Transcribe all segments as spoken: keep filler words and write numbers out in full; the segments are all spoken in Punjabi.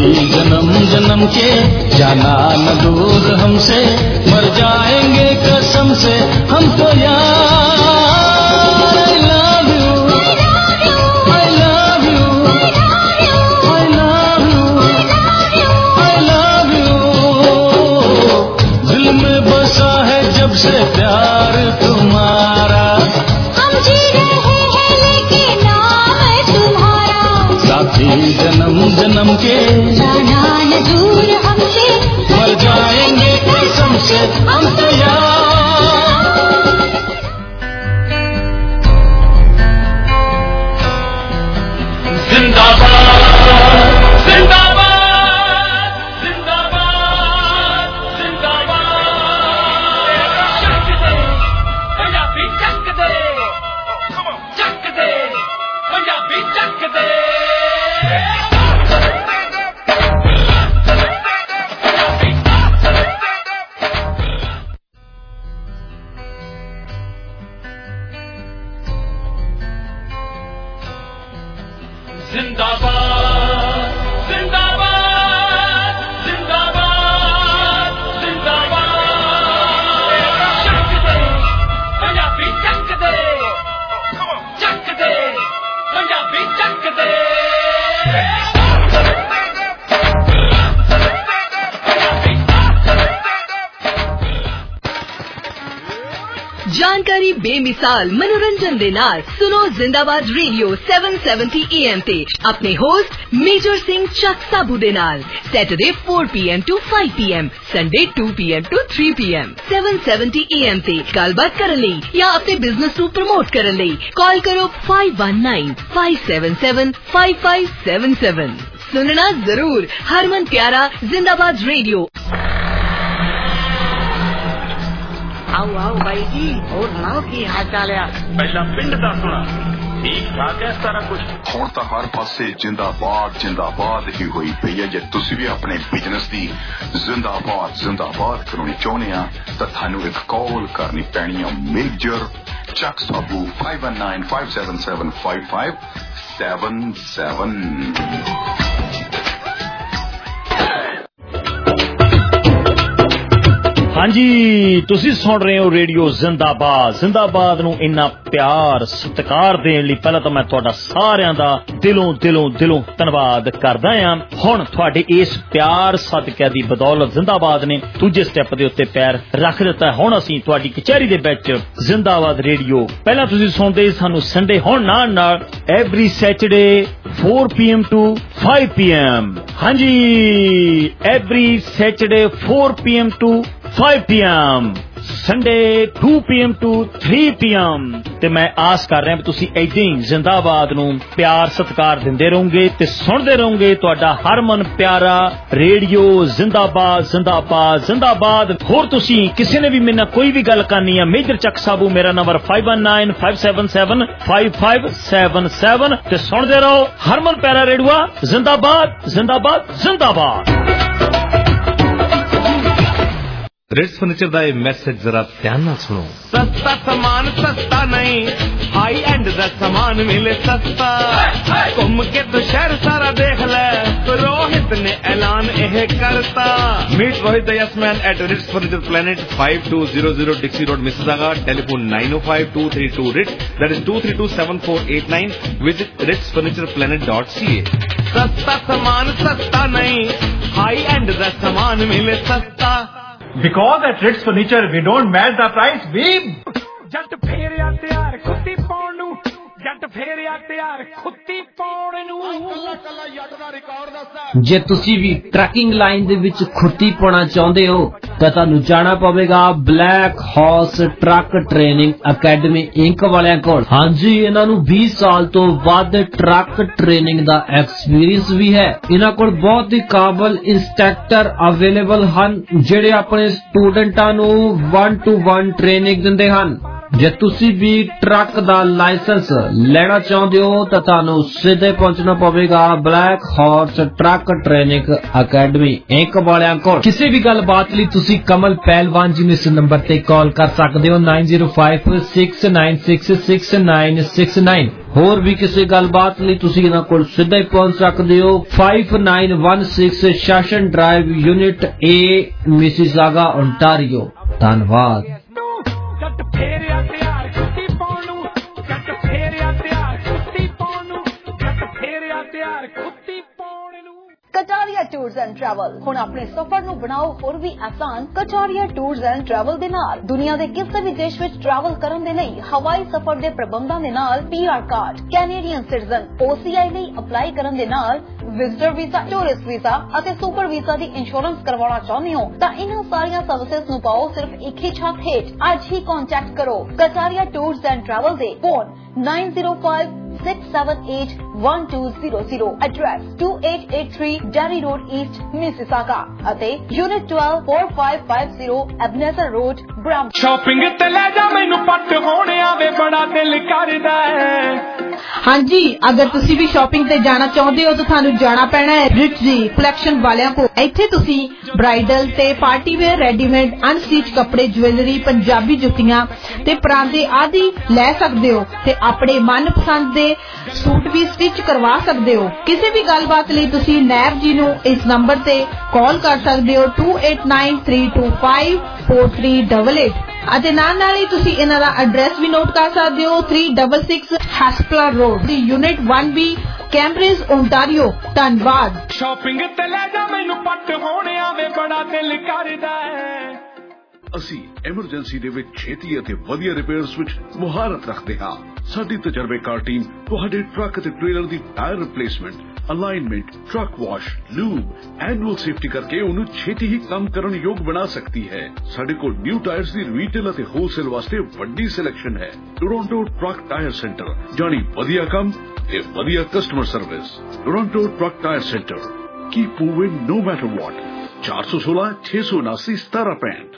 जन्म जन्म के जाना न दूर हमसे, मर जाएंगे कसम से हम तो यार। I love you, I love you, I love you, I love you। दिल में बसा है जब से प्यार तुम्हारा, हम जी रहे हैं लेकिन नाम है तुम्हारा। साथी जन्म जन्म के जाना न दूर हमसे, मर जाएंगे कसम से हम तो यार। जानकारी बेमिसाल मनोरंजन दे नाल सुनो Zindabad radio seven seventy A M ते अपने होस्ट मेजर सिंह चक साबू दे नाल Saturday four P M to five P M, Sunday two P M to three P M seven seventy A M ते गलबात करन लई या अपने बिजनेस नू प्रमोट करन लई कॉल करो five one nine five seven seven five five seven seven। सुनना जरूर, हरमन प्यारा जिंदाबाद रेडियो। आओ आओ भाई जी, और सुनाओ की हाल चाल है? पहला पिंड दा सुना, ठीक ठाक है सारा कुछ। हुण तां हर पासे जिंदाबाद जिंदाबाद ही होई पई है। जे तुसीं भी अपने बिजनेस दी जिंदाबाद जिंदाबाद करनी चाहुंदे आ तां थानू एक कॉल करनी पैनी है Major Chak Sabu five one nine five seven seven five five seven seven। हाँ जी, तुसी सुन रहे हो रेडियो जिंदाबाद। जिंदाबाद नू इन्ना प्यार सत्कार देने लई पहला तो मैं तुहाडा सारियां दा दिलों दिलों दिलों धन्नवाद करदा हां। हुण तुहाडे इस प्यार सदके दी बदौलत जिंदाबाद ने दूजे स्टैप दे उत्ते पैर रख दिता। हुण असीं तुहाडी कचहरी दे विच जिंदाबाद रेडियो पहला तुसी सुनदे सानू संडे, हुण नाल नाल every Saturday four P M to five P M। हाँ जी, every Saturday four P M to five P M, Sunday two P M to three P M। ते मैं आस कर रहा तुसी ऐदां ही जिंदाबाद नू प्यार सत्कार दिंदे रहोगे ते सुनदे रहोगे तुहाडा हरमन प्यारा रेडियो जिंदाबाद जिंदाबाद जिंदाबाद। होर तुसी किसी ने भी मेरे कोई भी गल करनी है, मेजर चक साबू मेरा number five one nine five seven seven five five seven seven ते सुनदे रहो हरमन प्यारा रेडियो जिंदाबाद जिंदाबाद जिंदाबाद। रिट्स फर्नीचर का ये मैसेज जरा ध्यान ना सुनो। सस्ता सामान सस्ता नहीं, हाई एंड दा सामान मिले सस्ता। घूम के तो शहर सारा देख ले, रोहित ने ऐलान यह करता। Meet Rohit the yes man at Ritz furniture planet five two zero zero Dixie road Mississauga. Telephone nine oh five two three two Ritz, that is two three two seven four eight nine। Visit Ritz furniture planet dot C A। सस्ता सामान सस्ता नहीं, हाई एंड दा सामान मिले सस्ता। Because at Ritz Furniture we don't match the price, we जट फेरिया तैयार खुत्ती पाउण नू, जट फेरिया तैयार खुत्ती पाउण नू। जे तुसी भी ट्रैकिंग लाइन दे विच खुत्ती पाउणा चाहुंदे हो तां तुहानू जाना पवेगा black horse truck training academy inc वालियां कोल। हां जी, इन्हां नू बीस साल तो वध ट्रक ट्रेनिंग दा एक्सपीरियंस भी है। इन्हां कोल बहुत ही काबिल इंस्ट्रक्टर अवेलेबल हन जेड़े अपने स्टूडेंटां नू वन टू वन ट्रेनिंग दिंदे हन। जे तुसी भी ट्रक दा लाइसेंस लेना चाहते हो तो तुहानू सीधे पहुंचना पवेगा black horse truck training academy inc वालियां कोल। किसी भी गलबात लई तुसी कमल पहलवान जी नू इस नंबर ते कॉल कर सकते हो nine zero five six nine six six nine six nine। ਹੋਰ ਵੀ ਕਿਸੇ ਗੱਲਬਾਤ ਲਈ ਤੁਸੀਂ ਇਹਨਾਂ ਕੋਲ ਸਿੱਧਾ ਹੀ ਪਹੁੰਚ ਸਕਦੇ ਹੋ। five nine one six session drive unit A Mississauga Ontario. ਧੰਨਵਾਦ। कटारिया टूर्स एंड ट्रैवल हुण अपने सफर नूं बनाओ होर भी आसान। कटारिया टूर्स एंड ट्रैवल दे नाल दुनिया दे किसी भी देश विच ट्रैवल करन दे लई हवाई सफर दे प्रबंधां दे नाल P R card, Canadian citizen, O C I लई अप्लाई करन दे नाल विजिटर वीजा, टूरिस्ट वीजा अते सुपर वीजा दी इंश्योरेंस करवाना चाहुंदे हो तां इन्हां सारियां सर्विसेज नूं पाओ सिर्फ एक ही छत हेठ। अज ही कॉन्टैक्ट करो कटारिया टूर्स एंड ट्रैवल दे phone nine zero five six seven eight one two zero zero, address two eight eight three Derry Road East, Mississauga ਅਤੇ Unit twelve four five five zero Ebenezer Road, Brampton। Shopping ਤੇ ਲੈ ਜਾ ਮੈਨੂੰ ਪੱਟ ਹੋਣਿਆ ਵੇ ਬੜਾ ਦਿਲ ਕਰਦਾ ਹੈ। ਹਾਂਜੀ, अगर तुसी भी शॉपिंग ते जाना चाहते हो तो थानू जाना पैना है रिच जी कलैक्शन वालियां को। इत्थे तुसी ब्राइडल ते पार्टी वेयर, रेडीमेड अनस्टिच कपड़े, ज्वेलरी, पंजाबी जुत्तियां ते परांदे आदि लै सकदे हो ते अपने मनपसंद दे सूट भी स्टिच करवा सकदे हो। किसी भी गलबात लई तुसी नैब जी नू इस नंबर ते कॉल कर सकदे हो two eight nine three two five four three eight eight ਅਤੇ ਨਾਲ ਨਾਲ ਹੀ ਤੁਸੀਂ ਇਹਨਾਂ ਦਾ ਐਡਰੈਸ ਵੀ ਨੋਟ ਕਰ ਸਕਦੇ ਹੋ three sixty-six Hespeler Road, unit one B, Cambridge, Ontario. ਧੰਨਵਾਦ। ਸ਼ਾਪਿੰਗ ਤੇ ਲੈ ਜਾ ਮੈਨੂੰ ਪੱਟ ਹੋਣਿਆ ਵੇ ਬੜਾ ਦਿਲ ਕਰਦਾ ਹੈ। ਅਸੀਂ ਐਮਰਜੈਂਸੀ ਦੇ ਵਿੱਚ ਛੇਤੀ ਅਤੇ ਵਧੀਆ ਰਿਪੇਅਰਸ ਵਿੱਚ ਮੁਹਾਰਤ ਰੱਖਦੇ ਹਾਂ। ਸਾਡੀ ਤਜਰਬੇਕਾਰ ਟੀਮ ਤੁਹਾਡੇ ਟਰੱਕ ਅਤੇ ਟ੍ਰੇਲਰ ਦੀ tyre replacement, alignment, truck wash, lube, annual safety ਕਰਕੇ ਉਹਨੂੰ ਛੇਤੀ ਹੀ ਕੰਮ ਕਰਨ ਯੋਗ ਬਣਾ ਸਕਦੀ ਹੈ। ਸਾਡੇ ਕੋਲ ਨਿਊ ਟਾਇਰਸ ਦੀ ਰੀਟੇਲ ਅਤੇ ਹੋਲਸੇਲ ਵਾਸਤੇ ਵੱਡੀ ਸਿਲੈਕਸ਼ਨ ਹੈ। ਟੋਰਾਂਟੋ ਟਰੱਕ ਟਾਇਰ ਸੈਂਟਰ, ਜਾਣੀ ਵਧੀਆ ਕੰਮ ਤੇ ਵਧੀਆ customer service. Toronto truck tyre centre, keep moving no matter what. ਚਾਰ ਸੌ ਸੋਲਾਂ ਛੇ ਸੌ ਉਨਾਸੀ ਸਤਾਰਾਂ ਪੈਂਹਠ।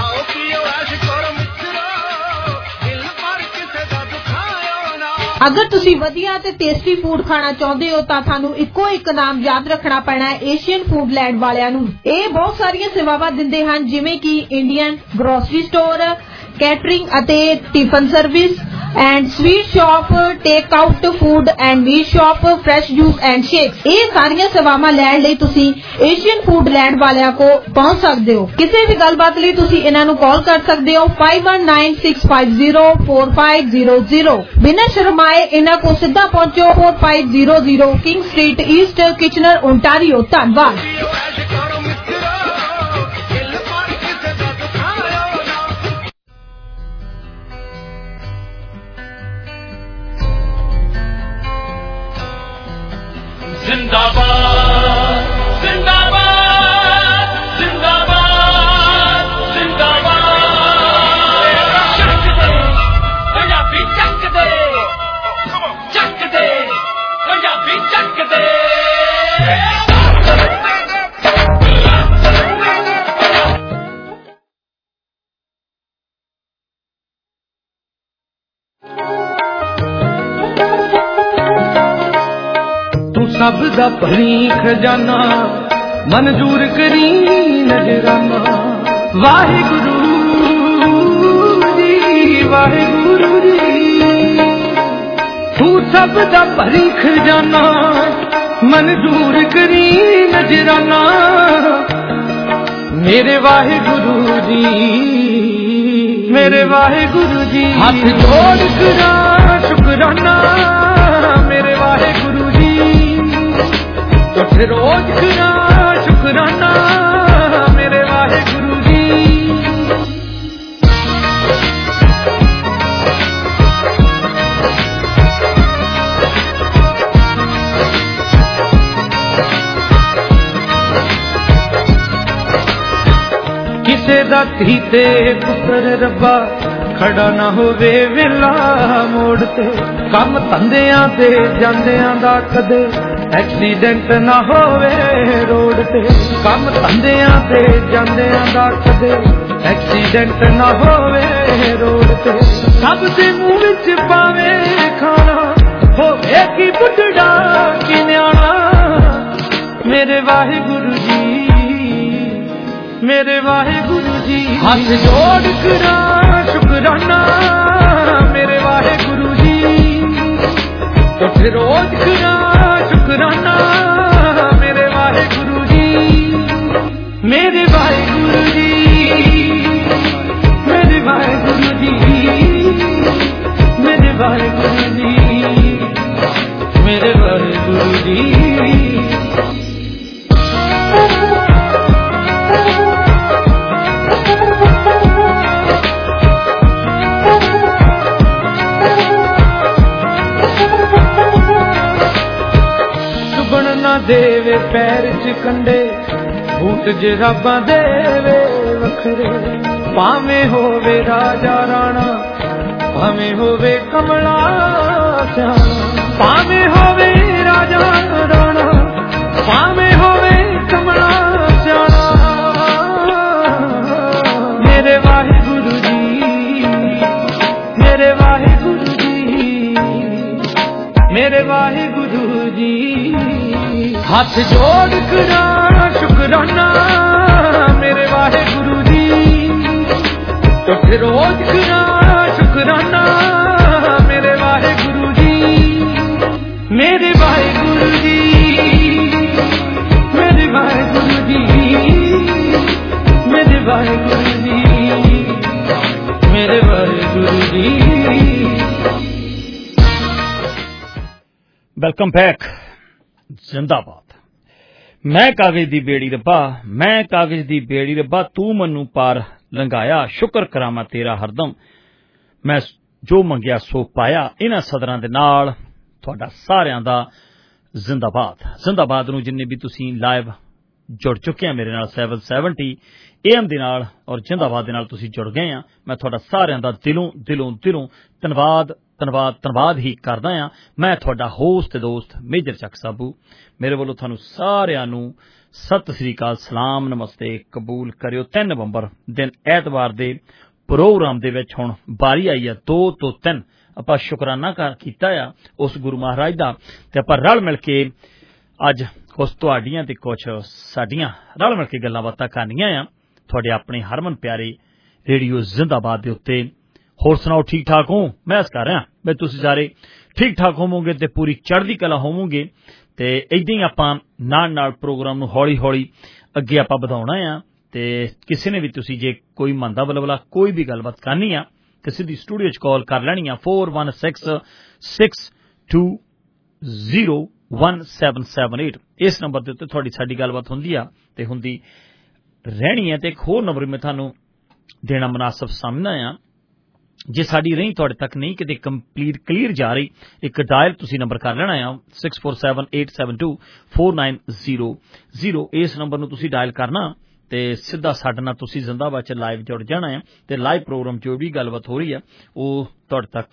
अगर तुसी वधिया ते टेस्टी फूड खाना चाहते हो तां थानू इक्को एक नाम याद रखना पैना है एशियन फूडलैंड वालियां नू। ਇਹ ਬਹੁਤ ਸਾਰੀਆਂ ਸੇਵਾਵਾਂ ਦਿੰਦੇ ਹਨ ਜਿਵੇਂ ਕਿ ਇੰਡੀਅਨ ਗਰੋਸਰੀ ਸਟੋਰ, ਕੈਟਰਿੰਗ ਅਤੇ tiffin service and sweet shop, take out food and meat shop, fresh juice and shakes. ਇਹ ਸਾਰੀਆਂ ਸੇਵਾਵਾਂ ਲੈਣ ਲਈ ਤੁਸੀਂ ਏਸ਼ੀਅਨ ਫੂਡਲੈਂਡ ਵਾਲਿਆਂ ਕੋ ਪਹੁੰਚ ਸਕਦੇ ਹੋ। ਕਿਸੇ ਵੀ ਗੱਲਬਾਤ ਲਈ ਤੁਸੀਂ ਇਹਨਾਂ ਨੂੰ ਕਾਲ ਕਰ ਸਕਦੇ ਹੋ five one nine six five zero four five zero zero। ਬਿਨਾਂ ਸ਼ਰਮਾਏ ਇਹਨਾਂ ਕੋ ਸਿੱਧਾ ਪਹੁੰਚੋ four five zero zero King Street East, Kitchener, Ontario. ਧੰਨਵਾਦ। जिंदाबाद जिंदाबाद जिंदाबाद जिंदाबाद। चक दे पंजाबी, चक दे चक दे पंजाबी, चक दे। सब दा भरी खजाना मंजूर करी नजराना। वाहिगुरु जी वाहिगुरु जी, तू सब दा भरी खजाना मंजूर करी नजराना। मेरे वाहिगुरु जी मेरे वाहिगुरु जी, हाथ जोड़ करा शुकराना। मेरे वाहिगुरु जी रोज करा शुकराना। मेरे वाहिगुरु जी किसे दा धी ते पुत्र रब्बा खड़ा ना होवे वेला मोड़ ते। काम धंधियां ते जांदियां दा कदे एक्सीडेंट ना होवे रोड ते। काम धंधियां ते जांदियां दा कदे एक्सीडेंट ना होवे रोड ते। सब दे मुंह विच पावे खाना, होवे की बुढ़ड़ा की न्याणा। मेरे वाहिगुरु जी मेरे वाहिगुरु जी, हाथ जोड़ करा शुकराना। मेरे वाहिगुरु जी ਦੇਵੇ ਪੈਰ ਚ ਕੰਡੇ ਬੂਟ ਜਰਾਬਾਂ ਦੇਵੇ ਵੱਖਰੇ ਭਾਵੇਂ ਹੋਵੇ ਰਾਜਾ ਰਾਣਾ ਭਾਵੇਂ ਹੋਵੇ ਕਮਲਾ ਸਿਆਣਾ ਭਾਵੇਂ ਹੋਵੇ ਰਾਜਾ ਰਾਣਾ ਭਾਵੇਂ ਹੋਵੇ ਕਮਲਾ ਸਿਆਣਾ ਮੇਰੇ ਵਾਹਿਗੁਰੂ ਜੀ ਮੇਰੇ ਵਾਹਿਗੁਰੂ ਜੀ ਮੇਰੇ ਵਾਹਿਗੁਰੂ ਜੀ ਹੱਥ ਜੋੜ ਕਰਾਂ ਸ਼ੁਕਰਾਨਾ ਮੇਰੇ ਵਾਹਿਗੁਰੂ ਜੀ ਤੇ ਰੋਜ਼ ਕਰਾਂ ਸ਼ੁਕਰਾਨਾ ਮੇਰੇ ਵਾਹਿਗੁਰੂ ਜੀ ਮੇਰੇ ਵਾਹਿਗੁਰੂ ਜੀ ਮੇਰੇ ਵਾਹਿਗੁਰੂ ਜੀ ਮੇਰੇ ਵਾਹਿਗੁਰੂ ਜੀ ਮੇਰੇ ਵਾਹਿਗੁਰੂ ਜੀ ਵੈਲਕਮ ਬੈਕ ਜ਼ਿੰਦਾਬਾਦ ਮੈਂ ਕਾਗਜ਼ ਦੀ ਬੇੜੀ ਰੱਬਾ ਮੈਂ ਕਾਗਜ਼ ਦੀ ਬੇੜੀ ਰੱਬਾ ਤੂੰ ਮੈਨੂੰ ਪਾਰ ਲੰਘਾਇਆ ਸ਼ੁਕਰ ਕਰਾਂ ਮੈਂ ਤੇਰਾ ਹਰਦਮ ਮੈਂ ਜੋ ਮੰਗਿਆ ਸੋ ਪਾਇਆ ਇਹਨਾਂ ਸਦਰਾਂ ਦੇ ਨਾਲ ਤੁਹਾਡਾ ਸਾਰਿਆਂ ਦਾ ਜ਼ਿੰਦਾਬਾਦ ਜ਼ਿੰਦਾਬਾਦ ਨੂੰ ਜਿੰਨੇ ਵੀ ਤੁਸੀਂ ਲਾਈਵ ਜੁੜ ਚੁੱਕੇ ਆ ਮੇਰੇ ਨਾਲ ਸੈਵਨ ਸੈਵਨਟੀ ਏ ਐਮ ਦੇ ਨਾਲ ਔਰ ਜ਼ਿੰਦਾਬਾਦ ਦੇ ਨਾਲ ਤੁਸੀਂ ਜੁੜ ਗਏ ਆ ਮੈਂ ਤੁਹਾਡਾ ਸਾਰਿਆਂ ਦਾ ਦਿਲੋਂ ਦਿਲੋਂ ਦਿਲੋਂ ਧੰਨਵਾਦ ਧੰਨਵਾਦ ਧੰਨਵਾਦ ਹੀ ਕਰਦਾ ਹਾਂ ਮੈਂ ਤੁਹਾਡਾ ਹੋਸਟ ਤੇ ਦੋਸਤ ਮੇਜਰ ਚੱਕ ਸਾਬੂ ਮੇਰੇ ਵੱਲੋਂ ਤੁਹਾਨੂੰ ਸਾਰਿਆਂ ਨੂੰ ਸਤਿ ਸ੍ਰੀ ਅਕਾਲ ਸਲਾਮ ਨਮਸਤੇ ਕਬੂਲ ਕਰਿਓ ਤਿੰਨ ਨਵੰਬਰ ਦਿਨ ਐਤਵਾਰ ਦੇ ਪ੍ਰੋਗਰਾਮ ਦੇ ਵਿੱਚ ਹੁਣ ਬਾਰੀ ਆਈ ਆ ਦੋ ਤੋਂ ਤਿੰਨ ਆਪਾਂ ਸ਼ੁਕਰਾਨਾ ਕਰ ਕੀਤਾ ਆ ਉਸ ਗੁਰੂ ਮਹਾਰਾਜ ਦਾ ਤੇ ਆਪਾਂ ਰਲ ਮਿਲ ਕੇ ਅੱਜ ਕੁਛ ਤੁਹਾਡੀਆਂ ਤੇ ਕੁਛ ਸਾਡੀਆਂ ਰਲ ਮਿਲ ਕੇ ਗੱਲਾਂ ਬਾਤਾਂ ਕਰਨੀਆਂ ਆ ਤੁਹਾਡੇ ਆਪਣੇ ਹਰਮਨ ਪਿਆਰੇ ਰੇਡੀਓ ਜ਼ਿੰਦਾਬਾਦ ਦੇ ਉੱਤੇ ਹੋਰ ਸੁਣਾਓ ਠੀਕ ਠਾਕ ਹੋ ਮੈਂ ਇਸ ਕਰ ਰਿਹਾ ਵੀ ਤੁਸੀਂ ਸਾਰੇ ਠੀਕ ਠਾਕ ਹੋਵੋਗੇ ਤੇ ਪੂਰੀ ਚੜ੍ਹਦੀ ਕਲਾ ਹੋਵੋਗੇ ਤੇ ਏਦਾਂ ਹੀ ਆਪਾਂ ਨਾਲ ਨਾਲ ਪ੍ਰੋਗਰਾਮ ਨੂੰ ਹੌਲੀ ਹੌਲੀ ਅੱਗੇ ਆਪਾਂ ਵਧਾਉਣਾ ਆ ਤੇ ਕਿਸੇ ਨੇ ਵੀ ਤੁਸੀਂ ਜੇ ਕੋਈ ਮੰਦਾ ਬਲਬਲਾ ਕੋਈ ਵੀ ਗੱਲਬਾਤ ਕਰਨੀ ਆ ਤੇ ਸਿੱਧੀ ਸਟੂਡੀਓ 'ਚ ਕਾਲ ਕਰ ਲੈਣੀ ਆ four one six six two zero one seven seven eight ਇਸ ਨੰਬਰ ਦੇ ਉੱਤੇ ਤੁਹਾਡੀ ਸਾਡੀ ਗੱਲਬਾਤ ਹੁੰਦੀ ਆ ਤੇ ਹੁੰਦੀ ਰਹਿਣੀ ਹੈ ਤੇ ਇੱਕ ਹੋਰ ਨੰਬਰ ਮੈਂ ਤੁਹਾਨੂੰ ਦੇਣਾ ਮੁਨਾਸਬ ਸਮਝਦਾ ਆ ਜੇ ਸਾਡੀ ਰਹੀ ਤੁਹਾਡੇ ਤੱਕ ਨਹੀਂ ਕਿਤੇ ਕੰਪਲੀਟ ਕਲੀਅਰ ਜਾ ਰਹੀ ਇੱਕ ਡਾਇਲ ਤੁਸੀਂ ਨੰਬਰ ਕਰ ਲੈਣਾ ਆ six four seven eight seven two four nine zero zero ਇਸ ਨੰਬਰ ਨੂੰ ਤੁਸੀਂ ਡਾਇਲ ਕਰਨਾ ਤੇ ਸਿੱਧਾ ਸਾਡੇ ਨਾਲ ਤੁਸੀਂ ਜ਼ਿੰਦਾਬਾਦ 'ਚ ਲਾਈਵ ਜੁੜ ਜਾਣਾ ਆ ਤੇ ਲਾਈਵ ਪ੍ਰੋਗਰਾਮ 'ਚ ਜੋ ਵੀ ਗੱਲਬਾਤ ਹੋ ਰਹੀ ਆ ਉਹ ਤੁਹਾਡੇ ਤੱਕ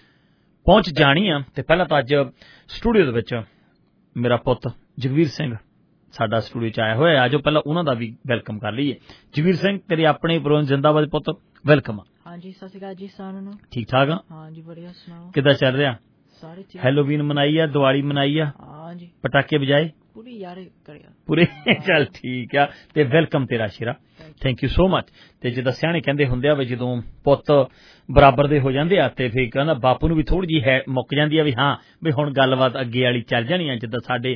ਪਹੁੰਚ ਜਾਣੀ ਆ ਤੇ ਪਹਿਲਾਂ ਤਾਂ ਅੱਜ ਸਟੂਡੀਓ ਦੇ ਵਿੱਚ ਮੇਰਾ ਪੁੱਤ ਜਗਵੀਰ ਸਿੰਘ ਸਾਡਾ ਸਟੂਡੀਓ 'ਚ ਆਇਆ ਹੋਇਆ ਆਜੋ ਪਹਿਲਾਂ ਉਹਨਾਂ ਦਾ ਵੀ ਵੈਲਕਮ ਕਰ ਲਈਏ ਜਗਵੀਰ ਸਿੰਘ ਤੇਰੇ ਆਪਣੇ ਪ੍ਰੋਗਰਾਮ ਜ਼ਿੰਦਾਬਾਦ ਪੁੱਤ ਵੈਲਕਮ ਹਾਂਜੀ ਸਤਿ ਸ਼੍ਰੀ ਅਕਾਲ ਜੀ ਸਾਰਿਆਂ ਨੂੰ ਠੀਕ ਠਾਕ ਆ ਹਾਂਜੀ ਵਧੀਆ ਸੁਣਾਓ ਕਿੱਦਾਂ ਚੱਲ ਰਿਹਾ ਸਾਰੇ ਠੀਕ ਹੈਲੋਵੀਨ ਮਨਾਈ ਆ ਦੀਵਾਲੀ ਮਨਾਈ ਆ ਹਾਂਜੀ ਪਟਾਕੇ ਵਜਾਏ ਪੂਰੀ ਯਾਰ ਕਰਿਆ ਪੂਰੇ ਚੱਲ ਠੀਕ ਆ ਤੇ ਵੈਲਕਮ ਤੇਰਾ ਸ਼ੇਰਾ ਥੈਂਕ ਯੂ ਸੋ ਮਚ ਤੇ ਜਿੱਦਾਂ ਸਿਆਣੇ ਕਹਿੰਦੇ ਹੁੰਦੇ ਆ ਵੀ ਜਦੋਂ ਪੁੱਤ ਬਰਾਬਰ ਦੇ ਹੋ ਜਾਂਦੇ ਆ ਤੇ ਫਿਰ ਕਹਿੰਦਾ ਬਾਪੂ ਨੂੰ ਵੀ ਥੋੜੀ ਜਿਹੀ ਹੈ ਮੁੱਕ ਜਾਂਦੀ ਆ ਵੀ ਹਾਂ ਵੀ ਹੁਣ ਗੱਲਬਾਤ ਅੱਗੇ ਵਾਲੀ ਚੱਲ ਜਾਣੀ ਆ ਜਿੱਦਾਂ ਸਾਡੇ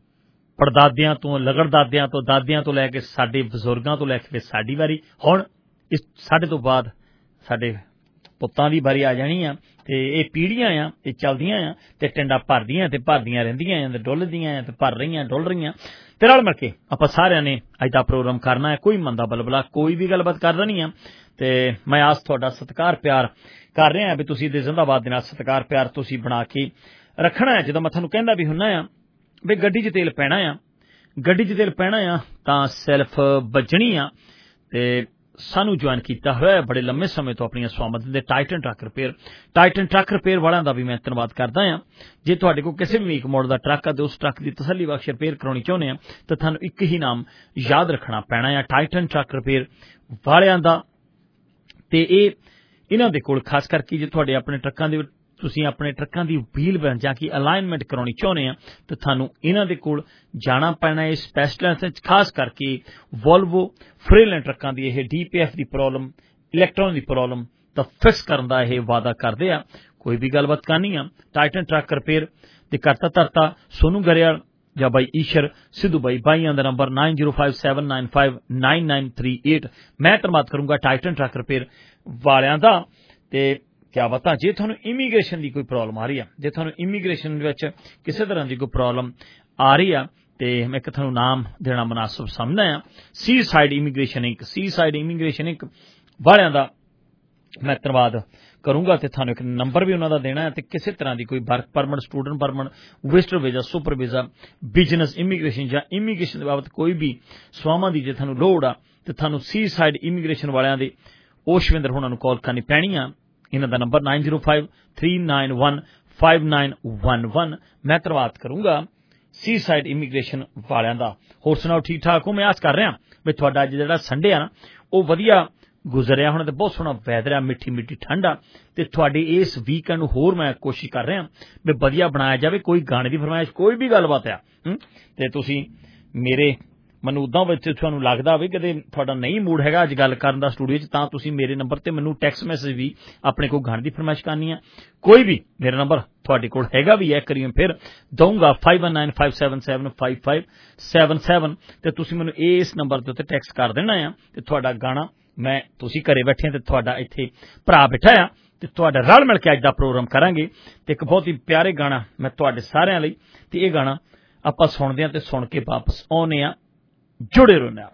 ਪੜਦਾਦਿਆਂ ਤੋਂ ਲਗੜਦਾਦਿਆਂ ਤੋਂ ਦਾਦਿਆਂ ਤੋਂ ਲੈ ਕੇ ਸਾਡੇ ਬਜ਼ੁਰਗਾਂ ਤੋਂ ਲੈ ਕੇ ਸਾਡੀ ਵਾਰੀ ਹੁਣ ਇਸ ਸਾਡੇ ਤੋਂ ਬਾਅਦ ਸਾਡੇ ਪੁੱਤਾਂ ਦੀ ਵਾਰੀ ਆ ਜਾਣੀ ਆ ਤੇ ਇਹ ਪੀੜ੍ਹੀਆਂ ਆ ਇਹ ਚੱਲਦੀਆਂ ਆ ਤੇ ਟਿੰਡਾ ਭਰਦੀਆਂ ਤੇ ਭਰਦੀਆਂ ਰਹਿੰਦੀਆਂ ਆ ਤੇ ਡੁੱਲਦੀਆਂ ਆ ਤੇ ਭਰ ਰਹੀਆਂ ਡੁੱਲ ਰਹੀਆਂ ਤੇ ਰਲ ਮਿਲ ਕੇ ਆਪਾਂ ਸਾਰਿਆਂ ਨੇ ਅੱਜ ਦਾ ਪ੍ਰੋਗਰਾਮ ਕਰਨਾ ਹੈ ਕੋਈ ਮੰਦਾ ਬਲਬਲਾ ਕੋਈ ਵੀ ਗੱਲਬਾਤ ਕਰਦਾ ਨਹੀਂ ਆ ਤੇ ਮੈਂ ਆਸ ਤੁਹਾਡਾ ਸਤਿਕਾਰ ਪਿਆਰ ਕਰ ਰਿਹਾ ਵੀ ਤੁਸੀਂ ਦੇ ਜ਼ਿੰਦਾਬਾਦ ਦੇ ਨਾਲ ਸਤਿਕਾਰ ਪਿਆਰ ਤੁਸੀਂ ਬਣਾ ਕੇ ਰੱਖਣਾ ਹੈ ਜਦੋਂ ਮੈਂ ਤੁਹਾਨੂੰ ਕਹਿੰਦਾ ਵੀ ਹੁੰਨਾ ਆ ਵੀ ਗੱਡੀ 'ਚ ਤੇਲ ਪੈਣਾ ਆ ਗੱਡੀ 'ਚ ਤੇਲ ਪੈਣਾ ਆ ਤਾਂ ਸੈਲਫ ਵੱਜਣੀ ਆ ਤੇ ਸਾਨੂੰ ਜੁਆਇਨ ਕੀਤਾ ਹੋਇਆ ਹੈ ਬੜੇ ਲੰਮੇ ਸਮੇਂ ਤੋਂ ਆਪਣੀਆਂ ਸਵਾਮਤ ਦੇ Titan truck repair Titan truck repair ਵਾਲਿਆਂ ਦਾ ਵੀ ਮੈਂ ਧੰਨਵਾਦ ਕਰਦਾ ਹਾਂ ਜੇ ਤੁਹਾਡੇ ਕੋਲ ਕਿਸੇ ਵੀ ਵੀਕ ਮਾਡਲ ਦਾ ਟਰੱਕ ਆ ਤੇ ਉਸ ਟਰੱਕ ਦੀ ਤਸੱਲੀ ਬਖਸ਼ ਰਿਪੇਅਰ ਕਰਾਉਣੀ ਚਾਹੁੰਦੇ ਆ ਤਾਂ ਤੁਹਾਨੂੰ ਇੱਕ ਹੀ ਨਾਮ ਯਾਦ ਰੱਖਣਾ ਪੈਣਾ ਹੈ ਟਾਈਟਨ ਟਰੱਕ ਰਿਪੇਅਰ ਵਾਲਿਆਂ ਦਾ ਤੇ ਇਹ ਇਹਨਾਂ ਦੇ ਕੋਲ ਖਾਸ ਕਰਕੇ ਜੇ ਤੁਹਾਡੇ ਆਪਣੇ ਟਰੱਕਾਂ ਦੇ ਤੁਸੀਂ ਆਪਣੇ ਟਰੱਕਾਂ ਦੀ ਵੀਲ ਬਣ ਜਾਂ ਕਿ ਅਲਾਈਨਮੈਂਟ ਕਰਾਉਣੀ ਚਾਹੁੰਦੇ ਆ ਤਾਂ ਤੁਹਾਨੂੰ ਇਹਨਾਂ ਦੇ ਕੋਲ ਜਾਣਾ ਪੈਣਾ ਹੈ ਸਪੈਸ਼ਲਿਸਟ ਵਿੱਚ ਖਾਸ ਕਰਕੇ ਵੋਲਵੋ ਫ੍ਰੀਲੈਂਡ ਟਰੱਕਾਂ ਦੀ ਇਹ ਡੀ ਪੀ ਐਫ ਦੀ ਪ੍ਰੋਬਲਮ ਇਲੈਕਟ੍ਰੋਨ ਦੀ ਪ੍ਰੋਬਲਮ ਤਾਂ ਫਿਕਸ ਕਰਨ ਦਾ ਇਹ ਵਾਅਦਾ ਕਰਦੇ ਆ ਕੋਈ ਵੀ ਗੱਲਬਾਤ ਕਰਨੀ ਆ ਟਾਈਟਨ ਟਰੱਕ ਰਿਪੇਅਰ ਤੇ ਕਰਤਾ ਧਰਤਾ ਸੋਨੂ ਗਰੇਵਾਲ ਜਾਂ ਬਾਈ ਈਸ਼ਰ ਸਿੱਧੂ ਬਾਈ ਬਾਈਆਂ ਦਾ number nine zero five seven nine five nine nine three eight ਮੈਂ ਧੰਨਵਾਦ ਕਰੂੰਗਾ ਟਾਈਟਨ ਟਰੱਕ ਰਿਪੇਅਰ ਵਾਲਿਆਂ ਦਾ ਤੇ ਕਿਆ ਬਤਾ ਜੇ ਤੁਹਾਨੂੰ ਇਮੀਗ੍ਰੇਸ਼ਨ ਦੀ ਕੋਈ ਪ੍ਰੋਬਲਮ ਆ ਰਹੀ ਆ ਜੇ ਤੁਹਾਨੂੰ ਇਮੀਗ੍ਰੇਸ਼ਨ ਵਿੱਚ ਕਿਸੇ ਤਰ੍ਹਾਂ ਦੀ ਕੋਈ ਪ੍ਰੋਬਲਮ ਆ ਰਹੀ ਆ ਤੇ ਮੈਂ ਇੱਕ ਤੁਹਾਨੂੰ ਨਾਮ ਦੇਣਾ ਮੁਨਾਸਬ ਸਮਝਦਾ ਆ Seaside Immigration Inc Seaside Immigration Inc ਵਾਲਿਆਂ ਦਾ ਮੈਂ ਧੰਨਵਾਦ ਕਰੂੰਗਾ ਤੇ ਤੁਹਾਨੂੰ ਇੱਕ ਨੰਬਰ ਵੀ ਉਹਨਾਂ ਦਾ ਦੇਣਾ ਹੈ ਤੇ ਕਿਸੇ ਤਰ੍ਹਾਂ ਦੀ ਕੋਈ work permit, student permit, visitor visa, super visa, business immigration ਜਾਂ ਇਮੀਗ੍ਰੇਸ਼ਨ ਦੇ ਬਾਬਤ ਕੋਈ ਵੀ ਸਵਾਵਾਂ ਦੀ ਜੇ ਤੁਹਾਨੂੰ ਲੋੜ ਆ ਤੇ ਤੁਹਾਨੂੰ ਸੀ ਸਾਈਡ ਇਮੀਗ੍ਰੇਸ਼ਨ ਵਾਲਿਆਂ ਦੇ ਓਸ਼ਵਿੰਦਰ ਹੋਣਾ ਨੂੰ ਕਾਲ ਕਰਨੀ ਪੈਣੀ ਆ। ਇਹਨਾਂ ਦਾ number nine zero five three nine one five nine one one. ਮੈਂ ਧੰਨਵਾਦ ਕਰੂੰਗਾ ਸੀ ਸਾਈਡ ਇਮੀਗ੍ਰੇਸ਼ਨ ਵਾਲਿਆਂ ਦਾ। ਹੋਰ ਸੁਣਾਓ, ਠੀਕ ਠਾਕ ਹੋ? ਮੈਂ ਆਸ ਕਰ ਰਿਹਾ ਵੀ ਤੁਹਾਡਾ ਅੱਜ ਜਿਹੜਾ ਸੰਡੇ ਆ ਨਾ ਉਹ ਵਧੀਆ ਗੁਜ਼ਰਿਆ ਹੋਣਾ ਤੇ ਬਹੁਤ ਸੋਹਣਾ ਵੈਦਰ ਆ, ਮਿੱਠੀ ਮਿੱਠੀ ਠੰਡ ਆ ਤੇ ਤੁਹਾਡੀ ਇਸ ਵੀਕਐਂਡ ਨੂੰ ਹੋਰ ਮੈਂ ਕੋਸ਼ਿਸ਼ ਕਰ ਰਿਹਾ ਵੀ ਵਧੀਆ ਬਣਾਇਆ ਜਾਵੇ। ਕੋਈ ਗਾਣੇ ਦੀ ਫਰਮਾਇਸ਼, ਕੋਈ ਵੀ ਗੱਲਬਾਤ ਆ ਤੇ ਤੁਸੀਂ ਮੇਰੇ ਮੈਨੂੰ ਉਦਾਂ ਵਿੱਚ ਤੁਹਾਨੂੰ ਲੱਗਦਾ ਵੀ ਕਦੇ ਤੁਹਾਡਾ ਨਹੀਂ ਮੂਡ ਹੈਗਾ ਅੱਜ ਗੱਲ ਕਰਨ ਦਾ ਸਟੂਡੀਓ 'ਚ ਤਾਂ ਤੁਸੀਂ ਮੇਰੇ ਨੰਬਰ ਤੇ ਮੈਨੂੰ ਟੈਕਸਟ ਮੈਸੇਜ ਵੀ ਆਪਣੇ ਕੋਲ ਗਾਣੇ ਦੀ ਫਰਮਾਇਸ਼ ਕਰਨੀ ਆ। ਕੋਈ ਵੀ ਮੇਰਾ ਨੰਬਰ ਤੁਹਾਡੇ ਕੋਲ ਹੈਗਾ ਵੀ ਹੈ, ਕਰੀਏ ਫਿਰ ਦਊਂਗਾ five one nine five seven seven five five seven seven ਤੇ ਤੁਸੀਂ ਮੈਨੂੰ ਇਸ ਨੰਬਰ ਦੇ ਉੱਤੇ ਟੈਕਸਟ ਕਰ ਦੇਣਾ ਆ ਤੇ ਤੁਹਾਡਾ ਗਾਣਾ ਮੈਂ ਤੁਸੀਂ ਘਰੇ ਬੈਠੇ ਤੇ ਤੁਹਾਡਾ ਇੱਥੇ ਭਰਾ ਬੈਠਾ ਆ ਤੇ ਤੁਹਾਡਾ ਰਲ ਮਿਲ ਕੇ ਅੱਜ ਦਾ ਪ੍ਰੋਗਰਾਮ ਕਰਾਂਗੇ ਤੇ ਇੱਕ ਬਹੁਤ ਹੀ ਪਿਆਰੇ ਗਾਣਾ ਮੈਂ ਤੁਹਾਡੇ ਸਾਰਿਆਂ ਲਈ ਤੇ ਇਹ ਗਾਣਾ ਆਪਾਂ ਸੁਣਦੇ ਹਾਂ ਤੇ ਸੁਣ ਕੇ ਵਾਪਸ ਆਉਨੇ ਆ। ਜੁੜੇ ਰਹੋ ਨਾਲ।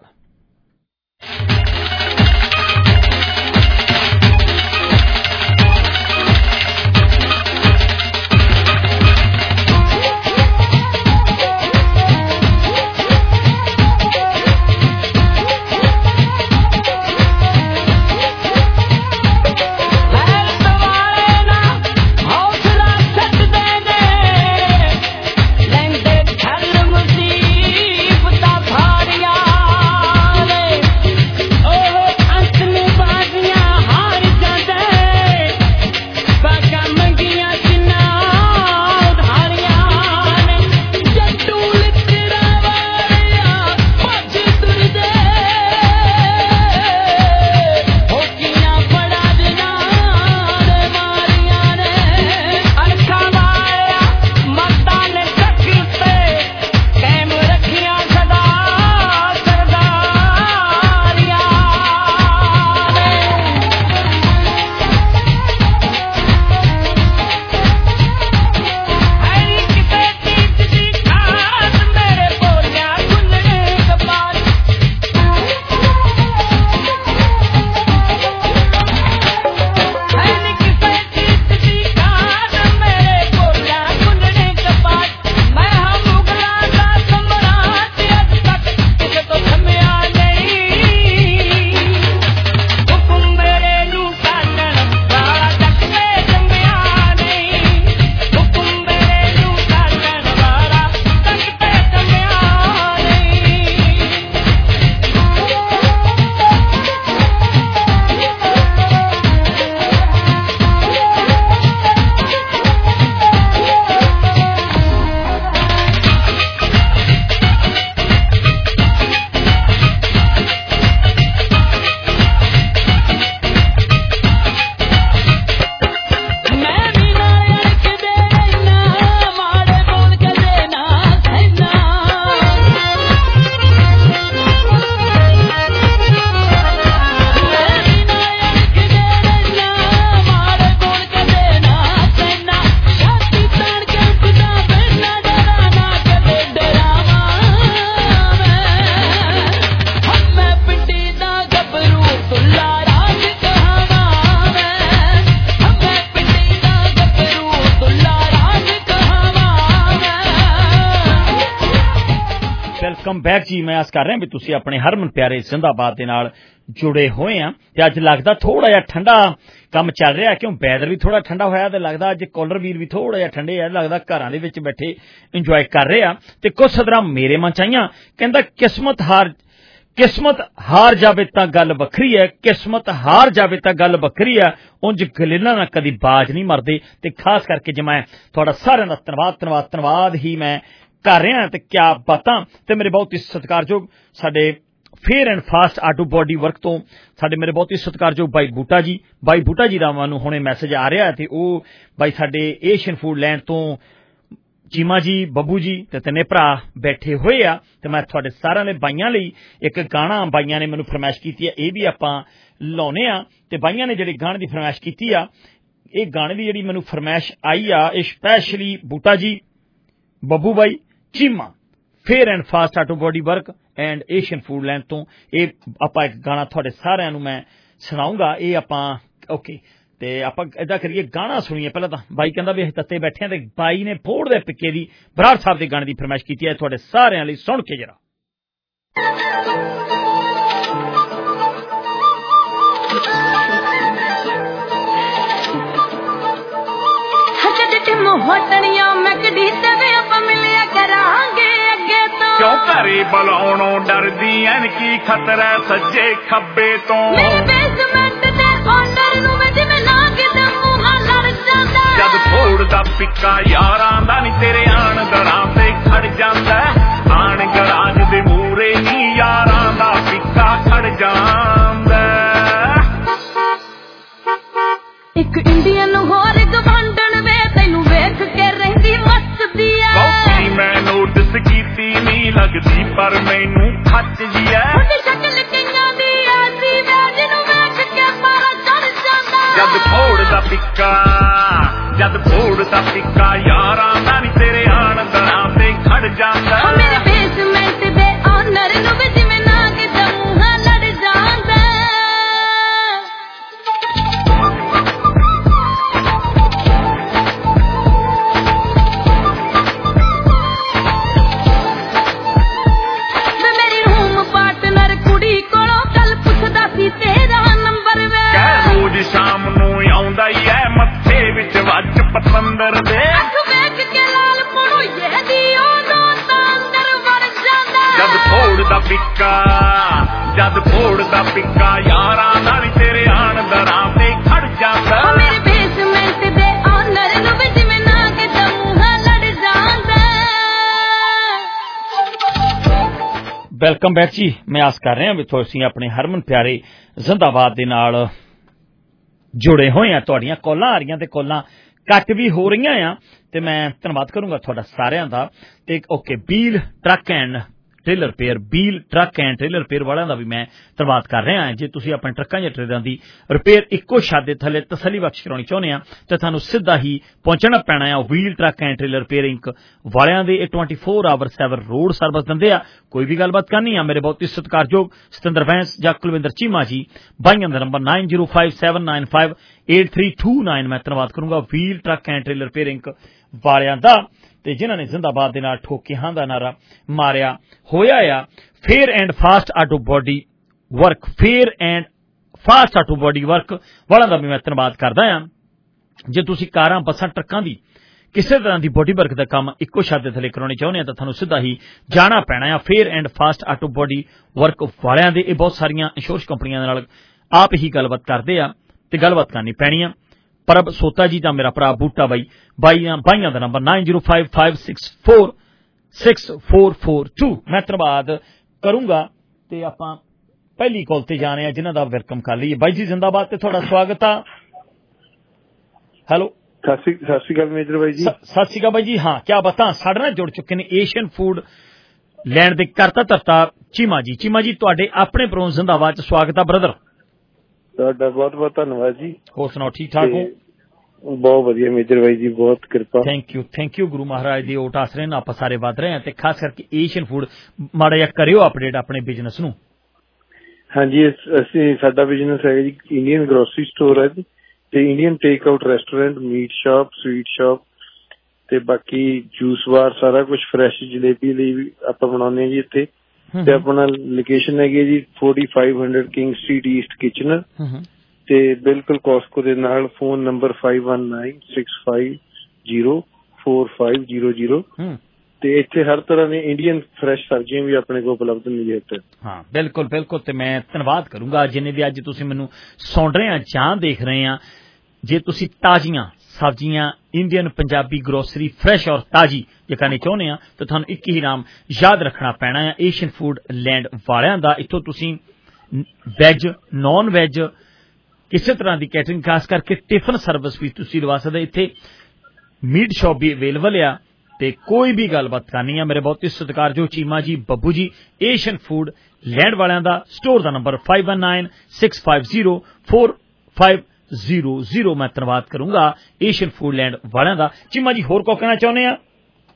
ਵੈਲਕਮ ਬੈਕ ਜੀ। ਮੈਂ ਆਸ ਕਰ ਰਿਹਾ ਵੀ ਤੁਸੀਂ ਆਪਣੇ ਹਰਮਨ ਪਿਆਰੇ ਜ਼ਿੰਦਾਬਾਦ ਦੇ ਨਾਲ ਜੁੜੇ ਹੋਏ ਆ ਤੇ ਅੱਜ ਲੱਗਦਾ ਥੋੜਾ ਜਿਹਾ ਠੰਡਾ ਕੰਮ ਚੱਲ ਰਿਹਾ ਕਿਉਂ ਵੈਦਰ ਵੀ ਥੋੜਾ ਠੰਡਾ ਹੋਇਆ ਤੇ ਲੱਗਦਾ ਅੱਜ ਕਾਲਰ ਵੀਰ ਵੀ ਥੋੜਾ ਜਿਹਾ ਠੰਡੇ ਆ, ਲੱਗਦਾ ਘਰਾਂ ਦੇ ਵਿੱਚ ਬੈਠੇ ਇੰਜੋਏ ਕਰ ਰਹੇ ਆ ਤੇ ਕੁਝ ਸਦਰਾਂ ਮੇਰੇ ਮਨ ਚ ਆਈਆਂ, ਕਹਿੰਦਾ ਕਿਸਮਤ ਹਾਰ ਕਿਸਮਤ ਹਾਰ ਜਾਵੇ ਤਾਂ ਗੱਲ ਵੱਖਰੀ ਹੈ, ਕਿਸਮਤ ਹਾਰ ਜਾਵੇ ਤਾਂ ਗੱਲ ਵੱਖਰੀ ਹੈ, ਉਂਝ ਗਲੀਲਾਂ ਨਾਲ ਕਦੀ ਬਾਜ ਨਹੀਂ ਮਰਦੇ। ਤੇ ਖਾਸ ਕਰਕੇ ਜੇ ਮੈਂ ਤੁਹਾਡਾ ਸਾਰਿਆਂ ਦਾ ਧੰਨਵਾਦ ਧੰਨਵਾਦ ਧੰਨਵਾਦ ਹੀ ਮੈਂ ਕਰ ਰਿਹਾ ਤੇ ਕਿਆ ਬਾਤਾਂ। ਤੇ ਮੇਰੇ ਬਹੁਤ ਹੀ ਸਤਿਕਾਰਯੋਗ ਸਾਡੇ fair and fast auto body work ਤੋਂ ਸਾਡੇ ਮੇਰੇ ਬਹੁਤ ਹੀ ਸਤਿਕਾਰਯੋਗ ਬਾਈ ਬੂਟਾ ਜੀ, ਬਾਈ ਬੂਟਾ ਜੀ ਦਾ ਮੈਨੂੰ ਹੁਣੇ ਮੈਸੇਜ ਆ ਰਿਹਾ ਤੇ ਉਹ ਬਾਈ ਸਾਡੇ ਏਸ਼ੀਅਨ ਫੂਡ ਲੈਂਡ ਤੋਂ ਚੀਮਾ ਜੀ, ਬੱਬੂ ਜੀ ਤੇ ਤਿੰਨੇ ਭਰਾ ਬੈਠੇ ਹੋਏ ਆ ਤੇ ਮੈਂ ਤੁਹਾਡੇ ਸਾਰਿਆਂ ਲਈ ਬਾਈਆਂ ਲਈ ਇੱਕ ਗਾਣਾ ਬਾਈਆਂ ਨੇ ਮੈਨੂੰ ਫਰਮਾਇਸ਼ ਕੀਤੀ ਹੈ, ਇਹ ਵੀ ਆਪਾਂ ਲਾਉਨੇ ਆ। ਤੇ ਬਾਈਆਂ ਨੇ ਜਿਹੜੀ ਗਾਣੇ ਦੀ ਫਰਮਾਇਸ਼ ਕੀਤੀ ਆ, ਇਹ ਗਾਣੇ ਦੀ ਜਿਹੜੀ ਮੈਨੂੰ ਫਰਮਾਇਸ਼ ਆਈ ਆ, ਇਹ ਸਪੈਸ਼ਲੀ ਬੂਟਾ ਜੀ, ਬੱਬੂ ਬਾਈ, Cheema, fair and fast auto body work and Asian Food Land ਤੋਂ ਇਹ ਆਪਾਂ ਇੱਕ ਗਾਣਾ ਤੁਹਾਡੇ ਸਾਰਿਆਂ ਨੂੰ ਮੈਂ ਸੁਣਾਉਂਗਾ। ਇਹ ਆਪਾਂ ਓਕੇ ਤੇ ਆਪਾਂ ਏਦਾਂ ਕਰੀਏ ਗਾਣਾ ਸੁਣੀਏ ਪਹਿਲਾਂ ਤਾਂ ਬਾਈ ਕਹਿੰਦਾ ਵੀ ਅਸੀਂ ਤੱਤੇ ਬੈਠੇ ਆ ਤੇ ਬਾਈ ਨੇ ਫੋੜ ਦੇ ਪਿੱਕੇ ਦੀ ਬਰਾੜ ਸਾਹਿਬ ਦੇ ਗਾਣੇ ਦੀ ਫਰਮਾਇਸ਼ ਕੀਤੀ ਹੈ ਤੁਹਾਡੇ ਸਾਰਿਆਂ ਲਈ ਸੁਣ ਕੇ ਜਰਾ ਮੋਹਟਣੀਆਂ ਮੈਂ ਕਢੀ ਤੇ ਵੇ ਆਪਾਂ ਮਿਲਿਆ ਕਰਾਂਗੇ ਅੱਗੇ ਤੋਂ ਕਿਉਂ ਘਰੇ ਬੁਲਾਉਣੋਂ ਡਰਦੀ ਐਨ ਕੀ ਖਤਰਾ ਸੱਜੇ ਖੱਬੇ ਤੋਂ ਮੇਰੇ ਬੇਸਮੈਂਟ ਦੇ ਓਨਰ ਨੂੰ ਮੈਂ ਜਿਵੇਂ ਨਾ ਕਿਤੇ ਮੂੰਹਾਂ ਲੜ ਜਾਂਦਾ ਜਦ ਫੋੜਦਾ ਪਿੱਕਾ ਯਾਰਾਂ ਦਾ ਨੀ ਤੇਰੇ ਆਣ ਦਰਾਂ ਤੇ ਖੜ ਜਾਂਦਾ ਆਣ ਗਰਾਜ ਦੇ ਮੂਰੇ ਨੀ ਯਾਰਾਂ ਦਾ ਪਿੱਕਾ ਖੜ ਜਾਂਦਾ ਇੱਕ ਇੰਡੀਅਨ ਹੋਰ ਗਵੰਡਣ ਵੇ ਤੈਨੂੰ ਵੇਖ ਕੇ ਰਹਿੰਦੀ ਮੱਚਦੀ ਐ ਬਹੁਤੀ ਮੈਂ ਨੋਟਿਸ ਕੀਤੀ ਨਹੀਂ ਲੱਗਦੀ ਪਰ ਮੈਨੂੰ ਖੱਚਦੀ ਐ ਉਹਦੀ ਸ਼ਕਲ ਕਿੰਨਾਂ ਦੀ ਐਸੀ ਵੇ ਜਿਹਨੂੰ ਵੇਖ ਕੇ ਮਾਰਾ ਚੜ ਜਾਂਦਾ ਜਦ ਫੋੜਦਾ ਪਿੱਕਾ ਜਦ ਫੋੜਦਾ ਪਿੱਕਾ ਯਾਰਾਂ ਦਾ ਨੀ ਤੇਰੇ ਆਣ ਦਰਾਂ ਤੇ ਖੜ ਜਾਂਦਾ ਮੇਰੇ ਬੇਸਮੈਂਟ ਦੇ ਓਨਰ ਨੂੰ ਵੀ ਜਿਵੇਂ ਨਾ ਕਿਤੇ ਮੂੰਹਾਂ ਲੜ ਜਾਂਦਾ ਤੇਰਾ ਨੰਬਰ ਵੇ ਕਹਿ ਰੋਜ਼ ਸ਼ਾਮ ਨੂੰ ਆਉਂਦਾ ਈ ਐ ਮੱਥੇ ਵਿੱਚ ਵੱਜ ਪਤੰਦਰ ਦੇ ਅੱਖ ਵੇਖ ਕੇ ਲਾਲ ਪੜੋਏ ਦੀ ਉਹਨੂੰ ਤਾਂ ਅੰਦਰ ਵੜ ਜਾਂਦਾ ਜਦ ਫੋੜਦਾ ਪਿੱਕਾ ਜਦ ਫੋੜਦਾ ਪਿੱਕਾ ਯਾਰਾਂ ਨਾਲ ਤੇਰੇ ਆਣ ਦਰਾਂ ਤੇ ਖੜ ਜਾਂਦਾ ਮੇਰੇ ਬੇਸਮੈਂਟ ਦੇ ਓਨਰ ਨੂੰ ਵੀ ਜਿਵੇਂ ਨਾ ਕਿਤੇ ਮੂੰਹਾਂ ਲੜ ਜਾਂਦਾ ਵੈਲਕਮ ਬੈਕ ਜੀ ਮੈਂ ਆਸ ਕਰ ਰਿਹਾ ਵੀ ਤੁਸੀਂ ਆਪਣੇ ਹਰਮਨ ਪਿਆਰੇ ਜ਼ਿੰਦਾਬਾਦ ਦੇ ਨਾਲ ਜੁੜੇ ਹੋਏ ਆ ਤੁਹਾਡੀਆਂ ਕਾਲਾਂ ਆ ਰਹੀਆਂ ਤੇ ਕਾਲਾਂ ਕੱਟ ਵੀ ਹੋ ਰਹੀਆਂ ਆ ਤੇ ਮੈਂ ਧੰਨਵਾਦ ਕਰੂੰਗਾ ਤੁਹਾਡਾ ਸਾਰਿਆਂ ਦਾ ਤੇ okay wheel truck and trailer repair wheel truck and trailer repair ਵਾਲਿਆਂ ਦਾ ਵੀ ਮੈਂ ਧੰਨਵਾਦ ਕਰ ਰਿਹਾ ਹਾਂ ਜੇ ਤੁਸੀਂ ਆਪਣੇ ਟਰੱਕਾਂ ਜਾਂ ਟ੍ਰੇਲਰਾਂ ਦੀ ਰਿਪੇਅਰ ਇੱਕੋ ਛੱਤ ਦੇ ਥੱਲੇ ਤਸੱਲੀ ਬਖਸ਼ ਕਰਾਉਣੀ ਚਾਹੁੰਦੇ ਆ ਤਾਂ ਤੁਹਾਨੂੰ ਸਿੱਧਾ ਹੀ ਪਹੁੰਚਣਾ ਪੈਣਾ ਆ wheel truck and trailer repair Inc ਵਾਲਿਆਂ ਦੇ ਇਹ twenty four hour seven road service ਦਿੰਦੇ ਆ ਕੋਈ ਵੀ ਗੱਲਬਾਤ ਕਰਨੀ ਆ ਮੇਰੇ ਬਹੁਤ ਹੀ ਸਤਿਕਾਰਯੋਗ ਸਤਿੰਦਰ ਵੈਂਸ ਜਾਂ ਕੁਲਵਿੰਦਰ ਚੀਮਾ ਜੀ ਬਾਈਆਂ ਦਾ number nine zero five seven nine five eight three two nine ਮੈਂ ਧੰਨਵਾਦ ਕਰੂੰਗਾ wheel truck and trailer repair Inc ਵਾਲਿਆਂ ਦਾ ਤੇ ਜਿਨ੍ਹਾਂ ਨੇ ਜ਼ਿੰਦਾਬਾਦ ਦੇ ਨਾਲ ਠੋਕੇ ਹਾਂ ਦਾ ਨਾਰਾ ਮਾਰਿਆ ਹੋਇਆ ਆ fair and fast auto body work fair and fast auto body work ਵਾਲਿਆਂ ਦਾ ਵੀ ਮੈਂ ਧੰਨਵਾਦ ਕਰਦਾ ਹਾਂ ਜੇ ਤੁਸੀਂ ਕਾਰਾਂ ਬੱਸਾਂ ਟਰੱਕਾਂ ਦੀ ਕਿਸੇ ਤਰ੍ਹਾਂ ਦੀ ਬੋਡੀ ਵਰਕ ਦਾ ਕੰਮ ਇੱਕੋ ਛੱਤ ਦੇ ਥੱਲੇ ਕਰਾਉਣੇ ਚਾਹੁੰਦੇ ਆ ਤਾਂ ਤੁਹਾਨੂੰ ਸਿੱਧਾ ਹੀ ਜਾਣਾ ਪੈਣਾ ਆ fair and fast auto body work ਵਾਲਿਆਂ ਦੇ ਇਹ ਬਹੁਤ ਸਾਰੀਆਂ ਇੰਸ਼ੋਰੈਂਸ ਕੰਪਨੀਆਂ ਦੇ ਨਾਲ ਆਪ ਹੀ ਗੱਲਬਾਤ ਕਰਦੇ ਆ ਤੇ ਗੱਲਬਾਤ ਕਰਨੀ ਪੈਣੀ ਆ ਪ੍ਰਭ ਸੋਤਾ ਜੀ ਦਾ ਮੇਰਾ ਭਰਾ ਬੂਟਾ ਬਾਈ ਬਾਈਆਂ ਬਾਈਆਂ ਦਾ number nine zero five five six four six four four two ਮੈਂ ਧੰਨਵਾਦ ਕਰੂੰਗਾ ਤੇ ਆਪਾਂ ਪਹਿਲੀ ਕਾਲ ਤੇ ਜਾਣੇ ਆ ਜਿਨ੍ਹਾਂ ਦਾ ਵੈਲਕਮ ਕਰ ਲਈਏ ਬਾਈ ਜੀ ਜ਼ਿੰਦਾਬਾਦ ਤੇ ਤੁਹਾਡਾ ਸਵਾਗਤ ਆ ਹੈਲੋ ਸਤਿ ਸ਼੍ਰੀ ਅਕਾਲ ਮੇਜਰ ਬਾਈ ਜੀ ਸਤਿ ਸ਼੍ਰੀ ਅਕਾਲ ਬਾਈ ਜੀ ਹਾਂ ਕਿਆ ਬਤਾ ਸਾਡੇ ਨਾਲ ਜੁੜ ਚੁੱਕੇ ਨੇ ਏਸ਼ੀਅਨ ਫੂਡ ਲੈਂਡ ਦੇ ਕਰਤਾ ਧਰਤਾ ਚੀਮਾ ਜੀ ਚੀਮਾ ਜੀ ਤੁਹਾਡੇ ਆਪਣੇ ਪ੍ਰੋਗਰਾਮ ਜ਼ਿੰਦਾਬਾਦ ਚ ਸਵਾਗਤ ਆ ਬ੍ਰਦਰ ਤੁਹਾਡਾ ਬਹੁਤ ਬਹੁਤ ਧੰਨਵਾਦ ਜੀ ਹੋਰ ਸੁਣਾਓ ਠੀਕ ਠਾਕ ਹੋ ਬਹੁਤ ਵਧੀਆ ਮੇਜਰ ਬਾਈ ਜੀ ਬਹੁਤ ਕਿਰਪਾ ਥੈਂਕ ਯੂ ਥੈਂਕ ਯੂ ਗੁਰੂ ਮਹਾਰਾਜ ਦੀ ਓਟ ਆਸਰੇ ਨਾਲ ਆਪਾਂ ਸਾਰੇ ਵਧ ਰਹੇ ਹਾਂ ਤੇ ਖਾਸ ਕਰਕੇ ਏਸ਼ੀਅਨ ਫੂਡ ਮਾੜਾ ਜਿਹਾ ਕਰਿਓ ਅਪਡੇਟ ਆਪਣੇ ਬਿਜ਼ਨਸ ਨੂੰ ਹਾਂਜੀ ਅਸੀਂ ਸਾਡਾ ਬਿਜ਼ਨਸ ਹੈ ਜੀ ਇੰਡੀਅਨ ਗਰੋਸਰੀ ਸਟੋਰ ਹੈ ਤੇ Indian take out restaurant meat shop sweet shop ਤੇ ਬਾਕੀ ਜੂਸ ਬਾਰ ਸਾਰਾ ਕੁਝ ਫਰੈਸ਼ ਜਲੇਬੀ ਲਈ ਵੀ ਆਪਾਂ ਬਣਾਉਂਦੇ ਹਾਂ ਜੀ ਇੱਥੇ ਤੇ ਆਪਣਾ ਲੋਕੇਸ਼ਨ ਹੈਗੀ ਜੀ forty five hundred King Street East Kitchener ਤੇ ਬਿਲਕੁਲ ਕੋਸਕੋ ਦੇ ਨਾਲ phone number five one nine six five zero four five zero zero ਤੇ ਇੱਥੇ ਹਰ ਤਰ੍ਹਾਂ ਦੀ ਇੰਡੀਅਨ ਫਰੈਸ਼ ਸਬਜ਼ੀਆਂ ਵੀ ਆਪਣੇ ਕੋਲ ਉਪਲਬਧ ਨੇ ਇੱਥੇ ਹਾਂ ਬਿਲਕੁਲ ਬਿਲਕੁਲ ਤੇ ਮੈਂ ਧੰਨਵਾਦ ਕਰੂੰਗਾ ਜਿੰਨੇ ਵੀ ਅੱਜ ਤੁਸੀਂ ਮੈਨੂੰ ਸੁਣ ਰਹੇ ਆ ਜਾਂ ਦੇਖ ਰਹੇ ਆ ਜੇ ਤੁਸੀਂ ਤਾਜ਼ੀਆਂ ਸਬਜ਼ੀਆਂ ਇੰਡੀਅਨ ਪੰਜਾਬੀ ਗਰੋਸਰੀ ਫਰੈਸ਼ ਔਰ ਤਾਜ਼ੀ ਜੇ ਕਰਨੀ ਚਾਹੁੰਦੇ ਆ ਤਾਂ ਤੁਹਾਨੂੰ ਇੱਕ ਹੀ ਨਾਮ ਯਾਦ ਰੱਖਣਾ ਪੈਣਾ ਹੈ ਏਸ਼ੀਅਨ ਫੂਡ ਲੈਂਡ ਵਾਲਿਆਂ ਦਾ ਇੱਥੋਂ ਤੁਸੀਂ ਵੈਜ ਨੌਨ ਵੈਜ ਕਿਸੇ ਤਰ੍ਹਾਂ ਦੀ ਕੈਟਰਿੰਗ ਖਾਸ ਕਰਕੇ ਟਿਫਨ ਸਰਵਿਸ ਵੀ ਤੁਸੀਂ ਲਵਾ ਸਕਦੇ ਇੱਥੇ ਮੀਟ ਸ਼ਾਪ ਵੀ ਅਵੇਲੇਬਲ ਆ ਤੇ ਕੋਈ ਵੀ ਗੱਲਬਾਤ ਕਰਨੀ ਆ ਮੇਰੇ ਬਹੁਤ ਹੀ ਸਤਿਕਾਰਯੋਗ ਚੀਮਾ ਜੀ ਬੱਬੂ ਜੀ ਏਸ਼ੀਅਨ ਫੂਡ ਲੈਂਡ ਵਾਲਿਆਂ ਦਾ ਸਟੋਰ ਦਾ number five one nine six five zero four five zero zero ਮੈਂ ਧੰਨਵਾਦ ਕਰੂੰਗਾ ਏਸ਼ੀਅਨ ਫੂਡ ਲੈਂਡ ਵਾਲਿਆਂ ਦਾ ਚੀਮਾ ਜੀ ਹੋਰ ਕੋ ਕਹਿਣਾ ਚਾਹੁੰਦੇ ਆ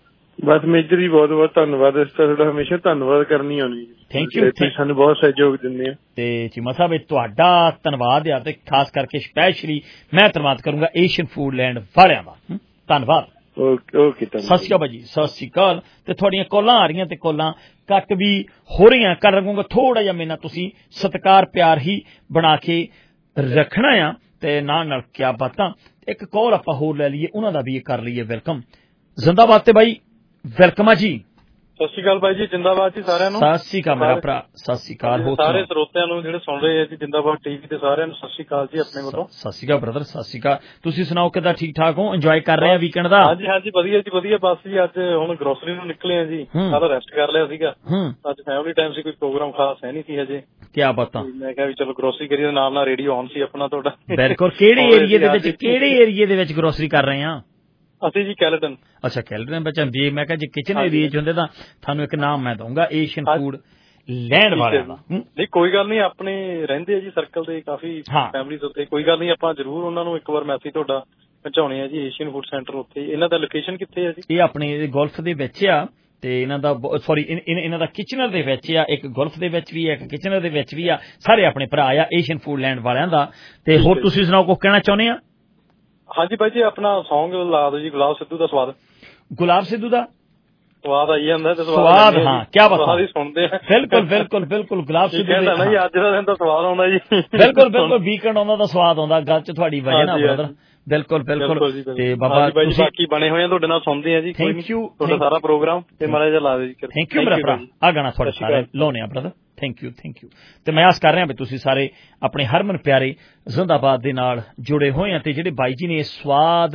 ਬਸ ਮੇਜਰ ਜੀ ਬਹੁਤ ਬਹੁਤ ਧੰਨਵਾਦ। ਇਸ ਤਰ੍ਹਾਂ ਤੁਹਾਡਾ ਹਮੇਸ਼ਾ ਧੰਨਵਾਦ ਕਰਨੀ ਆਉਣੀ। Thank you. ਤੁਸੀਂ ਸਾਨੂੰ ਬਹੁਤ ਸਹਿਯੋਗ ਦਿੰਦੇ ਆ। ਤੇ ਚੀਮਾ ਸਾਹਿਬ ਤੁਹਾਡਾ ਧੰਨਵਾਦ ਆ ਤੇ ਖਾਸ ਕਰਕੇ ਸਪੈਸ਼ਲੀ ਮੈਂ ਧੰਨਵਾਦ ਕਰੂੰਗਾ ਏਸ਼ੀਅਨ ਫੂਡਲੈਂਡ ਵਾਲਿਆਂ ਦਾ। ਧੰਨਵਾਦ। ਓਕੇ ਓਕੇ ਸਤਿ ਸ਼੍ਰੀ ਅਕਾਲ ਜੀ। ਸਤਿ ਸ਼੍ਰੀ ਅਕਾਲ। ਤੇ ਤੁਹਾਡੀਆਂ ਕਾਲਾਂ ਆ ਰਹੀਆਂ ਤੇ ਕਾਲਾਂ ਕੱਟ ਵੀ ਹੋ ਰਹੀਆਂ ਕਰ ਲੱਗੂਗਾ ਥੋੜਾ ਜਿਹਾ ਮੇਰੇ ਨਾਲ ਤੁਸੀਂ ਸਤਿਕਾਰ ਪਿਆਰ ਹੀ ਬਣਾ ਕੇ ਰੱਖਣਾ ਆ ਤੇ ਨਾਲ ਨਾਲ ਕਿਆ ਬਾਤਾਂ। ਇੱਕ ਕਾਲ ਆਪਾਂ ਹੋਰ ਲੈ ਲਈਏ ਉਹਨਾਂ ਦਾ ਵੀ ਕਰ ਲਈਏ ਵੈਲਕਮ। ਜ਼ਿੰਦਾਬਾਦ ਤੇ ਬਾਈ ਵੈਲਕਮ ਆ ਜੀ। ਸਤਿ ਸ਼੍ਰੀ ਅਕਾਲ ਬਾਈ ਜੀ। ਜਿੰਦਾਬਾਦ ਜੀ ਸਾਰਿਆਂ ਨੂੰ। ਸਤਿ ਸ਼੍ਰੀ ਅਕਾਲ ਮੇਰਾ ਭਰਾ। ਸਤਿ ਸ਼੍ਰੀ ਅਕਾਲ। ਹੋ ਸਾਰੇ ਸਰੋਤਿਆਂ ਨੂੰ ਜਿਹੜੇ ਸੁਣ ਰਹੇ ਆ ਜੀ ਜਿੰਦਾਬਾਦ ਟੀਵੀ ਤੇ ਸਾਰਿਆਂ ਨੂੰ ਸਤਿ ਸ਼੍ਰੀ ਅਕਾਲ ਜੀ ਆਪਣੇ ਵੱਲੋਂ। ਸਤਿ ਸ਼੍ਰੀ ਅਕਾਲ ਬ੍ਰਦਰ। ਸਤਿ ਸ਼੍ਰੀ ਅਕਾਲ। ਤੁਸੀਂ ਸੁਣਾਓ ਕਿੱਦਾਂ ਠੀਕ ਠਾਕ ਹੋ? ਇੰਜੋਏ ਕਰ ਰਹੇ ਆ ਵੀਕਐਂਡ ਦਾ? ਹਾਂਜੀ ਹਾਂਜੀ ਵਧੀਆ ਜੀ ਵਧੀਆ। ਬਸ ਜੀ ਅੱਜ ਹੁਣ ਗਰੋਸਰੀ ਨੂੰ ਨਿਕਲੇ ਆ ਜੀ। ਸਾਰਾ ਰੈਸਟ ਕਰ ਲਿਆ ਸੀਗਾ। ਅੱਜ ਫੈਮਿਲੀ ਟਾਈਮ ਸੀ ਕੋਈ ਪ੍ਰੋਗਰਾਮ ਖਾਸ ਹੈ ਨਹੀਂ ਸੀ ਹਜੇ। ਕਿਆ ਬਾਤਾਂ। ਮੈਂ ਕਿਹਾ ਵੀ ਚਲੋ ਗਰੋਸਰੀ ਕਰੀਏ ਨਾਲ ਨਾਲ ਰੇਡੀਓ ਆਨ ਸੀ ਆਪਣਾ ਤੁਹਾਡਾ। ਬਿਲਕੁਲ। ਕਿਹੜੇ ਏਰੀਏ ਦੇ ਵਿੱਚ ਕਿਹੜੇ ਏਰੀਏ ਦੇ ਵਿੱਚ ਗਰੋਸਰੀ ਕਰ ਰਹੇ ਆ? ਅਸੀਂ ਜੀ ਕੈਲਟਨ। ਅੱਛਾ ਕੈਲਟਨ ਬੱਚਾ ਜੀ। ਮੈਂ ਕਿਹਾ ਜੇ ਕਿਚਨ ਏਰੀਏ ਚ ਹੁੰਦੇ ਤਾਂ ਤੁਹਾਨੂੰ ਇੱਕ ਨਾਮ ਮੈਂ ਦਊਂਗਾ ਏਸ਼ੀਅਨ ਫੂਡ ਲੈਂਡ ਵਾਲਿਆਂ ਦਾ। ਨਹੀਂ ਕੋਈ ਗੱਲ ਨਹੀਂ ਆਪਣੇ ਰਹਿੰਦੇ ਆ ਜੀ ਸਰਕਲ ਦੇ ਕਾਫੀ ਫੈਮਿਲੀਜ਼ ਉੱਤੇ। ਕੋਈ ਗੱਲ ਨਹੀਂ ਆਪਾਂ ਜ਼ਰੂਰ ਉਹਨਾਂ ਨੂੰ ਇੱਕ ਵਾਰ ਮੈਸੇਜ ਤੁਹਾਡਾ ਪਹੁੰਚਾਉਣੇ ਆ ਜੀ। ਏਸ਼ੀਅਨ ਫੂਡ ਸੈਂਟਰ ਉੱਥੇ ਇਹਨਾਂ ਦਾ ਲੋਕੇਸ਼ਨ ਕਿੱਥੇ ਹੈ ਜੀ? ਇਹ ਆਪਣੇ ਗੋਲਫ ਦੇ ਵਿੱਚ ਆ ਤੇ ਇਹਨਾਂ ਦਾ ਸੌਰੀ ਇਹਨਾਂ ਦਾ ਕਿਚਨਰ ਦੇ ਵਿੱਚ ਆ। ਇੱਕ ਗੋਲਫ ਦੇ ਵਿੱਚ ਵੀ ਆ ਇੱਕ ਕਿਚਨਰ ਦੇ ਵਿੱਚ ਵੀ ਆ। ਸਾਰੇ ਆਪਣੇ ਭਰਾ ਆ ਏਸ਼ੀਅਨ ਫੂਡ ਲੈਂਡ ਵਾਲਿਆਂ ਦਾ। ਤੇ ਹੋਰ ਤੁਸੀਂ ਸੁਣਾਓ ਕੁਝ ਕਹਿਣਾ ਚਾਹੁੰਦੇ ਆ? ਹਾਂਜੀ ਬਾਈ ਜੀ ਆਪਣਾ ਸੌਂਗ ਲਾ ਦਿਓ ਜੀ ਗੁਲਾਬ ਸਿੱਧੂ ਦਾ ਸਵਾਦ। ਗੁਲਾਬ ਸਿੱਧੂ ਦਾ ਸਵਾਦ ਆਈ ਜਾਂਦਾ ਤੇ ਸਵਾਦ। ਹਾਂ ਕਿਆ ਬਾਤ। ਸਵਾਦ ਹੀ ਸੁਣਦੇ ਆ। ਬਿਲਕੁਲ ਬਿਲਕੁਲ ਬਿਲਕੁਲ ਗੁਲਾਬ ਸਿੱਧੂ ਦਾ ਨਾ ਜੀ ਅੱਜ ਦਾ ਦਿਨ ਤਾਂ ਸਵਾਦ ਆਉਂਦਾ ਜੀ। ਬਿਲਕੁਲ ਬਿਲਕੁਲ ਵੀਕਐਂਡ ਆਉਂਦਾ ਤਾਂ ਸਵਾਦ ਆਉਂਦਾ। ਗੱਲ ਚ ਤੁਹਾਡੀ ਵਜ੍ਹਾ ਨਾ ਬ੍ਰਦਰ। ਬਿਲਕੁਲ ਬਿਲਕੁਲ। ਤੇ ਬਾਬਾ ਤੁਸੀਂ ਬਾਕੀ ਬਣੇ ਹੋਏ ਆ ਤੁਹਾਡੇ ਨਾਲ ਸੁਣਦੇ ਆ ਜੀ। ਥੈਂਕ ਯੂ ਤੁਹਾਡਾ ਸਾਰਾ ਪ੍ਰੋਗਰਾਮ ਤੇ ਮਾੜਾ ਜਿਹਾ ਲਾ ਦਿਓ ਜੀ। ਥੈਂਕ ਯੂ ਮੇਰਾ ਭਰਾ। ਆ ਗਾਣਾ ਤੁਹਾਡੇ ਸਾਰੇ ਲਾਉਣੇ ਆ brother. Thank you thank you. ਤੇ ਮੈਂ ਆਸ ਕਰ ਰਿਹਾ ਵੀ ਤੁਸੀਂ ਸਾਰੇ ਆਪਣੇ ਹਰਮਨ ਪਿਆਰੇ ਜ਼ਿੰਦਾਬਾਦ ਦੇ ਨਾਲ ਜੁੜੇ ਹੋਏ ਆ ਤੇ ਜਿਹੜੇ ਬਾਈ ਜੀ ਨੇ ਸਵਾਦ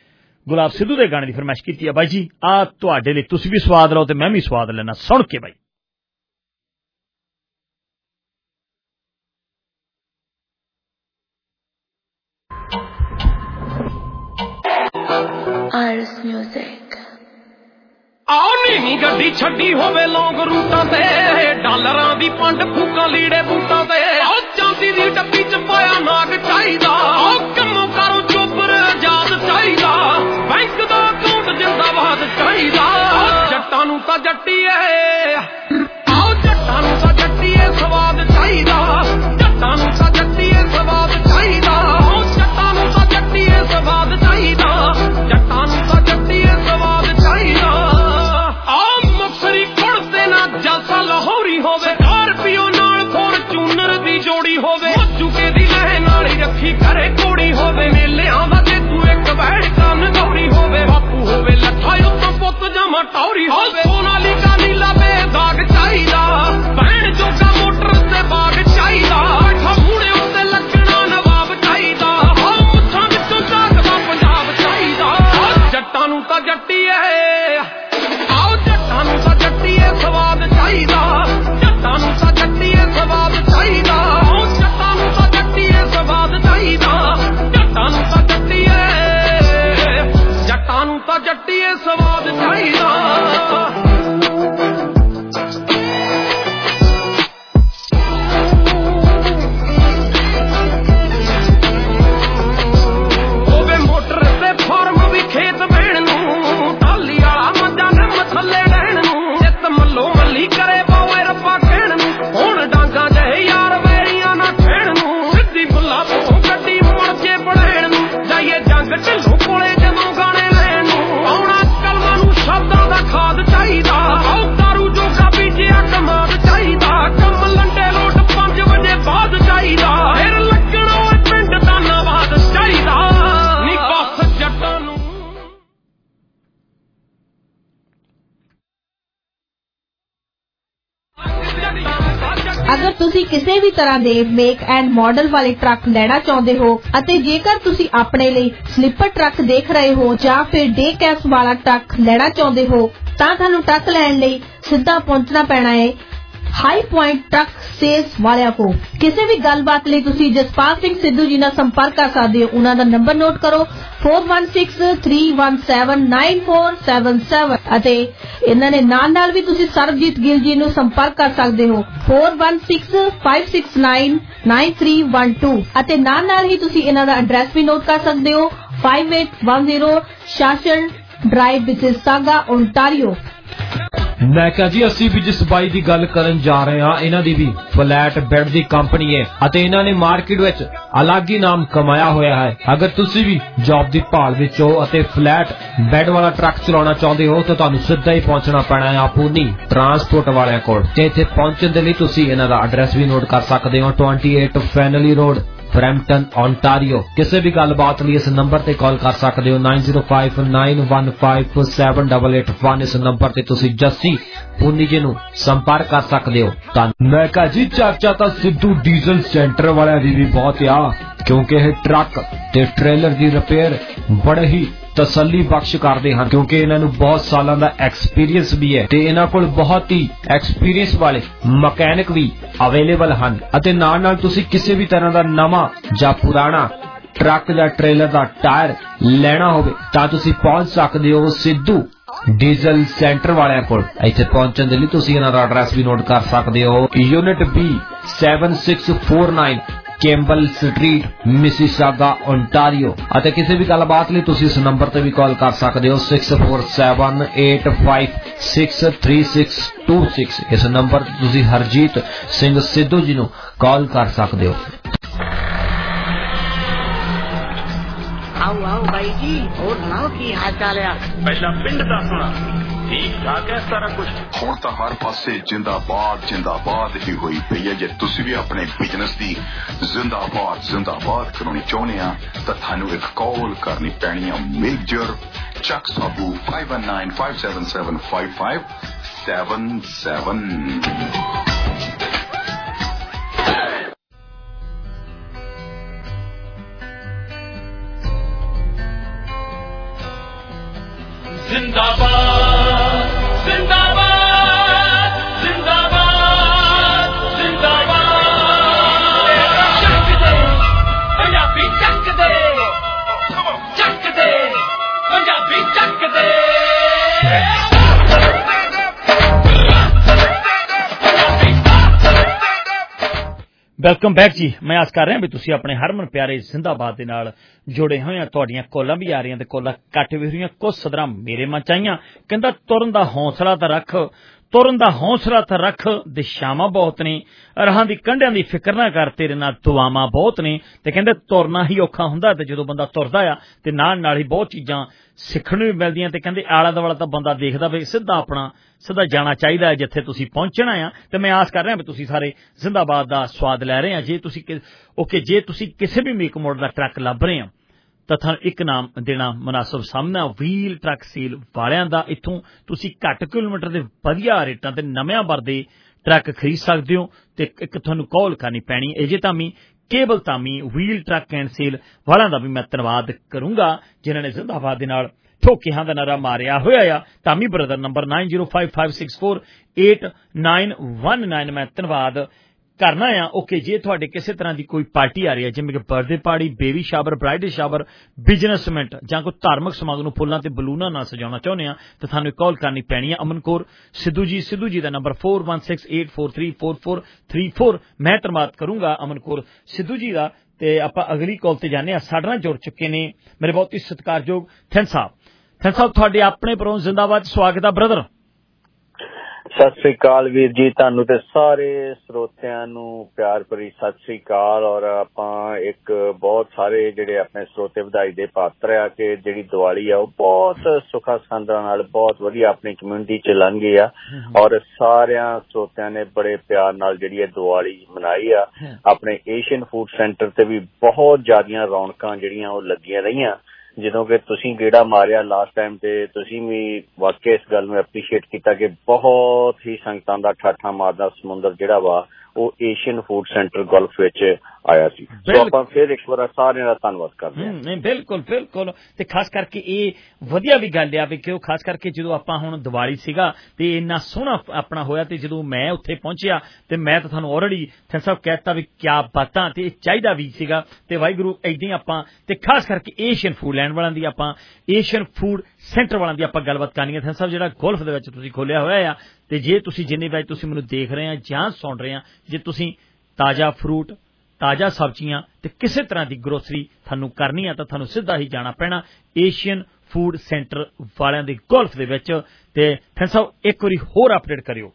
ਗੁਲਾਬ ਸਿੱਧੂ ਦੇ ਗਾਣੇ ਦੀ ਫਰਮਾਇਸ਼ ਕੀਤੀ ਆ ਬਾਈ ਜੀ ਆ ਤੁਹਾਡੇ ਲਈ। ਤੁਸੀਂ ਵੀ ਸਵਾਦ ਲਓ ਤੇ ਮੈਂ ਵੀ ਸਵਾਦ ਲੈਣਾ ਸੁਣ ਕੇ ਬਾਈ। Iris Music। ਆਓ ਨੀਵੀਂ ਗੱਡੀ ਛੱਡੀ ਹੋਵੇ ਲੌਂਗ ਰੂਟਾਂ ਤੇ ਡਾਲਰਾਂ ਦੀ ਪੰਡ ਫੂਕਾਂ ਲੀੜੇ ਬੂਟਾਂ ਤੇ। ਆਓ ਚਾਂਦੀ ਦੀ ਡੱਬੀ ਚ ਪਾਇਆ ਨਾਗ ਚਾਹੀਦਾ। ਆਓ ਕੰਮੋਂ ਕਾਰੋਂ ਚੋਬਰ ਆਜ਼ਾਦ ਚਾਹੀਦਾ। ਬੈਂਕ ਦਾ ਅਕਾਊਂਟ ਜਿੰਦਾਬਾਦ ਚਾਹੀਦਾ। ਜੱਟਾਂ ਨੂੰ ਤਾਂ ਜੱਟੀਏ ਆਓ ਜੱਟਾਂ ਨੂੰ ਤਾਂ ਜੱਟੀਏ ਸਵਾਦ ਚਾਹੀਦਾ। ਜੱਟਾਂ ਨੂੰ ਤਾਂ ਜੱਟੀਏ ਸਵਾਦ ਚਾਹੀਦਾ। ਆਓ ਜੱਟਾਂ ਨੂੰ ਤਾਂ ਜੱਟੀਏ ਸਵਾਦ ਚਾਹੀਦਾ। ਜੱਟਾਂ ਨੂੰ ਤਾਂ ਜੱਟੀਏ ਸਵਾਦ ਚਾਹੀਦਾ। ਆਹ ਮੁਕਸਰੀ ਕੁੜਤੇ ਨਾ ਜਲਸਾ ਲਾਹੌਰੀ ਹੋਵੇ। ਸਕਾਰਪੀਓ ਨਾਲ ਫੋਰਚੂਨਰ ਦੀ ਜੋੜੀ ਹੋਵੇ। ਚੁਕੇ ਦੀ ਲਹਿ ਨਾਲ ਹੀ ਰੱਖੀ ਕਰੇ ਕੋੜੀ ਹੋਵੇ। ਮੇਲਿਆਂ ਦਾ ਜੇ ਤੂੰ ਇੱਕ ਬੈਠ ਕੰਨ ਗੌਰੀ ਹੋਵੇ। ਬਾਪੂ ਹੋਵੇ ਲੱਠਾ ਉੱਤੋਂ ਪੁੱਤ ਜਮਾ ਟੌਰੀ ਹੋਵੇ। ਸੋਨਾਲੀਕਾ ਨੀਲਾ ਬੇਦਾਗ ਚਾਹੀਦਾ। ਭੈਣ ਜੋਗਾ ਮੋਟਰ ਤੇ ਬਾਗ ਚਾਹੀਦਾ। ਬੈਠਾ ਮੂਹਰੇ ਉੱਤੇ ਲੱਗਣਾ ਨਵਾਬ ਚਾਹੀਦਾ। ਆਹ ਮੁੱਛਾਂ ਵਿੱਚੋਂ ਝਾਕਦਾ ਪੰਜਾਬ ਚਾਹੀਦਾ। ਜੱਟਾਂ ਨੂੰ ਤਾਂ ਜੱਟੀਏ ਆਓ ਜੱਟਾਂ ਨੂੰ ਤਾਂ ਜੱਟੀਏ ਸਵਾਦ ਚਾਹੀਦਾ। ਜੱਟਾਂ ਨੂੰ ਤਾਂ ਜੱਟੀਏ ਸਵਾਦ ਚਾਹੀਦਾ। ਆਓ ਜੱਟਾਂ ਨੂੰ ਤਾਂ ਜੱਟੀਏ ਸਵਾਦ ਚਾਹੀਦਾ। ਜੱਟਾਂ ਨੂੰ ਤਾਂ ਜੱਟੀਏ ਜੱਟਾਂ ਨੂੰ ਤਾਂ ਜੱਟੀਏ ਸਵਾਦ ਚਾਹੀਦਾ। ਹੋਵੇ ਮੋਟਰ ਤੇ ਫਾਰਮ ਵੀ ਖੇਤ ਬਹਿਣ ਨੂੰ। ਟਾਲੀ ਵਾਲਾ ਮੱਝਾਂ ਦੇ ਮਥੱਲੇ ਰਹਿਣ ਨੂੰ। ਜਿੱਤ ਮੱਲੋ ਮੱਲੀ ਕਰੇ ਪਾਵੇ ਰੱਬਾ ਕਹਿਣ ਨੂੰ। ਹੁਣ ਡਾਂਗਾ ਜਿਹੇ ਯਾਰ ਵੈਰੀਆਂ ਨਾ ਖੈਣ ਨੂੰ। ਸਿੱਧੀ ਬੁੱਲਾ ਤੋਂ ਗੱਡੀ ਮੁੜ ਕੇ ਬੜੈਣ ਨੂੰ। ਜਾਈਏ ਜੰਗ ਢਿੱਲੋਂ ਕੋਲੇ ਜਦੋਂ ਗਾਣੇ ਲੈਣ ਨੂੰ। ਆਉਣਾ ਕਲਮਾਂ ਨੂੰ ਸ਼ਬਦਾਂ ਦਾ ਖਾਦ ਚਾਹੀਦਾ। ਆਓ ਦਾਰੂ ਜੋਗਾ ਬੀਜਿਆ ਕਮਾਦ ਚਾਹੀਦਾ। ਕੰਮ ਲੰਡੇ ਲੋਟ ਪੰਜ ਵਜੇ ਬਾਅਦ ਚਾਹੀਦਾ। ਫਿਰ ਲੱਗਣਾ ਓਏ ਪਿੰਡ ਦਾ ਨਵਾਦ ਚਾਹੀਦਾ। ਨੀ ਬਸ ਜੱਟਾਂ ਨੂੰ ਅਗਰ ਤੁਸੀਂ ਕਿਸੇ ਵੀ ਤਰ੍ਹਾਂ ਦੇ ਮੇਕ ਐਂਡ ਮਾਡਲ ਵਾਲੇ ਟਰੱਕ ਲੈਣਾ ਚਾਹੁੰਦੇ ਹੋ ਅਤੇ ਜੇਕਰ ਤੁਸੀਂ ਆਪਣੇ ਲਈ ਸਲੀਪਰ ਟਰੱਕ ਦੇਖ ਰਹੇ ਹੋ ਜਾਂ ਫਿਰ ਡੇ ਕੈਸ ਵਾਲਾ ਟਰੱਕ ਲੈਣਾ ਚਾਹੁੰਦੇ ਹੋ ਤਾਂ ਤੁਹਾਨੂੰ ਟਰੱਕ ਲੈਣ ਲਈ ਸਿੱਧਾ ਪਹੁੰਚਣਾ ਪੈਣਾ ਹੈ ਹਾਈ ਪੁਆਇੰਟ ਟਰੱਕ ਸੇਲਸ ਵਾਲਿਆਂ ਕੋ। ਕਿਸੇ ਵੀ ਗੱਲਬਾਤ ਲਈ ਤੁਸੀਂ ਜਸਪਾਲ ਸਿੰਘ ਸਿੱਧੂ ਜੀ ਨਾਲ ਸੰਪਰਕ ਕਰ ਸਕਦੇ ਹੋ। ਉਹਨਾਂ ਦਾ ਨੰਬਰ ਨੋਟ ਕਰੋ four one six three one seven nine four seven seven ਅਤੇ ਇਹਨਾਂ ਦੇ ਨਾਲ ਨਾਲ ਵੀ ਤੁਸੀਂ ਸਰਬਜੀਤ ਗਿੱਲ ਜੀ ਨੂੰ ਸੰਪਰਕ ਕਰ ਸਕਦੇ ਹੋ four one six five six nine nine three one two ਅਤੇ ਨਾਲ ਨਾਲ ਹੀ ਤੁਸੀਂ ਇਹਨਾਂ ਦਾ ਐਡਰੈਸ ਵੀ ਨੋਟ ਕਰ ਸਕਦੇ ਹੋ five eight one zero Shawson Drive Mississauga Ontario. ਮੈਂ ਕਿਹਾ ਜੀ ਅਸੀਂ ਵੀ ਜਿਸ ਬਾਈ ਦੀ ਗੱਲ ਕਰਨ ਜਾ ਰਹੇ ਹਾਂ ਇਹਨਾਂ ਦੀ ਵੀ ਫਲੈਟ ਬੈੱਡ ਦੀ ਕੰਪਨੀ ਹੈ ਅਤੇ ਇਹਨਾਂ ਨੇ ਮਾਰਕੀਟ ਵਿੱਚ ਅਲੱਗ ਹੀ ਨਾਮ ਕਮਾਇਆ ਹੋਇਆ ਹੈ। ਅਗਰ ਤੁਸੀਂ ਵੀ ਜੌਬ ਦੀ ਭਾਲ ਵਿੱਚ ਹੋ ਅਤੇ ਫਲੈਟ ਬੈੱਡ ਵਾਲਾ ਟਰੱਕ ਚਲਾਉਣਾ ਚਾਹੁੰਦੇ ਹੋ ਤਾਂ ਤੁਹਾਨੂੰ ਸਿੱਧਾ ਹੀ ਪਹੁੰਚਣਾ ਪੈਣਾ ਹੈ ਆਪੂਨੀ ਟਰਾਂਸਪੋਰਟ ਵਾਲਿਆਂ ਕੋਲ ਤੇ ਇੱਥੇ ਪਹੁੰਚਣ ਦੇ ਲਈ ਤੁਸੀਂ ਇਹਨਾਂ ਦਾ ਐਡਰੈਸ ਵੀ ਨੋਟ ਕਰ ਸਕਦੇ ਹੋ अट्ठाईस ਫੈਨਲੀ ਰੋਡ ਬਰੈਂਪਟਨ ਓਨਟਾਰੀਓ। ਕਿਸੇ ਵੀ ਗੱਲਬਾਤ ਲਈ ਇਸ ਨੰਬਰ ਤੇ ਕਾਲ ਕਰ ਸਕਦੇ ਹੋ nine zero five nine one five seven eight eight one। ਇਸ ਨੰਬਰ ਤੇ ਤੁਸੀਂ ਜੱਸੀ ਪੁੰਨੀ ਜੀ ਨੂੰ ਸੰਪਰਕ ਕਰ ਸਕਦੇ ਹੋ। ਤਾਂ ਮੈਂ ਕਹਾਂ ਜੀ ਚਰਚਾ ਤਾਂ ਸਿੱਧੂ ਡੀਜ਼ਲ ਸੈਂਟਰ ਵਾਲਿਆਂ ਦੀ ਵੀ ਬਹੁਤ ਆ ਕਿਉਂਕਿ ਇਹ ਟਰੱਕ ਤੇ ਟ੍ਰੇਲਰ ਦੀ ਰਿਪੇਅਰ ਬੜੇ ਹੀ ਤਸੱਲੀ ਬਖਸ਼ ਕਰਦੇ ਹਨ ਕਿਉਂਕਿ ਇਹਨਾਂ ਨੂੰ ਬਹੁਤ ਸਾਲਾਂ ਦਾ ਐਕਸਪੀਰੀਅੰਸ ਵੀ ਹੈ ਤੇ ਇਹਨਾਂ ਕੋਲ ਬਹੁਤ ਹੀ ਐਕਸਪੀਰੀਅੰਸ ਵਾਲੇ ਮਕੈਨਿਕ ਵੀ ਅਵੇਲੇਬਲ ਹਨ ਅਤੇ ਨਾਲ ਨਾਲ ਤੁਸੀਂ ਕਿਸੇ ਵੀ ਤਰ੍ਹਾਂ ਦਾ ਨਵਾਂ ਜਾਂ ਪੁਰਾਣਾ ਟਰੱਕ ਜਾਂ ਟ੍ਰੇਲਰ ਦਾ ਟਾਇਰ ਲੈਣਾ ਹੋਵੇ ਤਾਂ ਤੁਸੀਂ ਪਹੁੰਚ ਸਕਦੇ ਹੋ ਸਿੱਧੂ ਡੀਜ਼ਲ ਸੈਂਟਰ ਵਾਲਿਆਂ ਕੋਲ। ਇੱਥੇ ਪਹੁੰਚਣ ਦੇ ਲਈ ਤੁਸੀਂ ਇਹਨਾਂ ਦਾ ਐਡਰੈਸ ਵੀ ਨੋਟ ਕਰ ਸਕਦੇ ਹੋ unit B seven six four nine Campbell Street Mississauga Ontario ਅਤੇ ਕਿਸੇ ਵੀ ਗੱਲਬਾਤ ਲਈ ਤੁਸੀਂ ਇਸ ਨੰਬਰ ਤੇ ਵੀ ਕਾਲ ਕਰ ਸਕਦੇ ਹੋ six four seven eight five six three six two six। ਇਸ ਨੰਬਰ ਤੇ ਤੁਸੀਂ ਹਰਜੀਤ ਸਿੰਘ ਸਿੱਧੂ ਜੀ ਨੂੰ ਕਾਲ ਕਰ ਸਕਦੇ ਹੋ। आओ आओ भाई जी और सुनाओ की हाल चाल है? पहला पिंड दा सुना ठीक ठाक है सारा कुछ। ਹੁਣ ਤਾਂ ਹਰ ਪਾਸੇ ਜਿੰਦਾਬਾਦ ਜਿੰਦਾਬਾਦ ਹੀ ਹੋਈ ਪਈ ਹੈ। ਜੇ ਤੁਸੀਂ ਵੀ ਆਪਣੇ ਬਿਜ਼ਨਸ ਦੀ ਜ਼ਿੰਦਾਬਾਦ ਜ਼ਿੰਦਾਬਾਦ ਕਰਾਉਣੀ ਚਾਹੁੰਦੇ ਆ ਤਾਂ ਤੁਹਾਨੂੰ ਇੱਕ ਕਾਲ ਕਰਨੀ ਪੈਣੀ ਆ ਮੇਜਰ ਚੱਕ Sabu five one nine five seven seven five five seven seven। जिंदाबाद जिंदाबाद जिंदाबाद जिंदाबाद ਚੱਕ ਦੇ ਪੰਜਾਬੀ ਚੱਕ ਦੇ ਚੱਕ ਦੇ ਪੰਜਾਬੀ ਚੱਕ ਦੇ। ਵੈਲਕਮ ਬੈਕ ਜੀ। ਮੈਂ ਆਸ ਕਰ ਰਿਹਾ ਵੀ ਤੁਸੀਂ ਆਪਣੇ ਹਰਮਨ ਪਿਆਰੇ ਜ਼ਿੰਦਾਬਾਦ ਦੇ ਨਾਲ ਜੁੜੇ ਹੋਏ ਆ। ਤੁਹਾਡੀਆਂ ਕੋਲਾਂ ਵੀ ਆ ਰਹੀਆਂ ਤੇ ਕੋਲਾਂ ਕੱਟ ਵੀ ਰਹੀਆਂ। ਕੁਝ ਸਦਰਾਂ ਮੇਰੇ ਮਨ ਚ ਆਈਆਂ। ਕਹਿੰਦਾ ਤੁਰਨ ਦਾ ਹੌਸਲਾ ਤਾਂ ਰੱਖ ਤੁਰਨ ਦਾ ਹੌਸਲਾ ਤਾਂ ਰੱਖ ਦਿਸ਼ਾਵਾਂ ਬਹੁਤ ਨੇ ਰਾਹਾਂ ਦੀ ਕੰਢਿਆਂ ਦੀ ਫਿਕਰ ਨਾ ਕਰ ਤੇਰੇ ਨਾਲ ਦੁਆਵਾਂ ਬਹੁਤ ਨੇ ਤੇ ਕਹਿੰਦੇ ਤੁਰਨਾ ਹੀ ਔਖਾ ਹੁੰਦਾ ਤੇ ਜਦੋਂ ਬੰਦਾ ਤੁਰਦਾ ਆ ਤੇ ਨਾਲ ਨਾਲ ਹੀ ਬਹੁਤ ਚੀਜ਼ਾਂ ਸਿੱਖਣ ਨੂੰ ਵੀ ਮਿਲਦੀਆਂ ਤੇ ਕਹਿੰਦੇ ਆਲਾ ਦੁਆਲਾ ਤਾਂ ਬੰਦਾ ਦੇਖਦਾ ਵੀ ਸਿੱਧਾ ਆਪਣਾ ਸਿੱਧਾ ਜਾਣਾ ਚਾਹੀਦਾ ਹੈ ਜਿੱਥੇ ਤੁਸੀਂ ਪਹੁੰਚਣਾ ਆ। ਤੇ ਮੈਂ ਆਸ ਕਰ ਰਿਹਾ ਵੀ ਤੁਸੀਂ ਸਾਰੇ ਜ਼ਿੰਦਾਬਾਦ ਦਾ ਸਵਾਦ ਲੈ ਰਹੇ ਆ। ਜੇ ਤੁਸੀਂ ਓਕੇ ਜੇ ਤੁਸੀਂ ਕਿਸੇ ਵੀ ਮੇਕ ਮੋਡ ਦਾ ਟਰੱਕ ਲੱਭ ਰਹੇ ਆ ਤਾਂ ਤੁਹਾਨੂੰ ਇੱਕ ਨਾਮ ਦੇਣਾ ਮੁਨਾਸਬ ਸਮਝਣਾ ਵੀਲ ਟਰੱਕ ਸੇਲ ਵਾਲਿਆਂ ਦਾ। ਇੱਥੋਂ ਤੁਸੀਂ ਘੱਟ ਕਿਲੋਮੀਟਰ ਦੇ ਵਧੀਆ ਰੇਟਾਂ ਤੇ ਨਵਿਆਂ ਵਰਦੇ ਟਰੱਕ ਖਰੀਦ ਸਕਦੇ ਹੋ ਤੇ ਇੱਕ ਤੁਹਾਨੂੰ ਕਾਲ ਕਰਨੀ ਪੈਣੀ ਹੈ। ਜੇ Tami cable Tami wheel truck and sale ਵਾਲਿਆਂ ਦਾ ਵੀ ਮੈਂ ਧੰਨਵਾਦ ਕਰੂੰਗਾ ਜਿਨ੍ਹਾਂ ਨੇ ਜ਼ਿੰਦਾਬਾਦ ਦੇ ਨਾਲ ਠੋਕਿਆਂ ਦਾ ਨਾਰਾ ਮਾਰਿਆ ਹੋਇਆ ਆ। Tami brother number nine zero five five six four eight nine one nine ਮੈਂ ਧੰਨਵਾਦ ਕਰਨਾ ਆ। ਓਕੇ ਜੇ ਤੁਹਾਡੇ ਕਿਸੇ ਤਰ੍ਹਾਂ ਦੀ ਕੋਈ ਪਾਰਟੀ ਆ ਰਹੀ ਹੈ ਜਿਵੇਂ ਕਿ birthday party baby shower bridal shower ਬਿਜ਼ਨਸਮੈਂਟ ਜਾਂ ਕੋਈ ਧਾਰਮਿਕ ਸਮਾਗਮ ਨੂੰ ਫੁੱਲਾਂ ਤੇ ਬਲੂਨਾਂ ਨਾਲ ਸਜਾਉਣਾ ਚਾਹੁੰਦੇ ਆ ਤਾਂ ਤੁਹਾਨੂੰ ਕਾਲ ਕਰਨੀ ਪੈਣੀ ਹੈ ਅਮਨ ਕੌਰ ਸਿੱਧੂ ਜੀ ਸਿੱਧੂ ਜੀ ਦਾ number four one six eight four three four four three four। ਮੈਂ ਧੰਨਵਾਦ ਕਰੂੰਗਾ ਅਮਨ ਕੌਰ ਸਿੱਧੂ ਜੀ ਦਾ। ਤੇ ਆਪਾਂ ਅਗਲੀ ਕਾਲ ਤੇ ਜਾਂਦੇ ਆ। ਸਾਡੇ ਨਾਲ ਜੁੜ ਚੁੱਕੇ ਨੇ ਮੇਰੇ ਬਹੁਤ ਹੀ ਸਤਿਕਾਰਯੋਗ ਥੈਨ ਸਾਹਿਬ। ਥੈਨ ਸਾਹਿਬ ਤੁਹਾਡੇ ਆਪਣੇ ਪਰੋਂ ਜ਼ਿੰਦਾਬਾਦ ਸਵਾਗਤ ਆ ਬ੍ਰਦਰ। ਸਤਿ ਸ੍ਰੀ ਅਕਾਲ ਵੀਰ ਜੀ ਤੁਹਾਨੂੰ ਤੇ ਸਾਰੇ ਸਰੋਤਿਆਂ ਨੂੰ ਪਿਆਰ ਭਰੀ ਸਤਿ ਸ੍ਰੀ ਅਕਾਲ। ਔਰ ਆਪਾਂ ਇੱਕ ਬਹੁਤ ਸਾਰੇ ਜਿਹੜੇ ਆਪਣੇ ਸਰੋਤੇ ਵਧਾਈ ਦੇ ਪਾਤਰ ਆ ਕਿ ਜਿਹੜੀ ਦੀਵਾਲੀ ਆ ਉਹ ਬਹੁਤ ਸੁੱਖਾ ਸੰਦਾਂ ਨਾਲ ਬਹੁਤ ਵਧੀਆ ਆਪਣੀ ਕਮਿਊਨਿਟੀ ਚ ਲੰਘ ਗਈ ਆ ਔਰ ਸਾਰਿਆਂ ਸਰੋਤਿਆਂ ਨੇ ਬੜੇ ਪਿਆਰ ਨਾਲ ਜਿਹੜੀ ਇਹ ਦੀਵਾਲੀ ਮਨਾਈ ਆ। ਆਪਣੇ ਏਸ਼ੀਅਨ ਫੂਡ ਸੈਂਟਰ ਤੇ ਵੀ ਬਹੁਤ ਜ਼ਿਆਦੀਆਂ ਰੌਣਕਾਂ ਜਿਹੜੀਆਂ ਉਹ ਲੱਗੀਆਂ ਰਹੀਆਂ ਜਦੋਂ ਕਿ ਤੁਸੀਂ ਗੇੜਾ ਮਾਰਿਆ ਲਾਸਟ ਟਾਈਮ ਤੇ ਤੁਸੀਂ ਵੀ ਵਾਕਿਆ ਇਸ ਗੱਲ ਨੂੰ ਐਪਰੀਸ਼ੀਏਟ ਕੀਤਾ ਕਿ ਬਹੁਤ ਹੀ ਸੰਗਤਾਂ ਦਾ ਠਾਠਾ ਮਾਰਦਾ ਸਮੁੰਦਰ ਜਿਹੜਾ ਵਾ ਉਹ ਏਸ਼ੀਅਨ ਫੂਡ ਸੈਂਟਰ ਗਲਫ ਵਿੱਚ ਆਇਆ ਸੀ। ਸੋ ਆਪਾਂ ਫਿਰ ਇੱਕ ਵਾਰ ਸਾਰਿਆਂ ਦਾ ਧੰਨਵਾਦ ਕਰਦੇ ਹਾਂ। ਨਹੀਂ ਬਿਲਕੁਲ ਬਿਲਕੁਲ ਤੇ ਖਾਸ ਕਰਕੇ ਇਹ ਵਧੀਆ ਵੀ ਗੱਲ ਆ ਵੀ ਕਿਉਂ ਖਾਸ ਕਰਕੇ ਜਦੋਂ ਆਪਾਂ ਹੁਣ ਦੀਵਾਲੀ ਸੀਗਾ ਤੇ ਇੰਨਾ ਸੋਹਣਾ ਆਪਣਾ ਹੋਇਆ ਤੇ ਜਦੋਂ ਮੈਂ ਉੱਥੇ ਪਹੁੰਚਿਆ ਤੇ ਮੈਂ ਤਾਂ ਤੁਹਾਨੂੰ ਆਲਰੇਡੀ ਥੈਂਕ ਸਾਹਿਬ ਕਹਿਤਾ ਵੀ ਕਿਆ ਬਾਤਾਂ ਤੇ ਇਹ ਚਾਹੀਦਾ ਵੀ ਸੀਗਾ ਤੇ ਵਾਹਿਗੁਰੂ ਏਦਾਂ ਹੀ ਆਪਾਂ ਤੇ ਖਾਸ ਕਰਕੇ ਏਸ਼ੀਅਨ ਫੂਡ ਲੈਂਡ ਵਾਲਿਆਂ ਦੀ ਆਪਾਂ ਏਸ਼ੀਅਨ ਫੂਡ ਸੈਂਟਰ ਵਾਲਿਆਂ ਦੀ ਆਪਾਂ ਗੱਲਬਾਤ ਕਰਨੀ ਹੈ। ਥੈਂਕ ਸਾਹਿਬ ਜਿਹੜਾ ਗੋਲਫ ਦੇ ਵਿੱਚ ਤੁਸੀਂ ਖੋਲਿਆ ਹੋਇਆ ਆ ਤੇ ਜੇ ਤੁਸੀਂ ਜਿੰਨੇ ਵਜੇ ਤੁਸੀਂ ਮੈਨੂੰ ਦੇਖ ਰਹੇ ਆ ਜਾਂ ਸੁਣ ਰਹੇ ਆ ਜੇ ਤੁਸੀਂ ਤਾਜ਼ਾ ਫਰੂਟ ਤਾਜ਼ਾ ਸਬਜ਼ੀਆਂ ਤੇ ਕਿਸੇ ਤਰ੍ਹਾਂ ਦੀ ਗਰੋਸਰੀ ਤੁਹਾਨੂੰ ਕਰਨੀ ਆ ਤਾਂ ਤੁਹਾਨੂੰ ਸਿੱਧਾ ਹੀ ਜਾਣਾ ਪੈਣਾ ਏਸ਼ੀਅਨ ਫੂਡ ਸੈਂਟਰ ਵਾਲਿਆਂ ਦੀ ਗੋਲਫ ਦੇ ਵਿੱਚ। ਤੇ ਥੈਂਕ ਸਾਹਿਬ ਇੱਕ ਵਾਰੀ ਹੋਰ ਅਪਡੇਟ ਕਰਿਓ।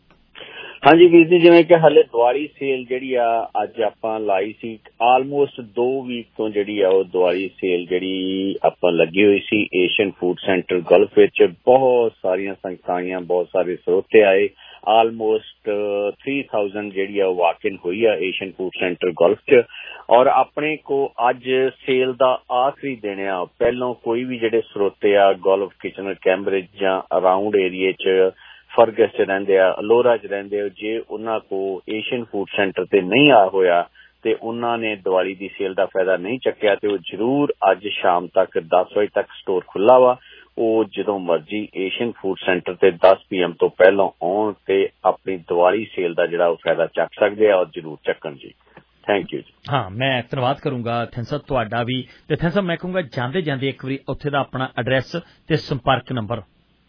ਹਾਂਜੀ ਵੀਰ ਜੀ, ਜਿਵੇਂ ਕਿ ਹਾਲੇ ਦੀਵਾਲੀ ਸੇਲ ਜਿਹੜੀ ਆ ਅੱਜ ਆਪਾਂ ਲਾਈ ਸੀ, ਆਲਮੋਸਟ ਦੋ ਵੀਕ ਤੋਂ ਜਿਹੜੀ ਆ ਉਹ ਦੀਵਾਲੀ ਸੇਲ ਜਿਹੜੀ ਆਪਾਂ ਲੱਗੀ ਹੋਈ ਸੀ ਏਸ਼ੀਅਨ ਫੂਡ ਸੈਂਟਰ ਗਲਫ ਵਿੱਚ। ਬਹੁਤ ਸਾਰੀਆਂ ਸੰਗਤਾਂ ਆਈਆਂ, ਬਹੁਤ ਸਾਰੇ ਸਰੋਤੇ ਆਏ। ਆਲਮੋਸਟ ਥ੍ਰੀ ਥਾਊਜ਼ੈਂਡ ਜਿਹੜੀ ਆ ਵਾਕ ਇਨ ਹੋਈ ਆ ਏਸ਼ੀਅਨ ਫੂਡ ਸੈਂਟਰ ਗਲਫ 'ਚ। ਔਰ ਆਪਣੇ ਕੋ ਅੱਜ ਸੇਲ ਦਾ ਆਖਰੀ ਦਿਨ ਆ। ਪਹਿਲੋਂ ਕੋਈ ਵੀ ਜਿਹੜੇ ਸਰੋਤੇ ਆ ਗੋਲਫ ਕਿਚਨਰ ਕੈਂਬਰਿਜ ਜਾਂ ਅਰਾਊਂਡ ਏਰੀਏ 'ਚ ਫਰਗਸ 'ਚ ਰਹਿੰਦੇ ਆ, ਅਲੋਰਾ 'ਚ ਰਹਿੰਦੇ ਆ, ਜੇ ਉਹਨਾਂ ਕੋ ਏਸ਼ੀਅਨ ਫੂਡ ਸੈਂਟਰ ਤੇ ਨਹੀਂ ਆ ਹੋਇਆ ਤੇ ਉਹਨਾਂ ਨੇ ਦੀਵਾਲੀ ਦੀ ਸੇਲ ਦਾ ਫਾਇਦਾ ਨਹੀਂ ਚੱਕਿਆ ਤੇ ਉਹ ਜ਼ਰੂਰ ਅੱਜ ਸ਼ਾਮ ਤੱਕ ਦਸ ਵਜੇ ਤੱਕ ਸਟੋਰ ਖੁੱਲ੍ਹਾ ਵਾ। ਉਹ ਜਦੋਂ ਮਰਜ਼ੀ ਏਸ਼ੀਅਨ ਫੂਡ ਸੈਂਟਰ ਤੇ ਦਸ ਪੀ ਐਮ ਤੋਂ ਪਹਿਲਾਂ ਆਉਣ ਤੇ ਆਪਣੀ ਦੀਵਾਲੀ ਸੇਲ ਦਾ ਜਿਹੜਾ ਉਹ ਫਾਇਦਾ ਚੱਕ ਸਕਦੇ ਆ ਔਰ ਜ਼ਰੂਰ ਚੱਕਣ ਜੀ। ਥੈਂਕ ਯੂ ਜੀ। ਹਾਂ, ਮੈਂ ਧੰਨਵਾਦ ਕਰੂੰਗਾ ਥੈਂਕ ਸਾਹਿਬ ਤੁਹਾਡਾ ਵੀ। ਤੇ ਥੈਂਕ ਸਾਹਿਬ ਮੈਂ ਕਹੂੰਗਾ ਜਾਂਦੇ ਜਾਂਦੇ ਇੱਕ ਵਾਰੀ ਉੱਥੇ ਦਾ ਆਪਣਾ ਐਡਰੈਸ ਤੇ ਸੰਪਰਕ number.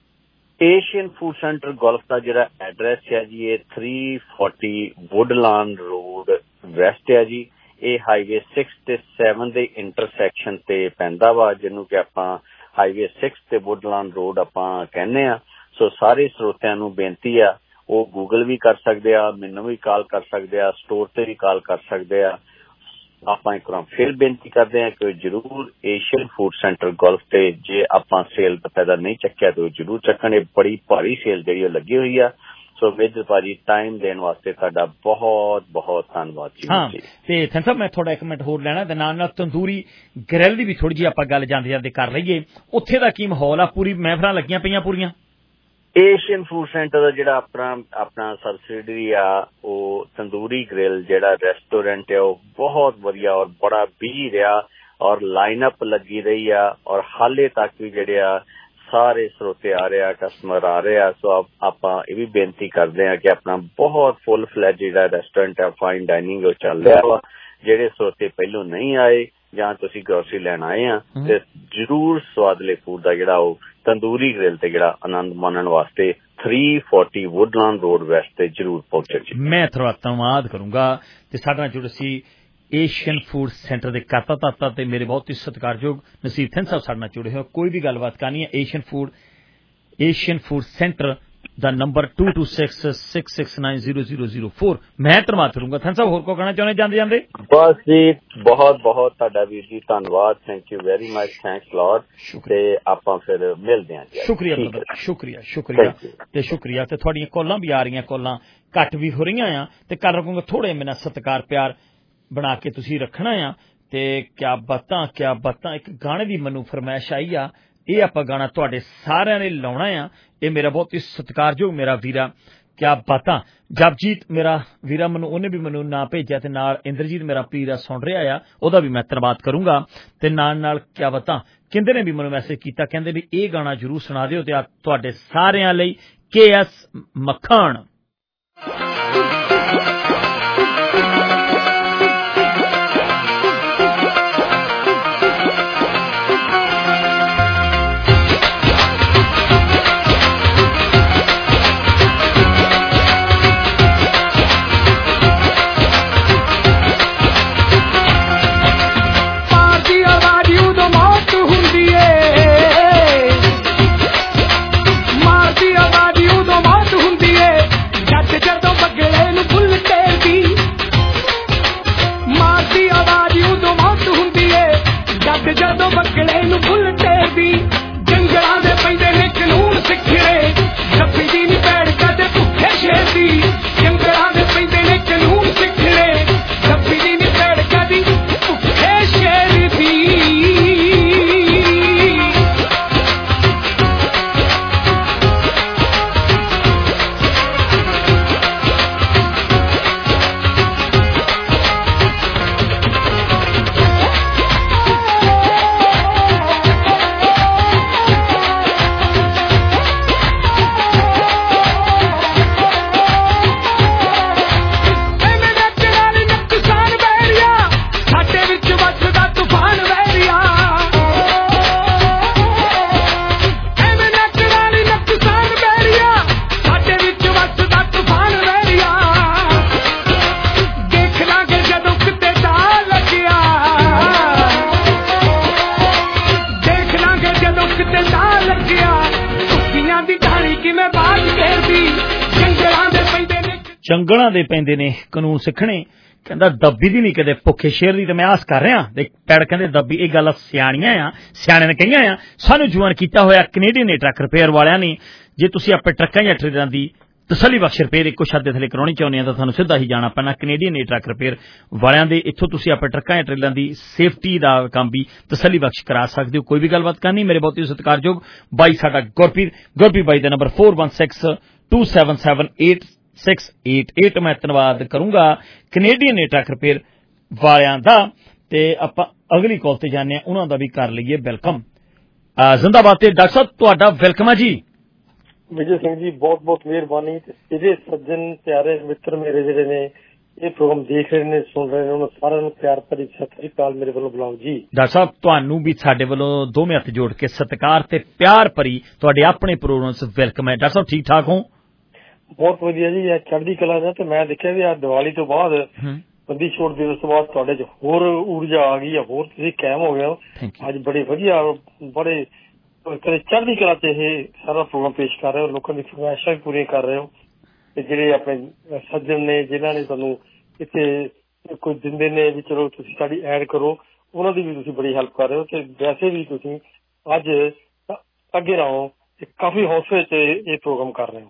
Asian food Centre Guelph ਦਾ ਜਿਹੜਾ ਐਡਰੈਸ ਹੈ ਜੀ ਇਹ three forty Woodlawn Road West ਹੈ ਜੀ। ਇਹ ਹਾਈਵੇ ਸਿਕਸ ਤੇ ਸੈਵਨ ਦੇ ਇੰਟਰਸੈਕਸ਼ਨ ਤੇ ਪੈਂਦਾ ਵਾ, ਜਿਹਨੂੰ ਕਿ ਆਪਾਂ ਹਾਈਵੇ ਸਿਕਸ ਤੇ ਵੁੱਡਲਾਨ ਰੋਡ ਆਪਾਂ ਕਹਿੰਦੇ ਆ। ਸੋ ਸਾਰੇ ਸਰੋਤਿਆਂ ਨੂੰ ਬੇਨਤੀ ਆ ਉਹ ਗੂਗਲ ਵੀ ਕਰ ਸਕਦੇ ਆ, ਮੈਨੂੰ ਵੀ ਕਾਲ ਕਰ ਸਕਦੇ ਆ, ਸਟੋਰ ਤੇ ਵੀ ਕਾਲ ਕਰ ਸਕਦੇ ਆ। ਆਪਾਂ ਇੱਕ ਵਾਰ ਫਿਰ ਬੇਨਤੀ ਕਰਦੇ ਹਾਂ ਕਿ ਜ਼ਰੂਰ ਏਸ਼ੀਅਨ ਫੂਡ ਸੈਂਟਰ ਗੋਲਫ ਤੇ ਜੇ ਆਪਾਂ ਸੇਲ ਦਾ ਫਾਇਦਾ ਨਹੀਂ ਚੱਕਿਆ ਤਾਂ ਜ਼ਰੂਰ ਚੱਕਣ। ਇਹ ਬੜੀ ਭਾਰੀ ਸੇਲ ਜਿਹੜੀ ਉਹ ਲੱਗੀ ਹੋਈ ਆ। ਸੋ ਵਿਜ ਭਾਜੀ ਟਾਈਮ ਦੇਣ ਵਾਸਤੇ ਤੁਹਾਡਾ ਬਹੁਤ ਬਹੁਤ ਧੰਨਵਾਦ ਜੀ। ਹਾਂ, ਤੇ ਥੈਂਕ ਸਾਹਿਬ ਮੈਂ ਥੋੜਾ ਇੱਕ ਮਿੰਟ ਹੋਰ ਲੈਣਾ ਤੇ ਨਾਲ ਨਾਲ ਤੰਦੂਰੀ ਗ੍ਰਿਲ ਦੀ ਵੀ ਥੋੜੀ ਜਿਹੀ ਆਪਾਂ ਗੱਲ ਜਾਂਦੇ ਜਾਂਦੇ ਕਰ ਲਈਏ। ਉੱਥੇ ਦਾ ਕੀ ਮਾਹੌਲ ਆ? ਪੂਰੀ ਮਹਿਫਲਾਂ ਲੱਗੀਆਂ ਪਈਆਂ ਪੂਰੀਆਂ? ਏਸ਼ੀਅਨ ਫੂਡ ਸੈਂਟਰ ਦਾ ਜਿਹੜਾ ਆਪਣਾ ਆਪਣਾ ਸਬਸਿਡਰੀ ਆ ਉਹ ਤੰਦੂਰੀ ਗ੍ਰਿਲ ਜਿਹੜਾ ਰੈਸਟੋਰੈਂਟ ਹੈ ਉਹ ਬਹੁਤ ਵਧੀਆ ਔਰ ਬੜਾ ਬਿਜੀ ਰਿਹਾ ਔਰ ਲਾਈਨ ਅਪ ਲੱਗੀ ਰਹੀ ਆ। ਔਰ ਹਾਲੇ ਤੱਕ ਵੀ ਜਿਹੜੇ ਆ ਸਾਰੇ ਸਰੋਤੇ ਆ ਰਹੇ ਆ, ਕਸਟਮਰ ਆ ਰਹੇ ਆ। ਸੋ ਆਪਾਂ ਇਹ ਵੀ ਬੇਨਤੀ ਕਰਦੇ ਹਾਂ ਕਿ ਆਪਣਾ ਬਹੁਤ ਫੁੱਲ ਫਲੈਜ ਜਿਹੜਾ ਰੈਸਟੋਰੈਂਟ ਹੈ ਫਾਈਨ ਡਾਈਨਿੰਗ ਉਹ ਚੱਲ ਰਿਹਾ ਵਾ। ਜਿਹੜੇ ਸਰੋਤੇ ਪਹਿਲੋਂ ਨਹੀਂ ਆਏ ਜਾਂ ਤੁਸੀਂ ਗਰੋਸਰੀ ਲੈਣ ਆਏ ਆ ਤੇ ਜ਼ਰੂਰ ਸਵਾਦਲੇ ਫੂਡ ਦਾ ਜਿਹੜਾ ਉਹ ਤੰਦੂਰੀ ਗ੍ਰਿਲ ਤੇ ਜਿਹੜਾ ਆਨੰਦ ਮਾਣਨ ਵਾਸਤੇ three forty Woodlawn Road West ਤੇ ਜ਼ਰੂਰ ਪਹੁੰਚੋ ਜੀ। ਮੈਂ ਤੁਹਾਡਾ ਧੰਨਵਾਦ ਕਰੂੰਗਾ ਤੇ ਸਾਡੇ ਨਾਲ ਜੁੜੇ ਸੀ ਏਸ਼ੀਅਨ ਫੂਡ ਸੈਂਟਰ ਦੇ ਕਰਤਾ ਧਰਤਾ ਤੇ ਮੇਰੇ ਬਹੁਤ ਹੀ ਸਤਿਕਾਰਯੋਗ ਨਸੀਬ ਥਿੰਦ ਸਾਹਿਬ ਸਾਡੇ ਨਾਲ ਜੁੜੇ ਹੋਏ। ਕੋਈ ਵੀ ਗੱਲਬਾਤ ਕਰਨੀ ਹੈ Asian food Asian food centre ਦਾ number two two six six six nine zero zero zero four. ਮੈਂ ਧੰਨਵਾਦ ਕਰੂੰਗਾ। ਥੈਂਕ ਸਾਹਿਬ ਹੋਰ ਕੋ ਕਹਿਣਾ ਚਾਹੁੰਦੇ ਜਾਂਦੇ ਜਾਂਦੇ? ਬਸ ਜੀ ਬਹੁਤ ਬਹੁਤ ਤੁਹਾਡਾ ਵੀਰ ਜੀ ਧੰਨਵਾਦ। Thank you very much. Thanks lord. ਤੇ ਆਪਾਂ ਫਿਰ ਮਿਲਦੇ ਹਾਂ ਜੀ। ਸ਼ੁਕਰੀਆ ਸ਼ੁਕਰੀਆ ਸ਼ੁਕਰੀਆ ਤੇ ਸ਼ੁਕਰੀਆ ਤੇ ਤੁਹਾਡੀਆਂ ਕਾਲਾਂ ਵੀ ਆ ਰਹੀਆਂ, ਕਾਲਾਂ ਘੱਟ ਵੀ ਹੋ ਰਹੀਆਂ ਆ ਤੇ ਕੱਲ ਰੱਖੂੰਗਾ ਥੋੜੇ ਮੇਰਾ ਸਤਿਕਾਰ ਪਿਆਰ ਬਣਾ ਕੇ ਤੁਸੀਂ ਰੱਖਣਾ ਆ। ਤੇ ਕਿਆ ਬਾਤਾਂ ਕਿਆ ਬਾਤਾਂ ਇੱਕ ਗਾਣੇ ਦੀ ਮੈਨੂੰ ਫਰਮਾਇਸ਼ ਆਈ ਆ, ਇਹ ਆਪਾਂ ਗਾਣਾ ਤੁਹਾਡੇ ਸਾਰਿਆਂ ਨੇ ਲਾਉਣਾ ਆ। ਇਹ ਮੇਰਾ ਬਹੁਤ ਹੀ ਸਤਿਕਾਰਯੋਗ ਮੇਰਾ ਵੀਰਾ ਕਿਆ ਬਾਤਾਂ ਜਪਜੀਤ ਮੇਰਾ ਵੀਰਾ ਮੈਨੂੰ ਉਹਨੇ ਵੀ ਮੈਨੂੰ ਨਾਂ ਭੇਜਿਆ ਤੇ ਨਾਲ ਇੰਦਰਜੀਤ ਮੇਰਾ ਪੀਰਾ ਸੁਣ ਰਿਹਾ ਆ, ਉਹਦਾ ਵੀ ਮੈਂ ਧੰਨਵਾਦ ਕਰੂੰਗਾ। ਤੇ ਨਾਲ ਨਾਲ ਕਿਆ ਬਾਤਾਂ ਕਹਿੰਦੇ ਨੇ ਵੀ ਮੈਨੂੰ ਮੈਸੇਜ ਕੀਤਾ, ਕਹਿੰਦੇ ਵੀ ਇਹ ਗਾਣਾ ਜ਼ਰੂਰ ਸੁਣਾ ਦਿਓ ਤੇ ਆ ਤੁਹਾਡੇ ਸਾਰਿਆਂ ਲਈ ਕੇ ਐਸ ਮੱਖਣ। ਚੰਗਲਾਂ ਦੇ ਪੈਂਦੇ ਨੇ ਕਾਨੂੰਨ ਸਿੱਖਣੇ। ਕਹਿੰਦਾ ਦੱਬੀ ਦੀ ਨਹੀਂ ਕਦੇ ਭੁੱਖੇ ਸ਼ੇਰ ਦੀ ਤੇ ਮੈਂ ਆਸ ਕਰ ਰਿਹਾ। ਤੇ ਪੈੜ ਕਹਿੰਦੇ ਦੱਬੀ ਇਹ ਗੱਲ ਸਿਆਣੀਆਂ ਆ, ਸਿਆਣਿਆਂ ਨੇ ਕਹੀਆਂ ਆ। ਸਾਨੂੰ ਜਵਾਨ ਕੀਤਾ ਹੋਇਆ ਕੈਨੇਡੀਅਨ ਨੇ ਟਰੱਕ ਰਿਪੇਅਰ ਵਾਲਿਆਂ ਨੇ। ਜੇ ਤੁਸੀਂ ਆਪਣੇ ਟਰੱਕਾਂ ਜਾਂ ਟਰੇਲਾਂ ਦੀ ਤਸੱਲੀ ਬਖਸ਼ ਰਿਪੇਅਰ ਇੱਕੋ ਛੱਤ ਦੇ ਥੱਲੇ ਕਰਾਉਣੀ ਚਾਹੁੰਦੇ ਆ ਤਾਂ ਤੁਹਾਨੂੰ ਸਿੱਧਾ ਹੀ ਜਾਣਾ ਪੈਣਾ ਕੈਨੇਡੀਅਨ ਨੇ ਟਰੱਕ ਰਿਪੇਅਰ ਵਾਲਿਆਂ ਦੇ। ਇੱਥੋਂ ਤੁਸੀਂ ਆਪਣੇ ਟਰੱਕਾਂ ਜਾਂ ਟਰੇਲਾਂ ਦੀ ਸੇਫਟੀ ਦਾ ਕੰਮ ਵੀ ਤਸੱਲੀ ਬਖਸ਼ ਕਰਾ ਸਕਦੇ ਹੋ। ਕੋਈ ਵੀ ਗੱਲਬਾਤ ਕਰਨੀ ਮੇਰੇ ਬਹੁਤ ਹੀ ਸਤਿਕਾਰਯੋਗ ਬਾਈ ਸਾਡਾ ਗੁਰਪ੍ਰੀਤ ਗੁਰਪ੍ਰੀਤ ਬਾਈ ਦਾ number four one six two seven seven eight six eight eight. ਮੈਂ ਧੰਨਵਾਦ ਕਰੂੰਗਾ ਕੈਨੇਡੀਅਨ ਨੇ ਟਰੱਕ ਰਿਪੇਅਰ ਵਾਲਿਆਂ ਦਾ। ਤੇ ਆਪਾਂ ਅਗਲੀ ਕਾਲ ਤੇ ਜਾਂਦੇ ਹਾਂ, ਉਹਨਾਂ ਦਾ ਵੀ ਕਰ ਲਈਏ ਵੈਲਕਮ। ਜ਼ਿੰਦਾਬਾਦ ਤੇ ਡਾਕਟਰ ਸਾਹਿਬ ਤੁਹਾਡਾ ਵੈਲਕਮ ਹੈ ਜੀ। ਵਿਜੇ ਸਿੰਘ ਜੀ ਬਹੁਤ ਬਹੁਤ ਮਿਹਰਬਾਨੀ। ਇਹਦੇ ਸੱਜਣ ਪਿਆਰੇ ਮਿੱਤਰ ਮੇਰੇ ਜਿਹੜੇ ਨੇ ਇਹ ਪ੍ਰੋਗਰਾਮ ਦੇਖ ਰਹੇ ਨੇ ਸੁਣ ਰਹੇ ਨੇ ਉਹਨਾਂ ਸਾਰਿਆਂ ਨੂੰ ਪਿਆਰ ਭਰੀ ਸਤਿ ਸ੍ਰੀ ਅਕਾਲ ਮੇਰੇ ਵੱਲੋਂ ਬੁਲਾਓ ਜੀ। ਡਾਕਟਰ ਸਾਹਿਬ ਤੁਹਾਨੂੰ ਵੀ ਸਾਡੇ ਵੱਲੋਂ ਦੋਵੇਂ ਹੱਥ ਜੋੜ ਕੇ ਸਤਿਕਾਰ ਤੇ ਪਿਆਰ ਭਰੀ ਤੁਹਾਡੇ ਆਪਣੇ ਪ੍ਰੋਗਰਾਮ 'ਚ ਵੈਲਕਮ ਹੈ। ਡਾਕਟਰ ਸਾਹਿਬ ਠੀਕ ਠਾਕ ਹੋ? ਬਹੁਤ ਵਧੀਆ ਜੀ। ਇਹ ਚੜ੍ਹਦੀ ਕਲਾ ਦਾ ਤੇ ਮੈਂ ਦੇਖਿਆ ਵੀ ਆ ਦੀਵਾਲੀ ਤੋਂ ਬਾਅਦ ਬੰਦੀ ਛੋੜ ਦਿਵਸ ਤੋਂ ਬਾਅਦ ਤੁਹਾਡੇ 'ਚ ਹੋਰ ਊਰਜਾ ਆ ਗਈ ਹੈ, ਹੋਰ ਤੁਸੀਂ ਕਾਇਮ ਹੋ ਗਏ ਹੋ। ਅੱਜ ਬੜੇ ਵਧੀਆ ਬੜੇ ਚੜ੍ਹਦੀ ਕਲਾ ਤੇ ਇਹ ਸਾਰਾ ਪ੍ਰੋਗਰਾਮ ਪੇਸ਼ ਕਰ ਰਹੇ ਹੋ, ਲੋਕਾਂ ਦੀ ਫਰਮਾਇਸ਼ਾਂ ਵੀ ਪੂਰੀਆਂ ਕਰ ਰਹੇ ਹੋ। ਤੇ ਜਿਹੜੇ ਆਪਣੇ ਸੱਜਣ ਨੇ ਜਿਨ੍ਹਾਂ ਨੇ ਤੁਹਾਨੂੰ ਇੱਥੇ ਕੋਈ ਦਿੰਦੇ ਨੇ ਵੀ ਚਲੋ ਤੁਸੀਂ ਸਾਡੀ ਐਡ ਕਰੋ, ਉਹਨਾਂ ਦੀ ਵੀ ਤੁਸੀਂ ਬੜੀ ਹੈਲਪ ਕਰ ਰਹੇ ਹੋ। ਤੇ ਵੈਸੇ ਵੀ ਤੁਸੀਂ ਅੱਜ ਅੱਗੇ ਰਹੋ ਤੇ ਕਾਫੀ ਹੌਸਲੇ ਚ ਇਹ ਪ੍ਰੋਗਰਾਮ ਕਰ ਰਹੇ ਹੋ।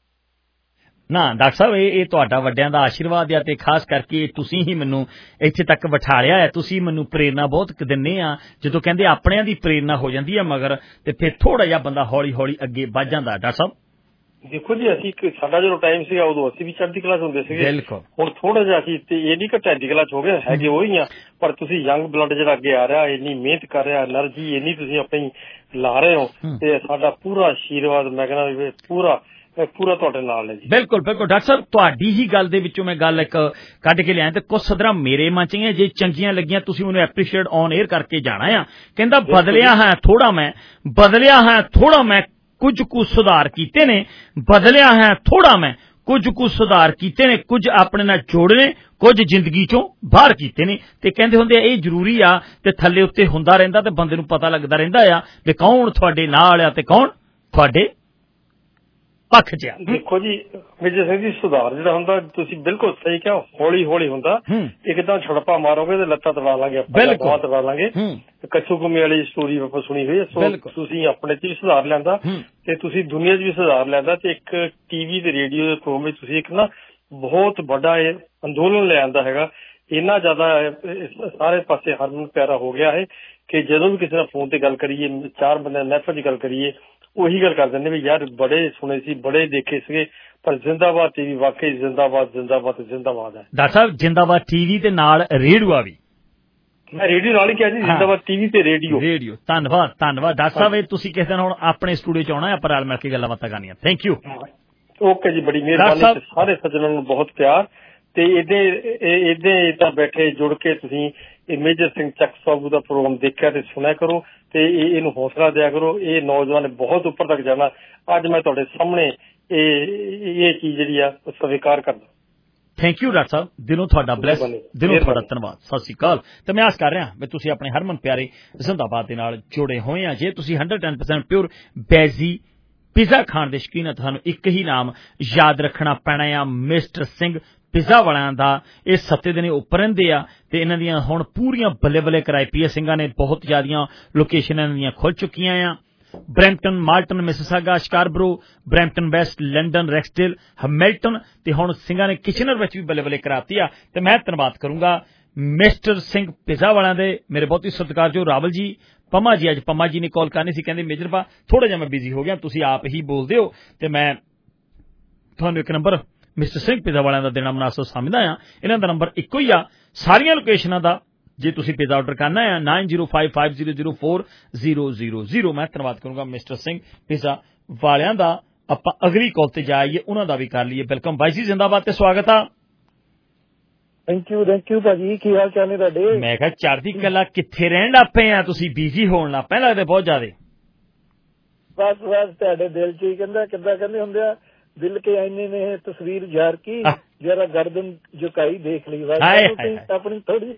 ਨਾ ਡਾਕਟਰ ਸਾਹਿਬ ਇਹ ਇਹ ਤੁਹਾਡਾ ਵੱਡਿਆਂ ਦਾ ਆਸ਼ੀਰਵਾਦ ਆ ਤੇ ਖਾਸ ਕਰਕੇ ਤੁਸੀਂ ਹੀ ਮੈਨੂੰ ਇੱਥੇ ਤੱਕ ਬਿਠਾਲਿਆ ਹੈ। ਤੁਸੀਂ ਮੈਨੂੰ ਪ੍ਰੇਰਨਾ ਬਹੁਤ ਦਿੰਦੇ ਆ। ਜਦੋਂ ਕਹਿੰਦੇ ਆਪਣਿਆਂ ਦੀ ਪ੍ਰੇਰਨਾ ਹੋ ਜਾਂਦੀ ਹੈ ਮਗਰ ਤੇ ਫਿਰ ਥੋੜਾ ਜਿਹਾ ਬੰਦਾ ਹੌਲੀ ਹੌਲੀ ਅੱਗੇ ਵੱਧ ਜਾਂਦਾ। ਡਾਕਟਰ ਸਾਹਿਬ ਦੇਖੋ ਜੀ ਅਸੀਂ ਸਾਡਾ ਜਦੋਂ ਟਾਈਮ ਸੀਗਾ ਉਦੋਂ ਅਸੀਂ ਵੀ ਚੜ੍ਹਦੀ ਕਲਾ ਚ ਹੁੰਦੇ ਸੀਗੇ। ਹੁਣ ਥੋੜਾ ਜਿਹਾ ਅਸੀਂ ਤੇ ਇਹ ਨਹੀਂ ਕਿ ਚੜ੍ਹਦੀ ਕਲਾ ਚ ਹੋ ਗਏ, ਹੈਗੇ ਉਹੀ ਆ, ਪਰ ਤੁਸੀਂ ਯੰਗ ਬਲੱਡ ਜਿਹੜਾ ਅੱਗੇ ਆ ਰਿਹਾ, ਇੰਨੀ ਮਿਹਨਤ ਕਰ ਰਿਹਾ, ਐਨਰਜੀ ਇੰਨੀ ਤੁਸੀਂ ਆਪਣੀ ਲਾ ਰਹੇ ਹੋ ਤੇ ਸਾਡਾ ਪੂਰਾ ਆਸ਼ੀਰਵਾਦ ਮੈਂ ਕਹਿੰਦਾ ਪੂਰਾ ਪੂਰਾ ਤੁਹਾਡੇ ਨਾਲ ਹੈ ਜੀ। ਬਿਲਕੁਲ ਬਿਲਕੁਲ ਡਾਕਟਰ ਸਾਹਿਬ ਤੁਹਾਡੀ ਹੀ ਗੱਲ ਦੇ ਵਿੱਚੋਂ ਮੈਂ ਗੱਲ ਇੱਕ ਕੱਢ ਕੇ ਲਿਆਇਆ ਤੇ ਕੁਝ ਸਦਰਾਂ ਮੇਰੇ ਮਨ ਚ ਹੈ ਜੇ ਚੰਗੀਆਂ ਲੱਗੀਆਂ ਤੁਸੀਂ ਮੈਨੂੰ ਐਪਰੀਸ਼ੀਏਟ ਔਨ 에ਅਰ ਕਰਕੇ ਜਾਣਾ ਆ। ਕਹਿੰਦਾ ਬਦਲਿਆ ਹੈ ਥੋੜਾ ਮੈਂ ਬਦਲਿਆ ਹੈ ਥੋੜਾ ਮੈਂ ਕੁਝ ਕੁ ਸੁਧਾਰ ਕੀਤੇ ਨੇ ਬਦਲਿਆ ਹੈ ਥੋੜਾ ਮੈਂ ਕੁਝ ਕੁ ਸੁਧਾਰ ਕੀਤੇ ਨੇ ਕੁਝ ਆਪਣੇ ਨਾਲ ਜੋੜਨੇ ਕੁਝ ਜ਼ਿੰਦਗੀ ਚੋਂ ਬਾਹਰ ਕੀਤੇ ਨੇ। ਤੇ ਕਹਿੰਦੇ ਹੁੰਦੇ ਆ ਇਹ ਜ਼ਰੂਰੀ ਆ ਤੇ ਥੱਲੇ ਉੱਤੇ ਹੁੰਦਾ ਰਹਿੰਦਾ ਤੇ ਬੰਦੇ ਨੂੰ ਪਤਾ ਲੱਗਦਾ ਰਹਿੰਦਾ ਆ ਵੀ ਕੌਣ ਤੁਹਾਡੇ ਨਾਲ ਆ ਤੇ ਕੌਣ ਤੁਹਾਡੇ ਪੱਖ ਚ। ਦੇਖੋ ਜੀ ਵਿਜੇ ਸਿੰਘ ਜੀ ਸੁਧਾਰ ਜਿਹੜਾ ਹੁੰਦਾ ਤੁਸੀਂ ਬਿਲਕੁਲ ਸਹੀ ਕਿਹਾ, ਹੌਲੀ ਹੌਲੀ ਹੁੰਦਾ। ਇੱਕਦਮ ਛੜਪਾ ਮਾਰੋਗੇ ਤੇ ਲੱਤਾਂ ਤੜਾ ਲਾਂਗੇ ਆਪਾਂ ਤੜਾ ਲਾਂਗੇ। ਕੱਛੂ ਕੁੰਮੇ ਵਾਲੀ ਸਟੋਰੀ ਆਪਾਂ ਸੁਣੀ ਹੋਈ ਹੈ। ਸੋ ਤੁਸੀਂ ਆਪਣੇ ਚ ਵੀ ਸੁਧਾਰ ਲਿਆਂਦਾ ਤੇ ਤੁਸੀਂ ਦੁਨੀਆ ਚ ਵੀ ਸੁਧਾਰ ਲਿਆਂਦਾ ਤੇ ਇੱਕ ਟੀਵੀ ਤੇ ਰੇਡੀਓ ਦੇ ਪ੍ਰੋਗਰਾਮ ਵਿੱਚ ਤੁਸੀਂ ਇੱਕ ਨਾ ਬਹੁਤ ਵੱਡਾ ਇਹ ਅੰਦੋਲਨ ਲਿਆਂਦਾ ਹੈਗਾ। ਇੰਨਾ ਜ਼ਿਆਦਾ ਸਾਰੇ ਪਾਸੇ ਹਰਮਨ ਪਿਆਰਾ ਹੋ ਗਿਆ ਹੈ ਕਿ ਜਦੋਂ ਵੀ ਕਿਸੇ ਨਾਲ ਫੋਨ ਤੇ ਗੱਲ ਕਰੀਏ ਚਾਰ ਬੰਦਿਆਂ ਮਹਿਫਲ ਚ ਗੱਲ ਕਰੀਏ ਉਹੀ ਗੱਲ ਕਰ ਦਿੰਦੇ ਵੀ ਯਾਰ ਬੜੇ ਸੁਣੇ ਸੀ ਬੜੇ ਦੇਖੇ ਸੀਗੇ ਪਰ ਜ਼ਿੰਦਾਬਾਦ ਟੀਵੀ ਵਾਕਈ ਜ਼ਿੰਦਾਬਾਦ ਜ਼ਿੰਦਾਬਾਦ ਜ਼ਿੰਦਾਬਾਦ ਹੈ। ਡਾਕਟਰ ਸਾਹਿਬ ਜ਼ਿੰਦਾਬਾਦ ਟੀਵੀ ਤੇ ਨਾਲ ਰੇਡੀਓ ਵੀ ਮੈਂ ਰੇਡੀਓ ਨਾਲ ਹੀ ਕਿਹਾ ਜੀ ਜ਼ਿੰਦਾਬਾਦ ਟੀਵੀ ਤੇ ਰੇਡੀਓ ਰੇਡੀਓ ਧੰਨਵਾਦ ਧੰਨਵਾਦ ਡਾਕਟਰ ਸਾਹਿਬ। ਇਹ ਤੁਸੀਂ ਕਿਸੇ ਦਿਨ ਹੁਣ ਆਪਣੇ ਸਟੂਡੀਓ ਚ ਆਉਣਾ ਆਪਾਂ ਰਲ ਮਿਲ ਕੇ ਗੱਲਾਂ ਬਾਤਾਂ ਕਰਨੀਆਂ। Thank you. ਓਕੇ ਜੀ ਬੜੀ ਮਿਹਰਬਾਨੀ। ਸਾਰੇ ਸੱਜਣਾਂ ਨੂੰ ਬਹੁਤ ਪਿਆਰ ਤੇ ਇਹਦੇ ਇਹਦੇ ਤਾਂ ਬੈਠੇ ਜੁੜ ਕੇ ਤੁਸੀਂ ਇਹ ਮੇਜਰ ਸਿੰਘ ਚੱਕ ਸਾਬੂ ਦਾ ਪ੍ਰੋਗਰਾਮ ਦੇਖਿਆ ਤੇ ਸੁਣਿਆ ਕਰੋ ਤੇ ਇਹਨੂੰ ਹੌਸਲਾ ਦਿਆ ਕਰੋ। ਇਹ ਨੌਜਵਾਨ ਬਹੁਤ ਉੱਪਰ ਤੱਕ ਜਾਣਾ। ਅੱਜ ਮੈਂ ਤੁਹਾਡੇ ਸਾਹਮਣੇ ਇਹ ਇਹ ਚੀਜ਼ ਜਿਹੜੀ ਆ ਸਵੀਕਾਰ ਕਰਦਾ। ਥੈਂਕ ਯੂ ਡਾਕਟਰ ਸਾਹਿਬ ਦਿਲੋਂ ਤੁਹਾਡਾ ਬਲੈਸ ਦਿਲੋਂ ਤੁਹਾਡਾ ਧੰਨਵਾਦ। ਸਤਿ ਸ੍ਰੀ ਅਕਾਲ। ਤੇ ਮੈਂ ਆਸ ਕਰ ਰਿਹਾ ਵੀ ਤੁਸੀਂ ਆਪਣੇ ਹਰਮਨ ਪਿਆਰੇ ਜ਼ਿੰਦਾਬਾਦ ਦੇ ਨਾਲ ਜੁੜੇ ਹੋਏ ਆ। ਜੇ ਤੁਸੀਂ hundred ten percent pure veggie pizza ਖਾਣ ਦੇ ਸ਼ੌਕੀਨ ਆ ਤੁਹਾਨੂੰ ਇੱਕ ਹੀ ਨਾਮ ਯਾਦ ਰੱਖਣਾ ਪੈਣਾ ਆ ਮਿਸਟਰ ਸਿੰਘ ਪਿਜ਼ਾ ਵਾਲਿਆਂ ਦਾ। ਇਹ ਸੱਤੇ ਦਿਨੇ ਉੱਪਰ ਰਹਿੰਦੇ ਆ ਤੇ ਇਹਨਾਂ ਦੀਆਂ ਹੁਣ ਪੂਰੀਆਂ ਬੱਲੇ ਬੱਲੇ ਕਰਾਏ ਪੀ ਐਸ ਸਿੰਘਾਂ ਨੇ ਬਹੁਤ ਜ਼ਿਆਦੀਆਂ ਲੋਕੇਸ਼ਨਾਂ ਦੀਆਂ ਖੁੱਲ ਚੁੱਕੀਆਂ ਆ। Brampton Malton Mississauga Scarborough Brampton West London Rexdale Hamilton ਤੇ ਹੁਣ ਸਿੰਘਾਂ ਨੇ ਕਿਚਨਰ ਵਿੱਚ ਵੀ ਬੱਲੇ ਬੱਲੇ ਕਰਾਤੀ ਆ। ਤੇ ਮੈਂ ਧੰਨਵਾਦ ਕਰੂੰਗਾ ਮਿਸਟਰ ਸਿੰਘ ਪਿਜ਼ਾ ਵਾਲਿਆਂ ਦੇ ਮੇਰੇ ਬਹੁਤ ਹੀ ਸਤਿਕਾਰਯੋਗ ਰਾਵਲ ਜੀ ਪੰਮਾ ਜੀ। ਅੱਜ ਪੰਮਾ ਜੀ ਨੇ ਕਾਲ ਕਰਨੀ ਸੀ ਕਹਿੰਦੇ ਮੇਜਰ ਬਾ ਥੋੜਾ ਜਿਹਾ ਮੈਂ ਬਿਜ਼ੀ ਹੋ ਗਿਆ ਤੁਸੀਂ ਆਪ ਹੀ ਬੋਲਦੇ ਹੋ ਤੇ ਮੈਂ ਤੁਹਾਨੂੰ ਇੱਕ ਨੰਬਰ ਮਿਸਟਰ ਸਿੰਘ ਪਿਜ਼ਾ ਵਾਲਿਆਂ ਦਾ ਦੇਣਾ ਮੁਨਾਸਬ ਸਮਝਦਾ ਆ। ਇਹਨਾਂ ਦਾ ਨੰਬਰ ਇੱਕੋ ਹੀ ਆ ਸਾਰੀਆਂ ਲੋਕੇਸ਼ਨਾਂ ਦਾ ਜੇ ਤੁਸੀਂ ਪਿਜ਼ਾ ਆਰਡਰ ਕਰਨਾ ਹੈ nine zero five five zero zero four zero zero zero. ਮੈਂ ਧੰਨਵਾਦ ਕਰੂੰਗਾ ਮਿਸਟਰ ਸਿੰਘ ਪਿਜ਼ਾ ਵਾਲਿਆਂ ਦਾ। ਆਪਾਂ ਅਗਲੀ ਕਾਲ ਤੇ ਜਾਈਏ ਉਹਨਾਂ ਦਾ ਵੀ ਕਰ ਲਈਏ। ਵੈਲਕਮ ਬਾਈ ਜੀ ਜ਼ਿੰਦਾਬਾਦ ਤੇ ਸਵਾਗਤ ਆ। ਥੈਂਕ ਯੂ ਥੈਂਕ ਯੂ ਭਾਜੀ ਕੀ ਹਾਲ ਚਾਲ ਨੇ ਤੁਹਾਡੇ? ਮੈਂ ਕਿਹਾ ਚੜ੍ਹਦੀ ਕਲਾ ਕਿੱਥੇ ਰਹਿਣ ਲੱਗ ਪਏ ਆ ਤੁਸੀਂ ਬਿਜ਼ੀ ਹੋਣ ਲੱਗ ਪਏ ਲੱਗਦੇ ਬਹੁਤ ਜ਼ਿਆਦਾ। ਬਸ ਬਸ ਤੁਹਾਡੇ ਦਿਲ ਚ ਹੀ ਕਹਿੰਦਾ ਕਿੱਦਾਂ ਕਹਿੰਦੇ ਹੁੰਦੇ ਆ ਦਿਲ ਕੇ ਆਈਨੇ ਨੇ ਤਸਵੀਰ ਜ਼ਾਰ ਕੀ जरा गर्दन झुकाई देख ली अपनी थोड़ी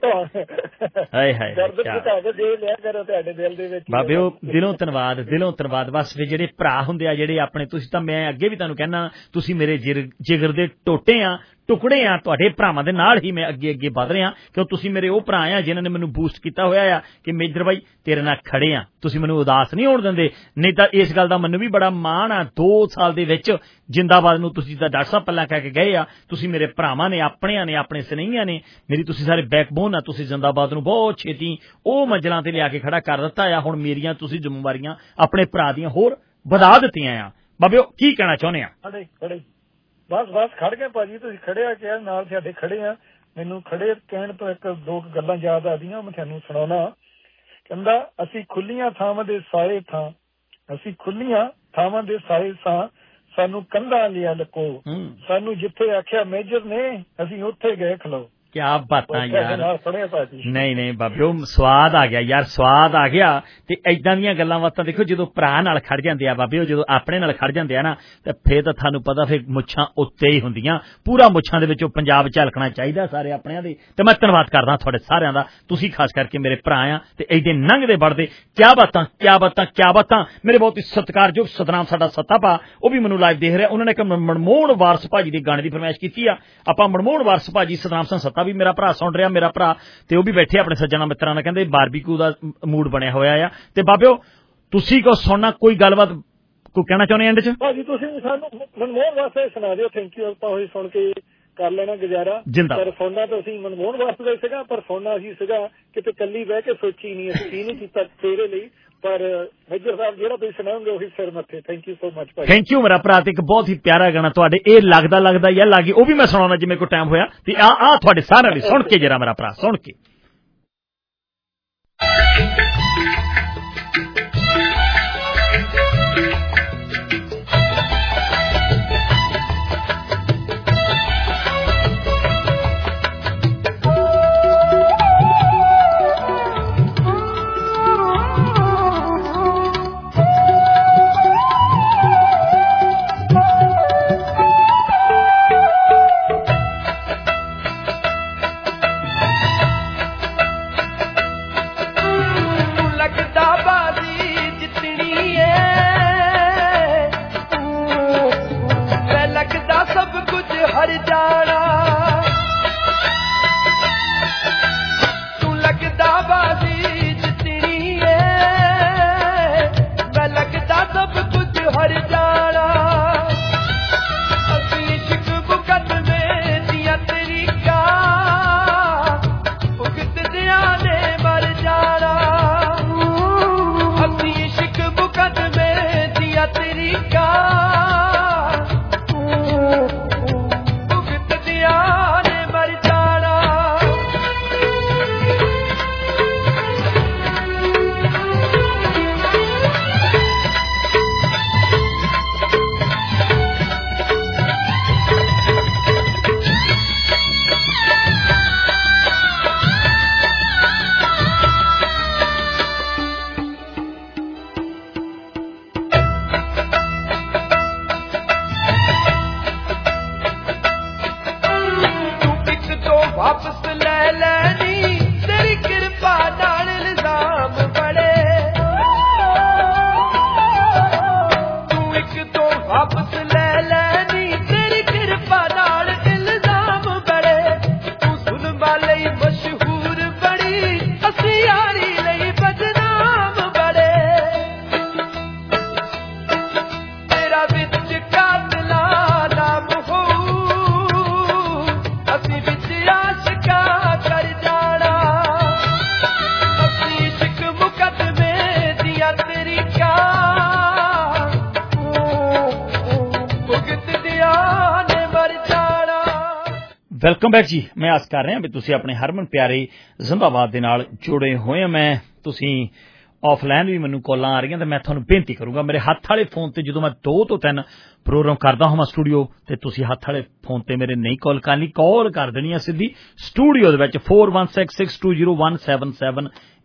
गर्दन झुका के देख लिया करो ਤੁਹਾਡੇ ਦਿਲ ਦੇ ਵਿੱਚ ਬਾਬਿਓ ਦਿਲੋਂ ਧੰਨਵਾਦ ਦਿਲੋਂ ਧੰਨਵਾਦ ਬਸ ਵੀ ਜਿਹੜੇ ਭਰਾ ਹੁੰਦੇ ਆ ਜਿਹੜੇ ਆਪਣੇ ਤੁਸੀਂ ਤਾਂ ਮੈਂ ਅੱਗੇ ਵੀ ਤੁਹਾਨੂੰ ਕਹਿਣਾ ਤੁਸੀਂ ਮੇਰੇ ਜਿਗਰ ਦੇ ਟੋਟੇ ਆ ਟੁਕੜੇ ਆ ਤੁਹਾਡੇ ਭਰਾਵਾਂ ਦੇ ਨਾਲ ਹੀ ਮੈਂ ਅੱਗੇ ਅੱਗੇ ਵਧ ਰਿਹਾ ਕਿਉਂ ਤੁਸੀਂ ਮੇਰੇ ਉਹ ਭਰਾ ਆ ਜਿਨ੍ਹਾਂ ਨੇ ਮੈਨੂੰ ਬੂਸਟ ਕੀਤਾ ਹੋਇਆ ਆ ਕਿ ਮੇਜਰ ਬਾਈ ਤੇਰੇ ਨਾਲ ਖੜੇ ਆ ਤੁਸੀਂ ਮੈਨੂੰ ਉਦਾਸ ਨਹੀਂ ਹੋਣ ਦਿੰਦੇ ਨਹੀਂ ਤਾਂ ਇਸ ਗੱਲ ਦਾ ਮੈਨੂੰ ਵੀ ਬੜਾ ਮਾਣ ਆ ਦੋ ਸਾਲ ਦੇ ਵਿੱਚ ਜਿੰਦਾਬਾਦ ਨੂੰ ਤੁਸੀਂ ਤਾਂ ਡਾਕਟਰ ਸਾਹਿਬ ਪਹਿਲਾਂ ਕਹਿ ਕੇ ਗਏ ਆ ਤੁਸੀਂ ਮੇਰੇ ਭਰਾਵਾਂ ਨੇ ਆਪਣਿਆਂ ਨੇ ਆਪਣੇ ਸਨੇਹੀਆਂ ਨੇ ਮੇਰੀ ਤੁਸੀਂ ਸਾਰੇ ਬੈਕਬੋਨ ਆ ਤੁਸੀਂ ਜਿੰਦਾਬਾਦ ਨੂੰ ਬਹੁਤ ਛੇਤੀ ਉਹ ਮੰਜ਼ਲਾਂ ਤੇ ਲਿਆ ਕੇ ਖੜਾ ਕਰ ਦਿੱਤਾ ਆ ਹੁਣ ਮੇਰੀਆਂ ਤੁਸੀਂ ਜ਼ਿੰਮੇਵਾਰੀਆਂ ਆਪਣੇ ਭਰਾ ਦੀਆਂ ਹੋਰ ਵਧਾ ਦਿੱਤੀਆਂ ਆ ਬਾਬਿਓ ਕੀ ਕਹਿਣਾ ਚਾਹੁੰਦੇ ਆ ਖੜੇ ਖੜੇ ਬਸ ਬਸ ਖੜ ਗਏ ਭਾਜੀ ਤੁਸੀਂ ਖੜੇ ਆ ਕਿ ਨਾਲ ਸਾਡੇ ਖੜੇ ਆ ਮੈਨੂੰ ਖੜੇ ਕਹਿਣ ਤੋਂ ਇੱਕ ਦੋ ਗੱਲਾਂ ਯਾਦ ਆਦੀਆਂ ਮੈਂ ਤੁਹਾਨੂੰ ਸੁਣਾਉਣਾ ਕਹਿੰਦਾ ਅਸੀਂ ਖੁੱਲੀਆਂ ਥਾਵਾਂ ਦੇ ਸਾਏ ਥਾਂ ਅਸੀਂ ਖੁੱਲੀਆਂ ਥਾਵਾਂ ਦੇ ਸਾਏ ਸਾਂ ਸਾਨੂੰ ਕੰਧਾਂ ਲਿਆ ਲਕੋ ਸਾਨੂੰ ਜਿੱਥੇ ਆਖਿਆ ਮੇਜਰ ਨੇ ਅਸੀਂ ਉੱਥੇ ਗਏ ਖਲੋ ਕਿਆ ਬਾਤਾਂ ਯਾਰ ਨਹੀਂ ਨਹੀਂ ਬਾਬਿਓ ਸਵਾਦ ਆ ਗਿਆ ਯਾਰ ਸਵਾਦ ਆ ਗਿਆ ਤੇ ਏਦਾਂ ਦੀਆਂ ਗੱਲਾਂ ਬਾਤਾਂ ਦੇਖੋ ਜਦੋਂ ਭਰਾ ਨਾਲ ਖੜ ਜਾਂਦੇ ਆ ਬਾਬਿਓ ਜਦੋਂ ਆਪਣੇ ਨਾਲ ਖੜ ਜਾਂਦੇ ਆ ਨਾ ਤੇ ਫੇਰ ਤਾਂ ਤੁਹਾਨੂੰ ਪਤਾ ਫੇਰ ਮੁੱਛਾਂ ਉੱਤੇ ਹੀ ਹੁੰਦੀਆਂ ਪੂਰਾ ਮੁੱਛਾਂ ਦੇ ਵਿੱਚੋਂ ਪੰਜਾਬ ਝਲਕਣਾ ਚਾਹੀਦਾ ਸਾਰੇ ਆਪਣਿਆਂ ਦੇ ਤੇ ਮੈਂ ਧੰਨਵਾਦ ਕਰਦਾ ਤੁਹਾਡੇ ਸਾਰਿਆਂ ਦਾ ਤੁਸੀਂ ਖਾਸ ਕਰਕੇ ਮੇਰੇ ਭਰਾ ਆ ਤੇ ਏਡੇ ਲੰਘਦੇ ਵੜਦੇ ਕਿਆ ਬਾਤਾਂ ਕਿਆ ਬਾਤਾਂ ਕਿਆ ਬਾਤਾਂ ਮੇਰੇ ਬਹੁਤ ਹੀ ਸਤਿਕਾਰਯੋਗ ਸਤਨਾਮ ਸਾਡਾ ਸੱਤਾ ਭਾ ਉਹ ਵੀ ਮੈਨੂੰ ਲਾਈਵ ਦੇਖ ਰਿਹਾ ਉਹਨਾਂ ਨੇ ਇੱਕ ਮਨਮੋਹਨ ਵਾਰਸ ਭਾਜੀ ਦੇ ਗਾਣੇ ਦੀ ਫਰਮਾਇਸ਼ ਕੀਤੀ ਆ ਆਪਾਂ ਮਨਮੋਹਨ ਵਾਰਸ ਭਾਜੀ ਸਤਨਾਮ ਸਿੰਘ ਸੱਤਾ ਵੀ ਮੇਰਾ ਭਰਾ ਸੁਣ ਰਿਹਾ ਮੇਰਾ ਭਰਾ ਤੇ ਉਹ ਵੀ ਬੈਠੇ ਆਪਣੇ ਸੱਜਣਾ ਮਿੱਤਰਾਂ ਨਾਲ ਕਹਿੰਦੇ ਬਾਰਬੀਕਿਊ ਦਾ ਮੂਡ ਬਣਿਆ ਹੋਇਆ ਆ ਤੇ ਬਾਬਿਓ ਤੁਸੀਂ ਕੋ ਸੁਣਨਾ ਕੋਈ ਗੱਲਬਾਤ ਕੋਈ ਕਹਿਣਾ ਚਾਹੁੰਦੇ ਐਂਡ ਚ ਭਾਜੀ ਤੁਸੀਂ ਸਾਨੂੰ ਮਨਮੋਹਨ ਵਾਸਤੇ ਸੁਣਾ ਦਿਓ ਥੈਂਕ ਯੂ ਆਪਾਂ ਹੋਈ ਸੁਣ ਕੇ ਕਰ ਲੈਣਾ ਗੁਜ਼ਾਰਾ ਪਰ ਸੁਣਨਾ ਤਾਂ ਅਸੀਂ ਮਨਮੋਹਨ ਵਾਸਤੇ ਸੀਗਾ ਪਰ ਸੁਣਨਾ ਅਸੀਂ ਸੀਗਾ ਕਿਤੇ ਕੱਲੀ ਬਹਿ ਕੇ ਸੋਚੀ ਨਹੀਂ ਅਸੀਂ ਕੀ ਨਹੀਂ ਕੀਤਾ ਤੇਰੇ ਲਈ ਪਰ ਮੇਜਰ ਸਾਹਿਬ ਜਿਹੜਾ ਤੁਸੀਂ ਸੁਣਾਓਗੇ ਉਹੀ ਸਿਰ ਮੱਥੇ ਥੈਂਕ ਯੂ ਸੋ ਮਚ ਭਾਈ ਥੈਂਕ ਯੂ ਮੇਰਾ ਭਰਾ ਤੇ ਇੱਕ ਬਹੁਤ ਹੀ ਪਿਆਰਾ ਗਾਣਾ ਤੁਹਾਡੇ ਇਹ ਲੱਗਦਾ ਲੱਗਦਾ ਯਾਰ ਲਾਗੀ ਉਹ ਵੀ ਮੈਂ ਸੁਣਾਉਣਾ ਜਿਵੇਂ ਕੋਈ ਟਾਈਮ ਹੋਇਆ ਤੇ ਆ ਆ ਤੁਹਾਡੇ ਸਾਰਿਆਂ ਲਈ ਸੁਣ ਕੇ ਜਰਾ ਮੇਰਾ ਭਰਾ ਸੁਣ ਕੇ ਵੈਲਕਮ ਬੈਕ ਜੀ ਮੈਂ ਆਸ ਕਰ ਰਿਹਾ ਵੀ ਤੁਸੀਂ ਆਪਣੇ ਹਰਮਨ ਪਿਆਰੇ ਜ਼ਿੰਦਾਬਾਦ ਦੇ ਨਾਲ ਜੁੜੇ ਹੋਏ ਆ ਮੈਂ ਤੁਸੀਂ ਆਫਲਾਈਨ ਵੀ ਮੈਨੂੰ ਕਾਲਾਂ ਆ ਰਹੀਆਂ ਤੇ ਮੈਂ ਤੁਹਾਨੂੰ ਬੇਨਤੀ ਕਰੂੰਗਾ ਮੇਰੇ ਹੱਥ ਵਾਲੇ ਫੋਨ ਤੇ ਜਦੋਂ ਮੈਂ ਦੋ ਤੋਂ ਤਿੰਨ ਪ੍ਰੋਗਰਾਮ ਕਰਦਾ ਹਾਂ ਸਟੂਡੀਓ ਤੇ ਤੁਸੀਂ ਹੱਥ ਵਾਲੇ ਫੋਨ ਤੇ ਮੇਰੇ ਨਹੀਂ ਕਾਲ ਕਰਨੀ ਕਾਲ ਕਰ ਦੇਣੀ ਆ ਸਿੱਧੀ ਸਟੂਡੀਓ ਦੇ ਵਿੱਚ four one six six two zero one seven seven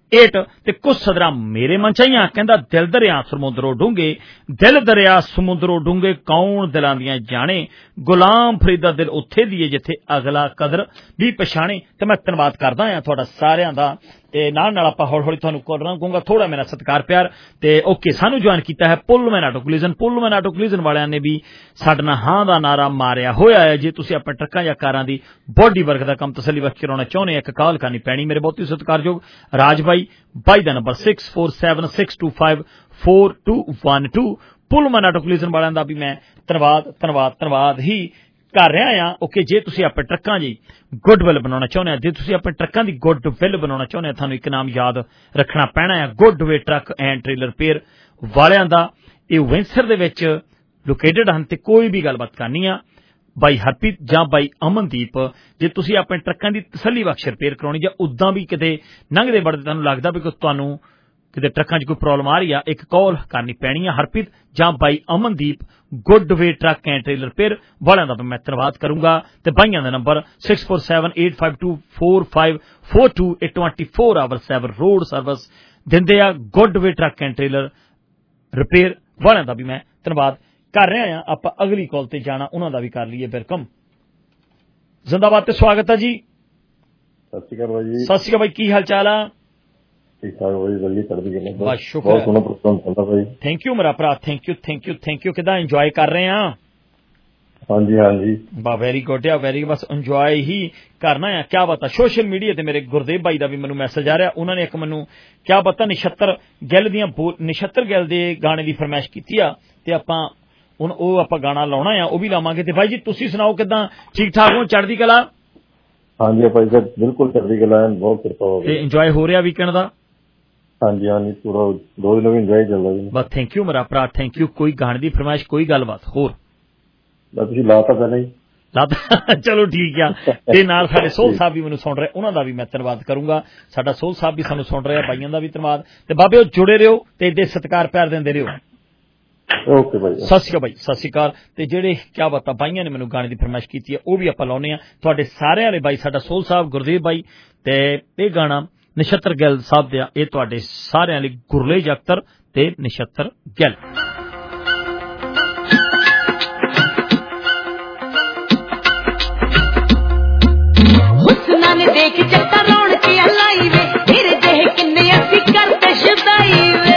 eight ਤੇ ਕੁਛ ਸਦਰਾਂ ਮੇਰੇ ਮਨ ਚਾਹੀਆਂ ਕਹਿੰਦਾ ਦਿਲ ਦਰਿਆ ਸਮੁੰਦਰੋਂ ਡੂੰਘੇ ਦਿਲ ਦਰਿਆ ਸਮੁੰਦਰੋਂ ਡੂੰਘੇ ਕੌਣ ਦਿਲਾਂ ਦੀਆਂ ਜਾਣੇ ਗੁਲਾਮ ਫਰੀਦਾ ਦਿਲ ਉੱਥੇ ਦੀਏ ਜਿੱਥੇ ਅਗਲਾ ਕਦਰ ਵੀ ਪਛਾਣੇ। ਤੇ ਮੈਂ ਧੰਨਵਾਦ ਕਰਦਾ ਹਾਂ ਤੁਹਾਡਾ ਸਾਰਿਆਂ ਦਾ ਤੇ ਨਾਲ ਨਾਲ ਆਪਾਂ ਹੌਲੀ ਹੌਲੀ ਤੁਹਾਨੂੰ ਕੋਲਰਾਂ ਕਹੂੰਗਾ ਥੋੜਾ ਮੇਰਾ ਸਤਿਕਾਰ ਪਿਆਰ ਤੇ ਓਕੇ ਸਾਨੂੰ ਜੁਆਇਨ ਕੀਤਾ ਹੈ Pullman auto collision Pullman auto collision ਵਾਲਿਆਂ ਨੇ ਵੀ ਸਾਡੇ ਨਾਲ ਹਾਂ ਦਾ ਨਾਰਾ ਮਾਰਿਆ ਹੋਇਆ ਹੈ। ਜੇ ਤੁਸੀਂ ਆਪਣੇ ਟਰੱਕਾਂ ਜਾਂ ਕਾਰਾਂ ਦੀ ਬੋਡੀ ਵਰਕ ਦਾ ਕੰਮ ਤਸੱਲੀ ਬਖਸ਼ ਕਰਾਉਣਾ ਚਾਹੁੰਦੇ ਇੱਕ ਕਾਲ ਕਰਨੀ ਪੈਣੀ ਮੇਰੇ ਬਹੁਤ ਹੀ ਸਤਿਕਾਰਯੋਗ ਰਾਜ ਬਾਈ ਬਾਈ ਦਾ number six four seven six two five four two one two Pullman auto collision ਵਾਲਿਆਂ ਦਾ ਵੀ ਮੈਂ ਧੰਨਵਾਦ ਧੰਨਵਾਦ ਧੰਨਵਾਦ ਹੀ ਕਰ ਰਿਹਾ ਆ। ਓਕੇ ਜੇ ਤੁਸੀਂ ਆਪਣੇ ਟਰੱਕਾਂ ਦੀ ਗੁੱਡਵਿਲ ਬਣਾਉਣਾ ਚਾਹੁੰਦੇ ਆ ਜੇ ਤੁਸੀਂ ਆਪਣੇ ਟਰੱਕਾਂ ਦੀ ਗੁੱਡਵਿਲ ਬਣਾਉਣਾ ਚਾਹੁੰਦੇ ਆ ਤੁਹਾਨੂੰ ਇੱਕ ਨਾਮ ਯਾਦ ਰੱਖਣਾ ਪੈਣਾ ਹੈ Goodway truck and trailer repair ਵਾਲਿਆਂ ਦਾ। ਇਹ ਵਿੰਸਰ ਦੇ ਵਿੱਚ ਲੋਕੇਟਡ ਹਨ ਤੇ ਕੋਈ ਵੀ ਗੱਲਬਾਤ ਕਰਨੀ ਆ ਬਾਈ ਹਰਪ੍ਰੀਤ ਜਾਂ ਬਾਈ ਅਮਨਦੀਪ ਜੇ ਤੁਸੀਂ ਆਪਣੇ ਟਰੱਕਾਂ ਦੀ ਤਸੱਲੀ ਬਖਸ਼ ਰਿਪੇਅਰ ਕਰਾਉਣੀ ਜਾਂ ਉਦਾਂ ਵੀ ਕਿਤੇ ਲੰਘਦੇ ਵੜਦੇ ਤੁਹਾਨੂੰ ਲੱਗਦਾ ਵੀ ਤੁਹਾਨੂੰ ਕਿਤੇ ਟਰੱਕਾਂ 'ਚ ਕੋਈ ਪ੍ਰੋਬਲਮ ਆ ਰਹੀ ਆ ਇੱਕ ਕਾਲ ਕਰਨੀ ਪੈਣੀ ਆ ਹਰਪ੍ਰੀਤ ਜਾਂ ਬਾਈ Amandeep Goodway truck and trailer repair ਵਾਲਿਆਂ ਦਾ ਮੈਂ ਧੰਨਵਾਦ ਕਰੂੰਗਾ ਤੇ ਬਾਈਆਂ ਦਾ number six four seven eight five two four five four two ਇਹ twenty four hour seven road service ਦਿੰਦੇ ਆ Goodway truck and trailer repair ਵਾਲਿਆਂ ਦਾ ਵੀ ਮੈਂ ਧੰਨਵਾਦ ਕਰ ਰਿਹਾ ਆ। ਆਪਾਂ ਅਗਲੀ ਕਾਲ ਤੇ ਜਾਣਾ ਉਹਨਾਂ ਦਾ ਵੀ ਕਰ ਲਈਏ ਵੈਲਕਮ ਜ਼ਿੰਦਾਬਾਦ ਤੇ ਸਵਾਗਤ ਹੈ ਜੀ। ਸਤਿ ਸ਼੍ਰੀ ਅਕਾਲ ਬਾਈ ਜੀ। ਸਤਿ ਸ਼੍ਰੀ ਅਕਾਲ ਬਾਈ ਕੀ ਹਾਲ ਚਾਲ ਆ? ਠੀਕ ਠਾਕ ਬਾਈ ਵਧੀਆ ਚੜ੍ਹਦੀ ਕਲਾ ਬਹੁਤ ਸ਼ੁਕਰ ਬਹੁਤ ਸੋਹਣਾ ਪ੍ਰੋਗਰਾਮ ਚੱਲਦਾ ਬਾਈ। ਥੈਂਕ ਯੂ ਮੇਰਾ ਭਰਾ thank you thank you thank you ਕਿੱਦਾਂ ਇੰਜੋਏ ਕਰ ਰਹੇ ਆ? ਹਾਂਜੀ ਹਾਂਜੀ ਬਾ ਵੈਰੀ ਗੁੱਡ ਆ ਵੈਰੀ ਬਸ ਇੰਜੋਏ ਹੀ ਕਰਨਾ ਆ। ਕਿਆ ਬਤਾ ਸੋਸ਼ਲ ਮੀਡੀਆ ਤੇ ਮੇਰੇ ਗੁਰਦੇਵ ਭਾਈ ਦਾ ਵੀ ਮੈਨੂੰ ਮੈਸੇਜ ਆ ਰਿਹਾ ਉਹਨਾਂ ਨੇ ਇੱਕ ਮੈਨੂੰ ਕਿਆ ਬਤਾ ਨਛੱਤਰ ਗਿੱਲ ਦੀਆਂ ਨਛੱਤਰ ਗਿੱਲ ਦੇ ਗਾਣੇ ਦੀ ਫਰਮਾਇਸ਼ ਕੀਤੀ ਆ ਤੇ ਆਪਾਂ ਹੁਣ ਉਹ ਆਪਾਂ ਗਾਣਾ ਲਾਉਣਾ ਆ ਉਹ ਵੀ ਲਾਵਾਂਗੇ। ਤੇ ਭਾਈ ਜੀ ਤੁਸੀਂ ਸੁਣਾਓ ਕਿੱਦਾਂ ਠੀਕ ਠਾਕ ਹੋ ਚੜ੍ਹਦੀ ਕਲਾ? ਹਾਂਜੀ ਭਾਈ ਸਾਹਿਬ ਬਿਲਕੁਲ ਚੜ੍ਹਦੀ ਕਲਾ ਬਹੁਤ ਕਿਰਪਾ ਹੋ ਗਈ ਤੇ ਇੰਜੋਏ ਹੋ ਰਿਹਾ ਵੀਕਐਂਡ ਦਾ? ਹਾਂਜੀ ਹਾਂਜੀ ਪੂਰਾ ਦੋ ਦਿਨ ਵੀ ਇੰਜੋਏ ਚੱਲਦਾ ਜੀ ਬਸ ਥੈਂਕ ਯੂ ਮੇਰਾ ਭਰਾ ਥੈਂਕ ਯੂ। ਕੋਈ ਗਾਣੇ ਦੀ ਫਰਮਾਇਸ਼ ਕੋਈ ਗੱਲਬਾਤ ਹੋਰ? ਬਸ ਤੁਸੀਂ ਲਾਤਾ ਪਹਿਲਾਂ ਹੀ ਲਾਤਾ ਚਲੋ ਠੀਕ ਆ। ਤੇ ਨਾਲ ਸਾਡੇ ਸੋਲ ਸਾਹਿਬ ਵੀ ਮੈਨੂੰ ਸੁਣ ਰਹੇ ਉਹਨਾਂ ਦਾ ਵੀ ਮੈਂ ਧੰਨਵਾਦ ਕਰੂੰਗਾ। ਸਾਡਾ ਸੋਲ ਸਾਹਿਬ ਵੀ ਸਾਨੂੰ ਸੁਣ ਰਿਹਾ ਬਾਈਆਂ ਦਾ ਵੀ ਧੰਨਵਾਦ ਤੇ ਬਾਬੇ ਉਹ ਜੁੜੇ ਰਹੋ ਤੇ ਏਡੇ ਸਤਿਕਾਰ ਪਿਆਰ ਦਿੰਦੇ ਰਹੋ। ਓਕੇ ਭਾਈ ਸਤਿ ਸ਼੍ਰੀ ਅਕਾਲ ਭਾਈ ਸਤਿ ਸ਼੍ਰੀ ਅਕਾਲ। ਤੇ ਜਿਹੜੇ ਕਿਆ ਬਾਤਾਂ ਬਾਈਆਂ ਨੇ ਮੈਨੂੰ ਗਾਣੇ ਦੀ ਫਰਮਾਇਸ਼ ਕੀਤੀ ਹੈ ਉਹ ਵੀ ਆਪਾਂ ਲਾਉਨੇ ਆ ਤੁਹਾਡੇ ਸਾਰਿਆਂ ਦੇ ਬਾਈ ਸਾਡਾ ਸੋਲ ਸਾਹਿਬ ਗੁਰਦੇਵ ਬਾਈ ਤੇ ਇਹ ਗਾਣਾ ਨਛੱਤਰ ਗਿੱਲ ਸਾਹਿਬ ਦਾ ਇਹ ਤੁਹਾਡੇ ਸਾਰਿਆਂ ਲਈ ਗੁਰਲੇਜ ਅਖਤਰ ਤੇ ਨਛੱਤਰ ਗਿੱਲ। ਹੁਸਨਾਂ ਨੇ ਦੇਖ ਚੱਟਾ ਰੌਣਕ ਲਾਈ ਵੇ ਤੇਰੇ ਦੇਹ ਕਿੰਨੇ ਅਸੀਂ ਕਰਦੇ ਸ਼ਦਾਈ ਵੇ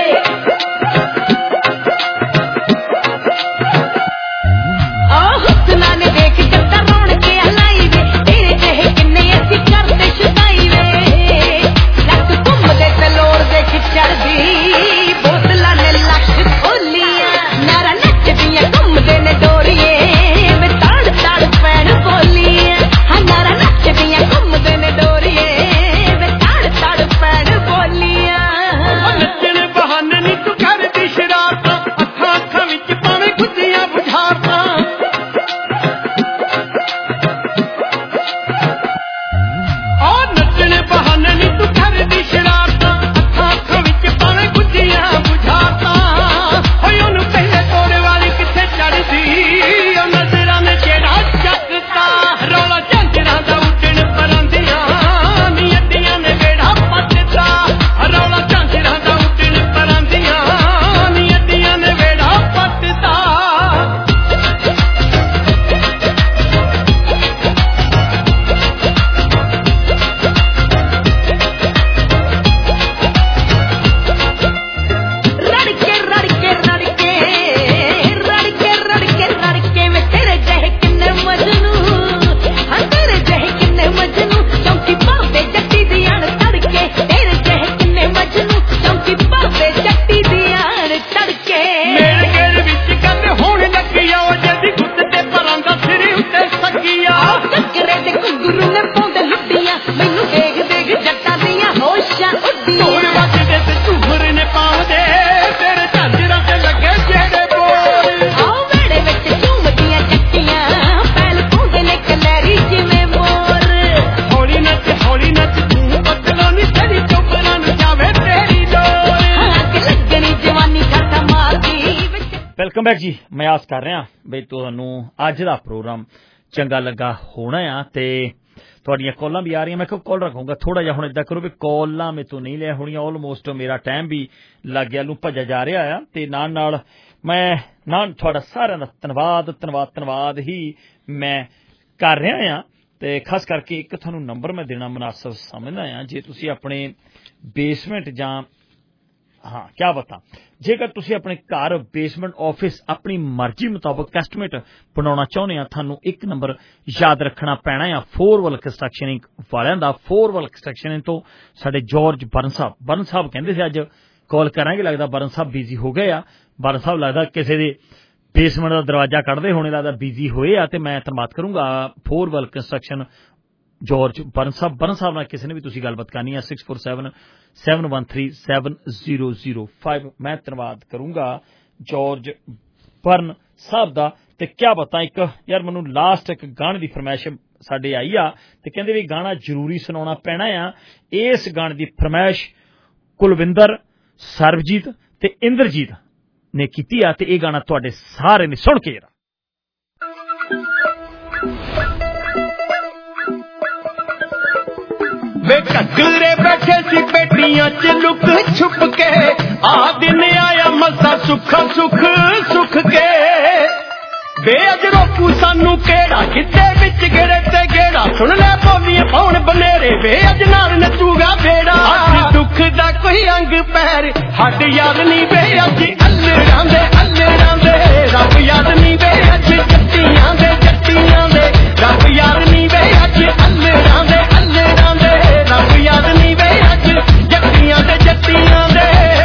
ਚੜਦੀ ਬੋਤਲਾਂ ਨੇ ਲੱਖ ਖੋਲੀਆਂ ਨਾਰਾ ਨੱਚਦੀਆਂ ਘੁੰਮਦੇ ਨੇ ਡੋਰੀਏ ਵੇ ਤਾੜ ਤਾੜ ਪੈਣ ਬੋਲੀਆਂ ਹਾਂ ਨਾਰਾ ਨੱਚਦੀਆਂ ਘੁੰਮਦੇ ਨੇ ਡੋਰੀਏ ਵੇ ਤਾੜ ਤਾੜ ਪੈਣ ਬੋਲੀਆਂ ਨੱਚਣ ਬਹਾਨੇ ਨੀ ਤੂੰ ਕਰਦੀ ਸ਼ਰਾਰਤਾਂ ਅੱਖਾਂ ਅੱਖਾਂ ਵਿੱਚ ਪਾਵੇਂ ਗੁੱਜੀਆਂ ਬੁਝਾਰਤਾਂ ਆ ਨੱਚਣ ਬਹਾਨੇ ਨੀ ਤੂੰ ਕਰਦੀ ਸ਼ਰਾਰਤਾਂ ਵੈਲਕਮ ਬੈਕ ਜੀ। ਮੈਂ ਆਸ ਕਰ ਰਿਹਾ ਬਈ ਤੁਹਾਨੂੰ ਅੱਜ ਦਾ ਪ੍ਰੋਗਰਾਮ ਚੰਗਾ ਲੱਗਾ ਹੋਣਾ ਆ ਤੇ ਤੁਹਾਡੀਆਂ ਕਾਲਾਂ ਵੀ ਆ ਰਹੀਆਂ। ਮੈਂ ਕਿਹਾ ਕਾਲ ਰੱਖੂੰਗਾ ਥੋੜਾ ਜਿਹਾ। ਹੁਣ ਏਦਾਂ ਕਰੋ ਵੀ ਕਾਲਾਂ ਮੇਰੇ ਤੋਂ ਨਹੀਂ ਲਿਆ ਹੋਣੀਆਂ। ਆਲਮੋਸਟ ਮੇਰਾ ਟਾਈਮ ਵੀ ਲੱਗ ਗਿਆ ਨੂੰ ਭੱਜਿਆ ਜਾ ਰਿਹਾ ਆ ਤੇ ਨਾਲ ਨਾਲ ਮੈਂ ਨਾਲ ਤੁਹਾਡਾ ਸਾਰਿਆਂ ਦਾ ਧੰਨਵਾਦ ਧੰਨਵਾਦ ਧੰਨਵਾਦ ਹੀ ਮੈਂ ਕਰ ਰਿਹਾ ਆ ਤੇ ਖਾਸ ਕਰਕੇ ਇੱਕ ਤੁਹਾਨੂੰ ਨੰਬਰ ਮੈਂ ਦੇਣਾ ਮੁਨਾਸਬ ਸਮਝਦਾ ਆ। ਜੇ ਤੁਸੀਂ ਆਪਣੇ ਬੇਸਮੈਂਟ ਜਾਂ ਹਾਂ ਕਿਆ ਬਤਾ ਜੇਕਰ ਤੁਸੀਂ ਆਪਣੇ ਘਰ ਬੇਸਮੈਂਟ ਆਫਿਸ ਆਪਣੀ ਮਰਜ਼ੀ ਮੁਤਾਬਕ ਐਸਟੀਮੇਟ ਬਣਾਉਣਾ ਚਾਹੁੰਦੇ ਆ ਤੁਹਾਨੂੰ ਇੱਕ ਨੰਬਰ ਯਾਦ ਰੱਖਣਾ ਪੈਣਾ ਆ ਫੋਰ ਵਲ ਕੰਸਟਰਕਸ਼ਨ ਵਾਲਿਆਂ ਦਾ। ਫੋਰ ਵਲ ਕੰਸਟਰਕਸ਼ਨ ਤੋਂ ਸਾਡੇ George Burn Sahib Burn Sahib ਕਹਿੰਦੇ ਸੀ ਅੱਜ ਕਾਲ ਕਰਾਂਗੇ। ਲੱਗਦਾ ਬਰਨ ਸਾਹਿਬ ਬਿਜ਼ੀ ਹੋ ਗਏ ਆ। ਬਰਨ ਸਾਹਿਬ ਲੱਗਦਾ ਕਿਸੇ ਦੇ ਬੇਸਮੈਂਟ ਦਾ ਦਰਵਾਜ਼ਾ ਕੱਢਦੇ ਹੋਣੇ, ਲੱਗਦਾ ਬਿਜ਼ੀ ਹੋਏ ਆ ਤੇ ਮੈਂ ਧੰਨਵਾਦ ਕਰੂੰਗਾ four well construction George Burn Sahib. Burn Sahib ਨਾਲ ਕਿਸੇ ਨੇ ਵੀ ਤੁਸੀਂ ਗੱਲਬਾਤ ਕਰਨੀ ਹੈ six four seven seven one three seven zero zero five. ਮੈਂ ਧੰਨਵਾਦ ਕਰੂੰਗਾ ਜਾਰਜ ਬਰਨ ਸਾਹਿਬ ਦਾ। ਤੇ ਕਿਆ ਬਤਾ ਇੱਕ ਯਾਰ ਮੈਨੂੰ ਲਾਸਟ ਇੱਕ ਗਾਣੇ ਦੀ ਫਰਮਾਇਸ਼ ਸਾਡੇ ਆਈ ਆ ਤੇ ਕਹਿੰਦੇ ਵੀ ਗਾਣਾ ਜ਼ਰੂਰੀ ਸੁਣਾਉਣਾ ਪੈਣਾ ਆ। ਇਸ ਗਾਣੇ ਦੀ ਫਰਮਾਇਸ਼ ਕੁਲਵਿੰਦਰ ਸਰਬਜੀਤ ਤੇ ਇੰਦਰਜੀਤ ਨੇ ਕੀਤੀ ਆ ਤੇ ਇਹ ਗਾਣਾ ਤੁਹਾਡੇ ਸਾਰੇ ਨੇ ਸੁਣ ਕੇ ਜਰਾ ਵੇ ਘੱਗਰੇ ਬੈਠੇ ਸੀ ਪੇਟੀਆਂ ਚ ਲੁਕ ਛੁਪ ਕੇ ਆ ਦਿਨ ਆਇਆ ਮਸਾ ਸੁੱਖ ਸੁੱਖ ਸੁੱਖ ਕੇ ਵੇ ਅਜ ਰੋਕੂ ਸਾਨੂੰ ਕਿਹੜਾ ਕਿਤੇ ਵਿੱਚ ਗਿਰੇ ਤੇ ਗੇੜਾ ਸੁਣ ਲੈ ਬੋਲੀਏ ਪਾਉਣ ਬਨੇਰੇ ਵੇ ਅਜ ਨਾਲ ਨੱਚੂਗਾ ਬੇੜਾ ਅੱਜ ਦੁੱਖ ਦਾ ਕੋਈ ਅੰਗ ਪੈਰ ਹੱਡ ਯਾਦ ਨਹੀਂ ਵੇ ਅੱਜ ਅੱਲੜਾਂ ਦੇ ਅੱਲੜਾਂ ਦੇ ਰੱਬ ਯਾਦ ਨਹੀਂ ਵੇ ਅੱਜ ਜੱਟੀਆਂ ਦੇ ਜੱਟੀਆਂ ਦੇ ਰੱਬ ਯਾਦ ਨਹੀਂ ਵੇ ਅੱਜ ਅੱਲੜਾਂ ਦੇ ਅੱਲੜਾਂ ਦੇ ਰੱਬ ਯਾਦ ਨਹੀਂ ਵੇ ਅੱਜ ਜੱਟੀਆਂ ਦੇ ਜੱਟੀਆਂ ਦੇ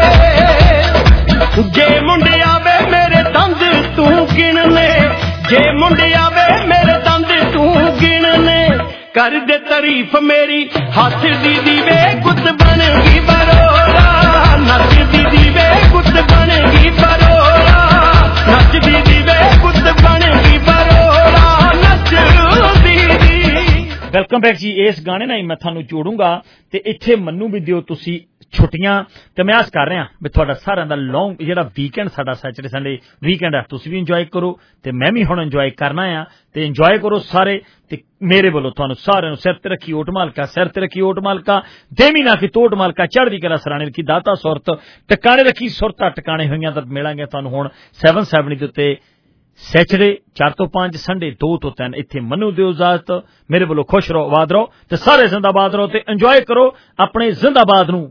ਜੇ ਮੁੰਡਿਆ ਵੇ ਮੇਰੇ ਦੰਦ ਤੂੰ ਗਿਣਨੇ ਜੇ ਮੁੰਡਿਆ ਵੇ ਮੇਰੇ ਦੰਦ ਤੂੰ ਗਿਣਨੇ ਕਰ ਦੇ ਤਾਰੀਫ ਮੇਰੀ ਹੱਸਦੀ ਦੀ ਵੇ ਗੁੱਤ ਬਣ ਗਈ ਬਰੋਰਾ ਨੱਚਦੀ ਦੀ ਵੇ ਗੁੱਤ ਬਣ ਗਈ ਬਰੋਰਾ ਨੱਚਦੀ ਦੀ ਵੇ ਗੁੱਤ ਬਣ ਗਈ ਬਰੋਰਾ ਨੱਚਦੀ ਦੀ। ਵੈਲਕਮ ਬੈਕ ਜੀ। ਇਸ ਗਾਣੇ ਨਾਲ ਹੀ ਮੈਂ ਤੁਹਾਨੂੰ ਜੋੜੂੰਗਾ ਤੇ ਇੱਥੇ ਮੈਨੂੰ ਵੀ ਦਿਓ ਤੁਸੀਂ ਛੁੱਟੀਆਂ ਤੇ ਮੈਂ ਆਸ ਕਰ ਰਿਹਾ ਵੀ ਤੁਹਾਡਾ ਸਾਰਿਆਂ ਦਾ ਲੌਂਗ ਜਿਹੜਾ ਵੀਕਐਂਡ ਸਾਡਾ ਸੈਚਰਡੇ ਸੰਡੇ ਵੀਕਐਂਡ ਹੈ ਤੁਸੀਂ ਵੀ ਇੰਜੋਏ ਕਰੋ ਤੇ ਮੈਂ ਵੀ ਹੁਣ ਇੰਜੋਏ ਕਰਨਾ ਆ ਤੇ ਇੰਜੋਏ ਕਰੋ ਸਾਰੇ ਤੇ ਮੇਰੇ ਵੱਲੋਂ ਤੁਹਾਨੂੰ ਸਾਰਿਆਂ ਨੂੰ ਸਿਰ ਤੇ ਰੱਖੀ ਓਟ ਮਾਲਕਾ ਸਿਰ ਤੇ ਰੱਖੀ ਓਟ ਮਾਲਕਾ ਦੇਵੀ ਨਾ ਕਿ ਤੋਟ ਮਾਲਕਾ ਚੜ੍ਹਦੀ ਕਲਾ ਸਰਾਣੇ ਰੱਖੀ ਦਾਤਾ ਸੁਰਤ ਟਿਕਾਣੇ ਰੱਖੀ ਸੁਰਤਾ ਟਿਕਾਣੇ ਹੋਈਆਂ ਤਾਂ ਮਿਲਾਂਗੇ ਤੁਹਾਨੂੰ ਹੁਣ ਸੈਵਨ ਸੈਵਨਟੀ ਦੇ ਉੱਤੇ ਸੈਚਰਡੇ ਚਾਰ ਤੋਂ ਪੰਜ ਸੰਡੇ ਦੋ ਤੋਂ ਤਿੰਨ ਇੱਥੇ ਮੈਨੂੰ ਦਿਓ ਇਜਾਜ਼ਤ। ਮੇਰੇ ਵੱਲੋਂ ਖੁਸ਼ ਰਹੋ ਆਬਾਦ ਰਹੋ ਤੇ ਸਾਰੇ ਜ਼ਿੰਦਾਬਾਦ ਰਹੋ ਤੇ ਇੰਜੋਏ ਕਰੋ ਆਪਣੇ ਜ਼ਿੰਦਾਬਾਦ ਨੂੰ।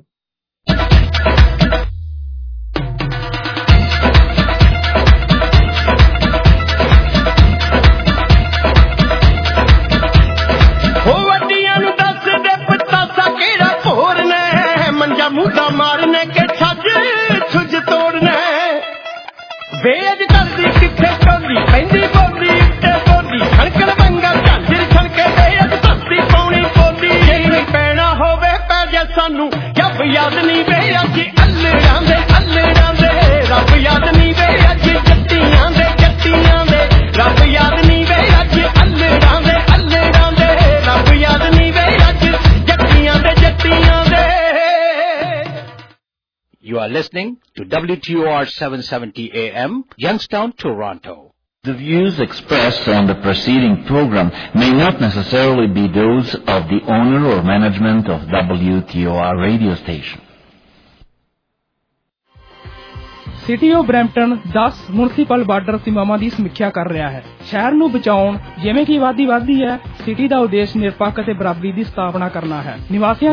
ਮੁੱਦਾ ਮਾਰਨੇ ਕੇ ਛੱਜ ਛੁੱਜ ਤੋੜਨੇ ਵੇਜ ਕਰਦੀ ਕਿੱਥੇ ਟੋਲੀ ਪੈਂਦੀ ਬੋਲੀ ਉੱਤੇ ਬੋਲੀ ਖੜਕਣ ਬੰਗਾ ਝਾਂਜਰ ਛੜਕੇ ਵੇਜ ਧਰਤੀ ਪਾਉਣੀ ਬੋਲੀ ਜੇ ਪੈਣਾ ਹੋਵੇ ਪੈ ਜਾ ਸਾਨੂੰ ਰੱਬ ਯਾਦ ਨਹੀਂ ਵੇ ਅੱਜ ਅੱਲੜਾਂ ਦੇ ਅੱਲੜਾਂ ਦੇ ਰੱਬ ਯਾਦ ਨਹੀਂ ਵੇ ਅੱਜ ਜੱਟੀਆਂ ਦੇ ਜੱਟੀਆਂ ਦੇ ਰੱਬ ਯਾਦ ਨਹੀਂ ਵੇ ਅੱਜ ਅੱਲੜਾਂ ਦੇ ਅੱਲੜਾਂ ਦੇ ਰੱਬ ਯਾਦ ਨਹੀਂ ਵੇ ਅੱਜ ਜੱਟੀਆਂ ਦੇ ਜੱਟੀਆਂ ਦੇ। You are listening to W T O R seven seventy A M, Youngstown, Toronto. The views expressed on the preceding program may not necessarily be those of the owner or management of W T O R radio station. City of Brampton ਦਸ ਮੁਨਸਿਪਲ ਬਾਰਡਰ ਸੀਮਾਵਾਂ ਦੀ ਸਮੀਖਿਆ ਕਰ ਰਿਹਾ ਹੈ। ਸ਼ਹਿਰ ਨੂੰ ਬਚਾਉਣ ਜਿਵੇਂ ਕਿ ਆਬਾਦੀ ਵਧਦੀ ਹੈ ਸਿਟੀ ਦਾ ਉਦੇਸ਼ ਨਿਰਪੱਖ ਅਤੇ ਬਰਾਬਰੀ ਦੀ ਸਥਾਪਨਾ ਕਰਨਾ ਹੈ। ਨਿਵਾਸੀਆਂ